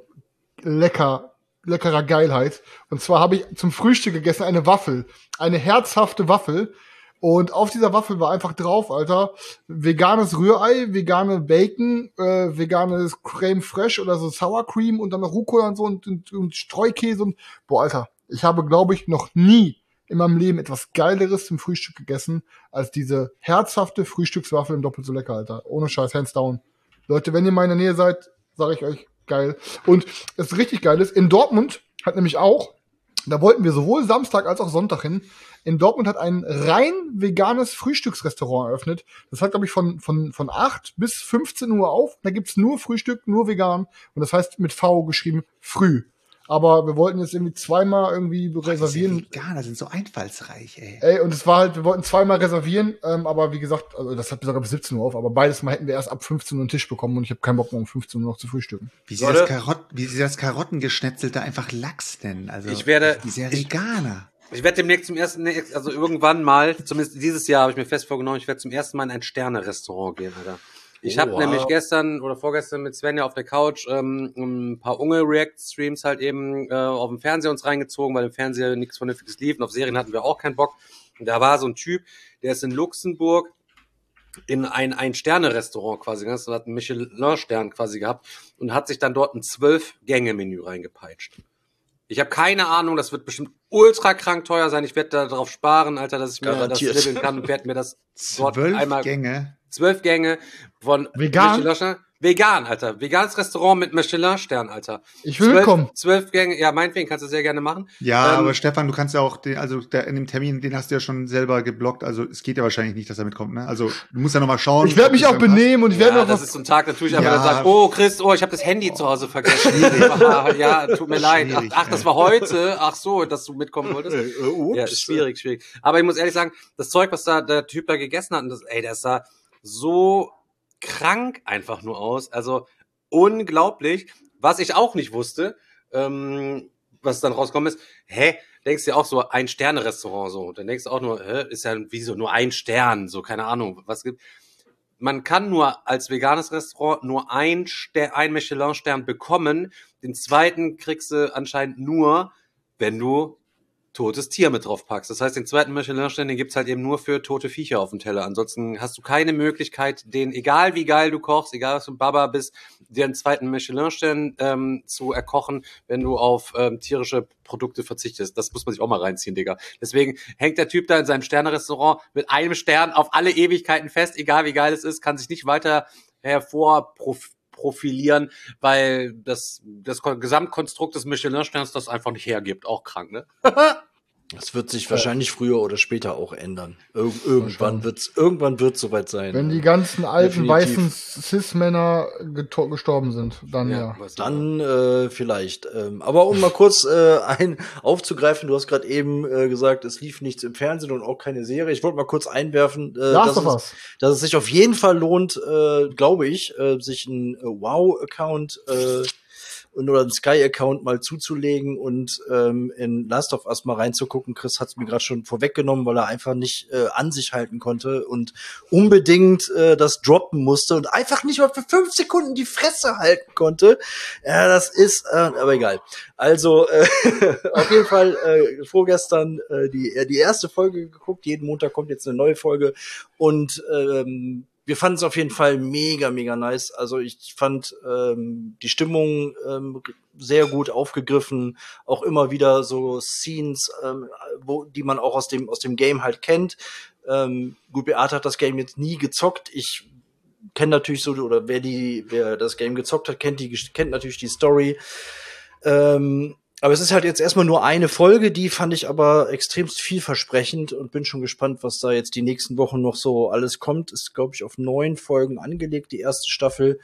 lecker leckerer Geilheit. Und zwar habe ich zum Frühstück gegessen eine Waffel. Eine herzhafte Waffel. Und auf dieser Waffel war einfach drauf, Alter, veganes Rührei, vegane Bacon, äh, veganes Creme Fraiche oder so Sour Cream und dann noch Rucola und so und, und, und Streukäse und, boah, Alter, ich habe, glaube ich, noch nie in meinem Leben etwas Geileres zum Frühstück gegessen, als diese herzhafte Frühstückswaffel im Doppelt so lecker, Alter. Ohne Scheiß, hands down. Leute, wenn ihr in meiner Nähe seid, sage ich euch, geil. Und das richtig geil ist, in Dortmund hat nämlich auch, da wollten wir sowohl Samstag als auch Sonntag hin, in Dortmund hat ein rein veganes Frühstücksrestaurant eröffnet. Das hat, glaube ich, von, von, von acht bis fünfzehn Uhr auf. Da gibt's nur Frühstück, nur vegan. Und das heißt mit V geschrieben, früh. Aber wir wollten jetzt irgendwie zweimal irgendwie reservieren. Diese Veganer sind so einfallsreich, ey. Ey, und es war halt, wir wollten zweimal reservieren, ähm, aber wie gesagt, also das hat sogar bis siebzehn Uhr auf, aber beides Mal hätten wir erst ab fünfzehn Uhr einen Tisch bekommen und ich habe keinen Bock mehr um fünfzehn Uhr noch zu frühstücken. Wie sie, Leute. das Karott, wie sie das Karottengeschnetzelte einfach Lachs nennen. Also Ich werde- dieser ich- Veganer. Ich werde demnächst zum ersten, also irgendwann mal, zumindest dieses Jahr habe ich mir fest vorgenommen, ich werde zum ersten Mal in ein Sterne-Restaurant gehen, Alter. Ich Oh, habe wow. nämlich gestern oder vorgestern mit Sven ja auf der Couch ähm, ein paar Unge-React-Streams halt eben äh, auf dem Fernseher uns reingezogen, weil im Fernseher nichts Vernünftiges lief und auf Serien hatten wir auch keinen Bock. Und da war so ein Typ, der ist in Luxemburg in ein Ein-Sterne-Restaurant quasi, das hat einen Michelin-Stern quasi gehabt und hat sich dann dort ein Zwölf-Gänge-Menü reingepeitscht. Ich habe keine Ahnung, das wird bestimmt ultra krank teuer sein. Ich werde da drauf sparen, Alter, dass ich mir Garantiert. das snibbeln kann und werde mir das dort Zwölf einmal Gänge. zwölf Gänge von Vegan? Michelin. Vegan, Alter. Veganes Restaurant mit Michelin-Stern, Alter. Ich will zwölf, kommen. Zwölf Gänge, ja, meinetwegen kannst du sehr gerne machen. Ja, Ähm, aber Stefan, du kannst ja auch, den, also der, in dem Termin, den hast du ja schon selber geblockt. Also es geht ja wahrscheinlich nicht, dass er mitkommt. Ne? Also du musst ja noch mal schauen. Ich werde ob mich das auch dann passt. benehmen und ich werde Ja, noch das was. ist so ein Tag natürlich, aber Ja. dann sagt, oh Chris, oh, ich habe das Handy zu Hause vergessen. ja, tut mir leid. Ach, Schwierig, ach, das ey. war heute. Ach so, dass du mitkommen wolltest. Äh, äh, ups. Ja, ist schwierig, schwierig. Aber ich muss ehrlich sagen, das Zeug, was da der Typ da gegessen hat, und das, ey, das sah so krank einfach nur aus. Also unglaublich. Was ich auch nicht wusste, ähm, was dann rausgekommen ist, hä, denkst du ja auch so, ein Sterne-Restaurant so. Dann denkst du auch nur, hä, ist ja wieso nur ein Stern, so, keine Ahnung, was gibt. Man kann nur als veganes Restaurant nur ein, Ster- ein Michelin-Stern bekommen. Den zweiten kriegst du anscheinend nur, wenn du totes Tier mit drauf packst. Das heißt, den zweiten Michelin-Stern, den gibt's halt eben nur für tote Viecher auf dem Teller. Ansonsten hast du keine Möglichkeit, den, egal wie geil du kochst, egal was du ein Baba bist, dir einen zweiten Michelin-Stern ähm, zu erkochen, wenn du auf ähm, tierische Produkte verzichtest. Das muss man sich auch mal reinziehen, Digga. Deswegen hängt der Typ da in seinem Sterne-Restaurant mit einem Stern auf alle Ewigkeiten fest, egal wie geil es ist, kann sich nicht weiter hervorprof- profilieren, weil das, das Gesamtkonstrukt des Michelin-Sterns das einfach nicht hergibt. Auch krank, ne? Das wird sich wahrscheinlich früher oder später auch ändern. Ir irgendwann wird's, irgendwann wird's soweit sein. Wenn die ganzen alten Definitiv. weißen Cis-Männer geto- gestorben sind, dann ja. was Dann äh, vielleicht. Ähm, aber um mal kurz äh, ein aufzugreifen, du hast gerade eben äh, gesagt, es lief nichts im Fernsehen und auch keine Serie. Ich wollte mal kurz einwerfen, äh, Last dass, of es, Us. dass es sich auf jeden Fall lohnt, äh, glaube ich, äh, sich einen äh, Wow-Account äh, und oder einen Sky-Account mal zuzulegen und ähm, in Last of Us mal reinzugucken. Chris hat es mir gerade schon vorweggenommen, weil er einfach nicht äh, an sich halten konnte und unbedingt äh, das droppen musste und einfach nicht mal für fünf Sekunden die Fresse halten konnte. Ja, das ist, äh, aber egal. Also äh, auf jeden Fall äh, vorgestern äh, die, äh, die erste Folge geguckt. Jeden Montag kommt jetzt eine neue Folge und ähm, wir fanden es auf jeden Fall mega, mega nice. Also ich fand ähm, die Stimmung ähm, sehr gut aufgegriffen. Auch immer wieder so Scenes, ähm, wo, die man auch aus dem, aus dem Game halt kennt. Ähm, gut, Beate hat das Game jetzt nie gezockt. Ich kenne natürlich so, oder wer die, wer das Game gezockt hat, kennt die, kennt natürlich die Story. Ähm, aber es ist halt jetzt erstmal nur eine Folge, die fand ich aber extremst vielversprechend und bin schon gespannt, was da jetzt die nächsten Wochen noch so alles kommt. Ist, glaube ich, auf neun Folgen angelegt, die erste Staffel.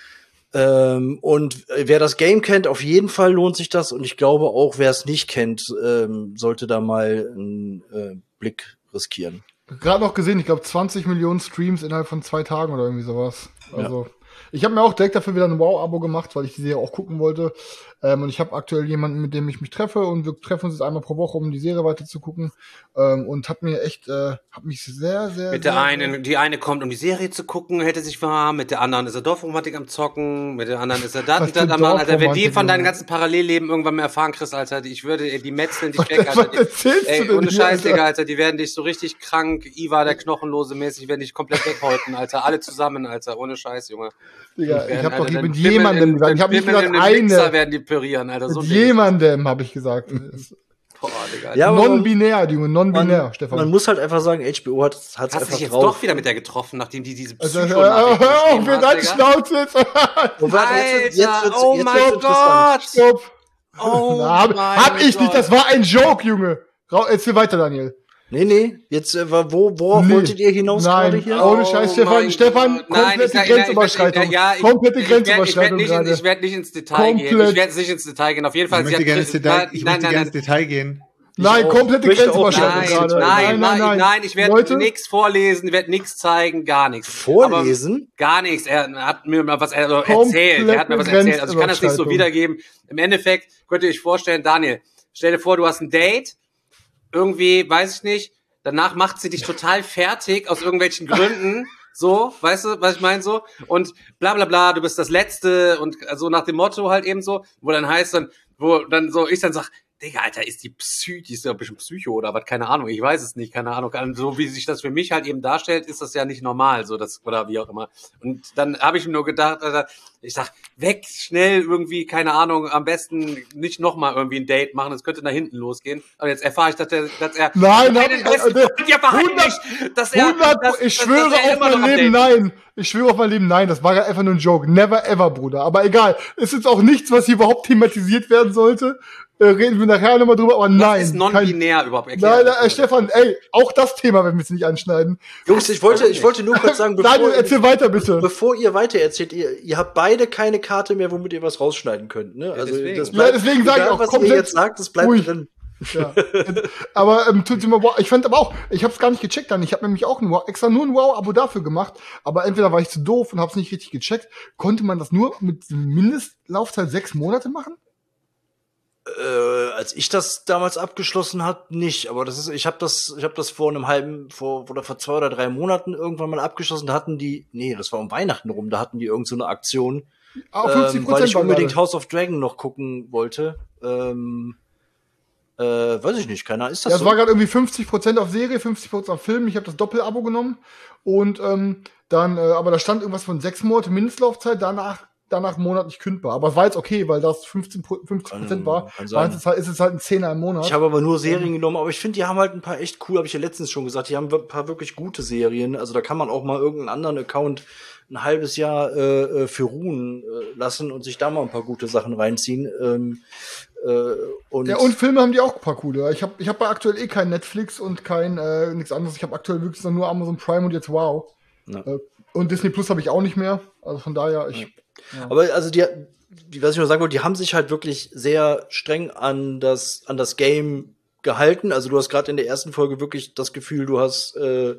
Ähm, und wer das Game kennt, auf jeden Fall lohnt sich das. Und ich glaube auch, wer es nicht kennt, ähm, sollte da mal einen äh, Blick riskieren. Gerade noch gesehen, ich glaube zwanzig Millionen Streams innerhalb von zwei Tagen oder irgendwie sowas. Also ich habe mir auch direkt dafür wieder ein Wow-Abo gemacht, weil ich die Serie auch gucken wollte. Ähm, und ich habe aktuell jemanden, mit dem ich mich treffe und wir treffen uns jetzt einmal pro Woche, um die Serie weiter zu gucken. Ähm, und hat mir echt, äh, hat mich sehr, sehr, Mit sehr, der einen, die eine kommt, um die Serie zu gucken, hätte sich warm, mit der anderen ist er Dorfromantik am Zocken, mit der anderen ist er das Was und das für am Mann, Alter. Wenn die Dorfromantik, von deinem Junge? ganzen Parallelleben irgendwann mal erfahren, Chris, Alter, ich würde, ey, die metzeln dich Was- weg, was Alter. Die, erzählst ey, du denn ohne hier, Scheiß, Alter? Digga, Alter, die werden dich so richtig krank, Iva, der Knochenlose mäßig, werden dich komplett weghäuten, Alter. Alle zusammen, Alter, ohne Scheiß, Junge. Digga, ich Werden, habe doch Alter, hier den mit Pimmel jemandem in- gesagt. den Ich habe nicht Pimmel gesagt in den Mixer eine. werden die pürieren, Alter. So Mit ein Ding. jemandem habe ich gesagt. Boah, Digga. Ja, aber man- Non-binär, Junge, non-binär, Man, Stefan. man muss halt einfach sagen, H B O hat es Hast einfach dich jetzt drauf. doch wieder mit der getroffen, nachdem die diese Also, hör Psycho-Nachrichten hör auf, geschrieben wir hat, deine Digga? Schnauze jetzt. Oh, warte, jetzt wird's- jetzt Alter, wird's- oh jetzt mein wird's interessant. Gott! Stopp. Oh Na, hab, mein hab ich Gott. nicht, das war ein Joke, Junge. Ra Erzähl weiter, Daniel. Nee, nee, jetzt, äh, wo, worauf Nee. wolltet ihr hinaus gerade Nein, hier? ohne Oh Scheiß, Stefan. mein Stefan, Gott. Nein, komplette ich sag- nein, Grenzüberschreitung. ich- ja, ich- komplette ich werd- Grenzüberschreitung Ich werde gerade. nicht, ich werd nicht ins Detail gehen. Komplett. Ich werde nicht ins Detail gehen. Auf jeden Fall. Ich sie möchte hat- gerne ins Detail, nein, ich nein, möchte nein, gerne ins nein. Detail gehen. Nein, auch. komplette Ich möchte auch Grenzüberschreitung Nein, gerade. nein, nein, nein, nein, ich werde Leute, nichts vorlesen, ich werde nichts zeigen, gar nichts. Vorlesen? Aber gar nichts. Er hat mir mal was er- also Komplette erzählt. Er hat mir was erzählt. Also ich kann das nicht so Grenzüberschreitung. wiedergeben. Im Endeffekt könnt ihr euch vorstellen, Daniel, stell dir vor, du hast ein Date. Irgendwie, weiß ich nicht. Danach macht sie dich total fertig aus irgendwelchen Gründen. So, weißt du, was ich meine so? Und bla bla bla, du bist das Letzte und so nach dem Motto halt eben so, wo dann heißt dann, wo dann so ich dann sag, Digga, Alter, ist die Psy, die ist ja ein bisschen Psycho oder was, keine Ahnung, ich weiß es nicht, keine Ahnung. So wie sich das für mich halt eben darstellt, ist das ja nicht normal, so das, oder wie auch immer. Und dann habe ich mir nur gedacht, Alter, ich sag, weg, schnell irgendwie, keine Ahnung, am besten nicht nochmal irgendwie ein Date machen, es könnte nach hinten losgehen. Aber jetzt erfahre ich, dass er, dass er, Nein, nein, einen besten äh, Freund ja verheimlicht, dass er, hundert, dass, ich dass- schwöre dass er auf immer noch mein am Leben, Date ist. nein. Ich schwöre auf mein Leben, nein. Das war ja einfach nur ein Joke. Never ever, Bruder. Aber egal. Es ist auch nichts, was hier überhaupt thematisiert werden sollte. Äh, reden wir nachher nochmal drüber, aber nein. Das ist non-binär überhaupt Kein, erklärt. nein, äh, Stefan, ey, auch das Thema werden wir jetzt nicht anschneiden. Jungs, ich wollte, ich wollte nur kurz sagen, bevor, Daniel, erzähl weiter, bitte. bevor ihr weiter erzählt, ihr, ihr habt beide keine Karte mehr, womit ihr was rausschneiden könnt. Ne? Also deswegen. das Ja, bleibt, deswegen sage ich egal, auch, was komplett ihr jetzt sagt, das bleibt ruhig. drin. Ja. Aber ähm, tut mir wow. Ich fand aber auch, ich habe es gar nicht gecheckt dann. Ich habe nämlich auch ein wow, extra nur ein Wow-Abo dafür gemacht. Aber entweder war ich zu doof und habe es nicht richtig gecheckt. Konnte man das nur mit Mindestlaufzeit sechs Monate machen? Äh, als ich das damals abgeschlossen hat, nicht. Aber das ist, ich habe das, ich habe das vor einem halben, vor oder vor zwei oder drei Monaten irgendwann mal abgeschlossen. Da hatten die, nee, das war um Weihnachten rum. Da hatten die irgend so eine Aktion, Ah, fünfzig ähm, weil Prozent ich unbedingt House of Dragon noch gucken wollte. Ähm, äh, weiß ich nicht, keiner ist das Ja, es so? war gerade irgendwie fünfzig Prozent auf Serie, fünfzig Prozent auf Film. Ich habe das Doppelabo genommen. Und ähm, dann, äh, aber da stand irgendwas von sechs Monate Mindestlaufzeit, danach danach monatlich kündbar. Aber es war jetzt okay, weil das fünfzehn, fünfzig Prozent war. kann sein. War es halt, ist es halt ein Zehner im Monat. Ich habe aber nur Serien genommen, aber ich finde, die haben halt ein paar echt cool, habe ich ja letztens schon gesagt, die haben ein paar wirklich gute Serien. Also da kann man auch mal irgendeinen anderen Account ein halbes Jahr äh, für ruhen äh, lassen und sich da mal ein paar gute Sachen reinziehen. Ähm, äh, und, Ja, und Filme haben die auch ein paar coole. Ich habe ich hab aktuell eh kein Netflix und kein äh, nichts anderes. Ich habe aktuell wirklich nur Amazon Prime und jetzt Wow. Ja. Äh, und Disney Plus habe ich auch nicht mehr. Also von daher, ich. Ja. Aber also die, die, was ich nur sagen wollte, die haben sich halt wirklich sehr streng an das, an das Game gehalten. Also du hast gerade in der ersten Folge wirklich das Gefühl, du hast äh,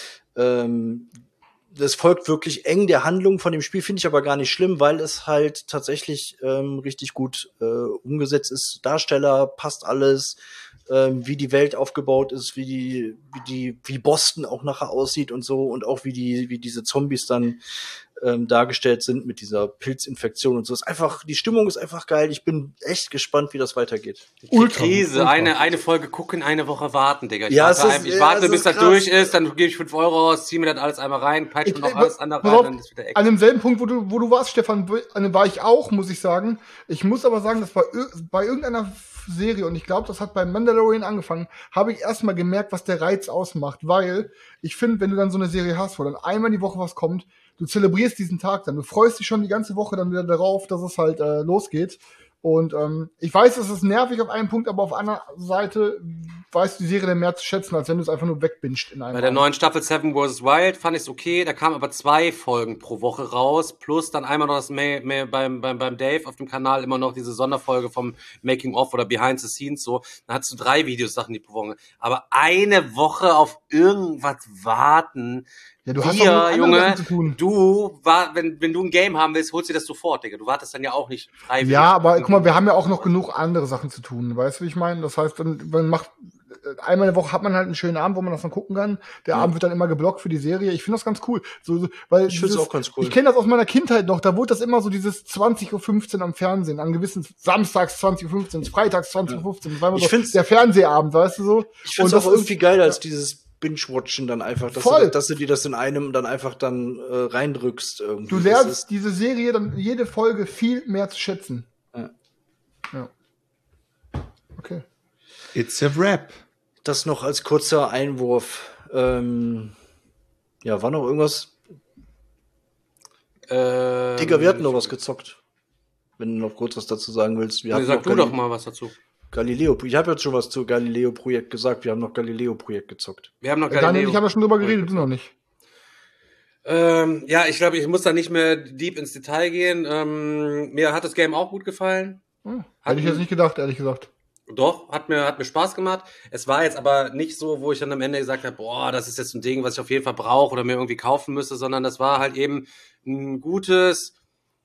ähm, das folgt wirklich eng der Handlung von dem Spiel, finde ich aber gar nicht schlimm, weil es halt tatsächlich ähm, richtig gut äh, umgesetzt ist. Darsteller, passt alles, ähm, wie die Welt aufgebaut ist, wie die, wie die, wie Boston auch nachher aussieht und so und auch wie die, wie diese Zombies dann ähm, dargestellt sind mit dieser Pilzinfektion und so. Ist einfach, die Stimmung ist einfach geil. Ich bin echt gespannt, wie das weitergeht. Ultra. Krise, ultra. eine, eine Folge gucken, eine Woche warten, Digga. Ich Ja, warte, es ist- ein- ich ja, warte es bis ist das krass. durch ist, dann gebe ich fünf Euro aus, ziehe mir das alles einmal rein, peitsche Ich- noch ich- alles andere pass rein, auf, dann ist wieder An Action. demselben Punkt, wo du, wo du warst, Stefan, an dem war ich auch, muss ich sagen. Ich muss aber sagen, dass bei, ir- bei irgendeiner Serie, und ich glaube, das hat bei Mandalorian angefangen, habe ich erstmal gemerkt, was der Reiz ausmacht. Weil ich finde, wenn du dann so eine Serie hast, wo dann einmal die Woche was kommt, du zelebrierst diesen Tag dann. Du freust dich schon die ganze Woche dann wieder darauf, dass es halt äh, losgeht. Und ähm, ich weiß, es ist nervig auf einem Punkt, aber auf einer Seite weißt du die Serie dann mehr zu schätzen, als wenn du es einfach nur wegbingst in einem Bei der Abend. neuen Staffel Seven versus. Wild fand ich es okay, da kamen aber zwei Folgen pro Woche raus, plus dann einmal noch das May, May, beim, beim, beim Dave auf dem Kanal immer noch diese Sonderfolge vom Making of oder Behind the Scenes, so. Dann hast du drei Videosachen die pro Woche. Aber eine Woche auf irgendwas warten, Ja, du hast wir, doch noch andere Junge, Sachen zu tun. du, war, wenn, wenn du ein Game haben willst, holst du das sofort, Digga. Du wartest dann ja auch nicht freiwillig. Ja, aber guck mal, wir haben ja auch noch genug andere Sachen zu tun. Weißt du, wie ich meine? Das heißt, dann, man macht einmal in der Woche hat man halt einen schönen Abend, wo man das dann gucken kann. Der Abend wird dann immer geblockt für die Serie. Ich finde das ganz cool. So, so, weil Ich find's dieses- auch ganz cool. Ich kenne das aus meiner Kindheit noch. Da wurde das immer so dieses zwanzig Uhr fünfzehn am Fernsehen, an gewissen Samstags zwanzig Uhr fünfzehn, Freitags zwanzig Uhr fünfzehn. Das war immer Ich so find's- der Fernsehabend, weißt du so? Ich finde es Und auch das ist- irgendwie geil, als dieses Binge-Watchen dann einfach, dass Voll. du, dass du dir das in einem dann einfach dann äh, reindrückst irgendwie. Du Das lernst ist- diese Serie dann jede Folge viel mehr zu schätzen. Ja. Ja. Okay. It's a wrap. Das noch als kurzer Einwurf. Ähm, ja, war noch irgendwas? Ähm, Digga, wir hatten noch was gezockt. Wenn du noch kurz was dazu sagen willst. Wir Nee, hatten sag noch du Gali- doch mal was dazu. Galileo. Ich habe jetzt schon was zu Galileo-Projekt gesagt. Wir haben noch Galileo-Projekt gezockt. Wir haben noch Daniel und Galileo. ich haben ja schon drüber geredet, du noch nicht. Ähm, ja, ich glaube, ich muss da nicht mehr deep ins Detail gehen. Ähm, mir hat das Game auch gut gefallen. Hm. Hätte ich jetzt nicht gedacht, ehrlich gesagt. Doch, hat mir, hat mir Spaß gemacht. Es war jetzt aber nicht so, wo ich dann am Ende gesagt habe, boah, das ist jetzt ein Ding, was ich auf jeden Fall brauche oder mir irgendwie kaufen müsste, sondern das war halt eben ein gutes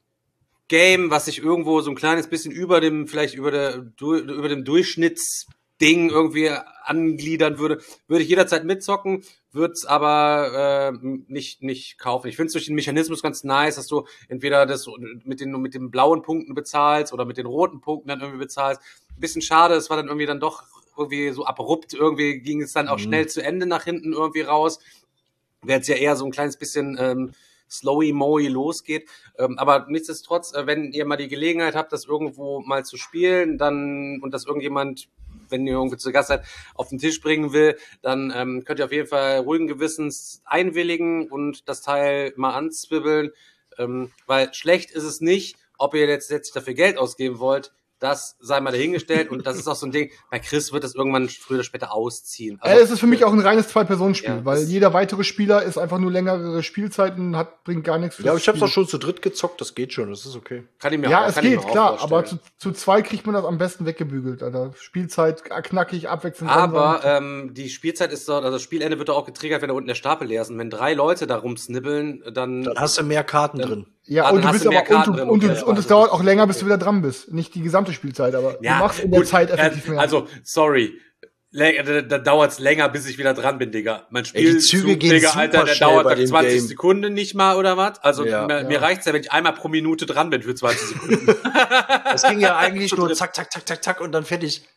Game, was sich irgendwo so ein kleines bisschen über dem, vielleicht über der, du- über dem Durchschnitts Ding irgendwie angliedern würde, würde ich jederzeit mitzocken, würde es aber äh, nicht nicht kaufen. Ich finde es durch den Mechanismus ganz nice, dass du entweder das mit den mit den blauen Punkten bezahlst oder mit den roten Punkten dann irgendwie bezahlst. Ein bisschen schade, es war dann irgendwie dann doch irgendwie so abrupt, irgendwie ging es dann auch mhm. schnell zu Ende nach hinten irgendwie raus. Wäre jetzt ja eher so ein kleines bisschen ähm, slowy-mowy losgeht. Ähm, aber nichtsdestotrotz, äh, wenn ihr mal die Gelegenheit habt, das irgendwo mal zu spielen, dann und das irgendjemand, wenn ihr irgendwie zu Gast seid, auf den Tisch bringen will, dann ähm, könnt ihr auf jeden Fall ruhigen Gewissens einwilligen und das Teil mal anzwibbeln. Ähm, weil schlecht ist es nicht, ob ihr jetzt, jetzt dafür Geld ausgeben wollt. Das sei mal dahingestellt und das ist auch so ein Ding, bei Chris wird das irgendwann früher oder später ausziehen. Also, äh, es ist für mich auch ein reines Zwei-Personen-Spiel, ja, weil jeder weitere Spieler ist einfach nur längere Spielzeiten, hat, bringt gar nichts. Ja, ich hab's auch schon zu dritt gezockt, das geht schon, das ist okay. Kann ich mir ja, auch, es kann geht, ich mir klar, auch aber zu, zu zwei kriegt man das am besten weggebügelt, Alter. Spielzeit knackig, abwechselnd. Aber ähm, die Spielzeit ist dort, also das Spielende wird doch auch getriggert, wenn da unten der Stapel leer ist. Und wenn drei Leute da rumsnibbeln, dann... Dann hast du mehr Karten dann, drin. Ja, dann und du bist aber, Karten und, du, drin, und, okay, du, und es dauert auch länger, bis du wieder dran bist. Nicht die gesamte Spielzeit, aber ja, du machst in der gut, Zeit effektiv äh, mehr. Also, sorry. Da, da dauert's länger, bis ich wieder dran bin, Digga. Mein Ey, die Spielzug, Züge gehen Digga, super Alter, der schnell dauert bei nach dem zwanzig Game. Sekunden nicht mal, oder was? Also, Ja. mir, Ja. mir reicht's ja, wenn ich einmal pro Minute dran bin für zwanzig Sekunden. Das ging ja eigentlich nur zack, zack, zack, zack, zack und dann fertig.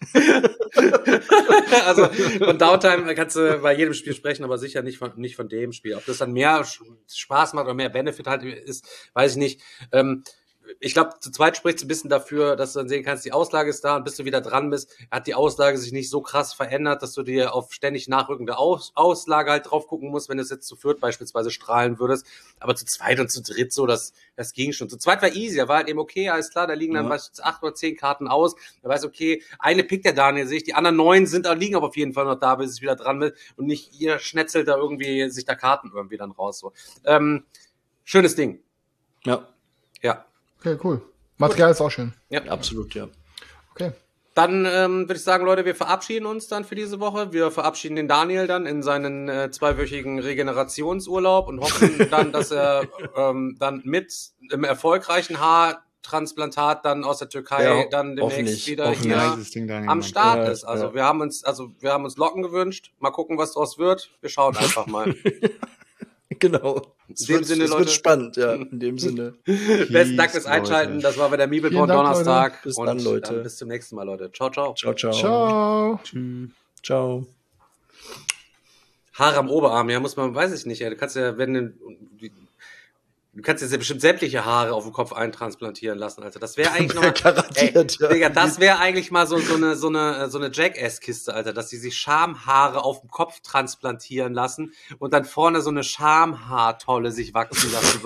Also von Downtime kannst du bei jedem Spiel sprechen, aber sicher nicht von, nicht von dem Spiel. Ob das dann mehr Spaß macht oder mehr Benefit halt ist, weiß ich nicht. Ähm, ich glaube, zu zweit spricht es ein bisschen dafür, dass du dann sehen kannst, die Auslage ist da und bis du wieder dran bist, hat die Auslage sich nicht so krass verändert, dass du dir auf ständig nachrückende Aus- Auslage halt drauf gucken musst, wenn du es jetzt zu viert beispielsweise strahlen würdest. Aber zu zweit und zu dritt so, das, das ging schon. Zu zweit war easy, da war halt eben okay, alles klar, da liegen dann Ja. was, acht oder zehn Karten aus. Da weiß okay, eine pickt der Daniel sich, die anderen neun sind da, liegen aber auf jeden Fall noch da, bis ich wieder dran bin und nicht ihr schnetzelt da irgendwie sich da Karten irgendwie dann raus. So. Ähm, schönes Ding. Ja, Ja. Okay, cool. Material ist auch schön. Ja. absolut, ja. Okay. Dann ähm, würde ich sagen, Leute, wir verabschieden uns dann für diese Woche. Wir verabschieden den Daniel dann in seinen äh, zweiwöchigen Regenerationsurlaub und hoffen dann, dass er ähm, dann mit im erfolgreichen Haartransplantat dann aus der Türkei Ja, dann demnächst hoffentlich, wieder hoffentlich. hier Nices Ding, Daniel, am Mann. Start Ja, ist. Also ja. wir haben uns, also wir haben uns Locken gewünscht. Mal gucken, was draus wird. Wir schauen einfach mal. Genau. Es dem wird, Sinne, es Leute. wird spannend, ja, in dem Sinne. Besten Dank fürs Einschalten. Leute. Das war wieder Vielen Meeple-Porn Dank, Donnerstag. Leute. Bis und dann, Leute. Dann bis zum nächsten Mal, Leute. Ciao, ciao. Ciao, ciao. Ciao. Tschüss. Ciao. Haare am Oberarm, ja, muss man, weiß ich nicht, ja. Du kannst ja, wenn du, du kannst jetzt ja bestimmt sämtliche Haare auf dem Kopf eintransplantieren lassen, Alter. Das wäre eigentlich nochmal, Garantiert, ja. Digga, das wäre eigentlich mal so, so eine, so eine, so eine Jackass-Kiste, Alter, dass die sich Schamhaare auf dem Kopf transplantieren lassen und dann vorne so eine Schamhaartolle sich wachsen lassen.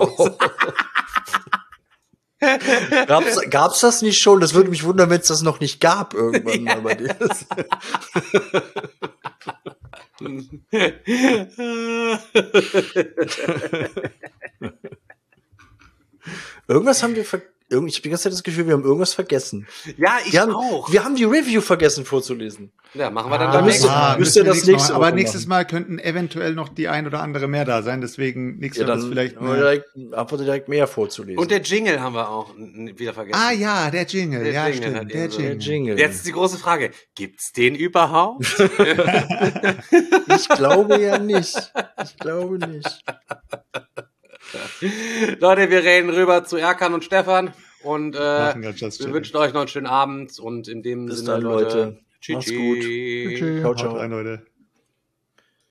Gab's, gab's das nicht schon? Das würde mich wundern, wenn es das noch nicht gab irgendwann mal bei dir. Irgendwas haben wir ver Irgend- Ich habe die ganze Zeit das Gefühl, wir haben irgendwas vergessen. Ja, ich Wir haben, auch. wir haben die Review vergessen vorzulesen. Ja, machen wir dann Ah, beim müsst nächsten ihr- Mal. müsst ihr müssen wir das nächstes nächste Mal. Aber Woche nächstes machen. Mal könnten eventuell noch die ein oder andere mehr da sein. Deswegen nächstes Ja, Mal dann ist vielleicht haben wir mehr. direkt, haben wir direkt mehr vorzulesen. Und der Jingle haben wir auch n- wieder vergessen. Ah ja, der Jingle. Der ja, Jingle hat stimmt. Der eben so- der Jingle. Jingle. Jetzt ist die große Frage, gibt's den überhaupt? Ich glaube ja nicht. Ich glaube nicht. Leute, wir reden rüber zu Erkan und Stefan und äh, Machen grad Just wir Chatting. wünschen euch noch einen schönen Abend und in dem Bis Sinne, dann, Leute, Leute. tschüss. Mach's gut. Tschüss. Ciao, Haut ciao. rein, Leute.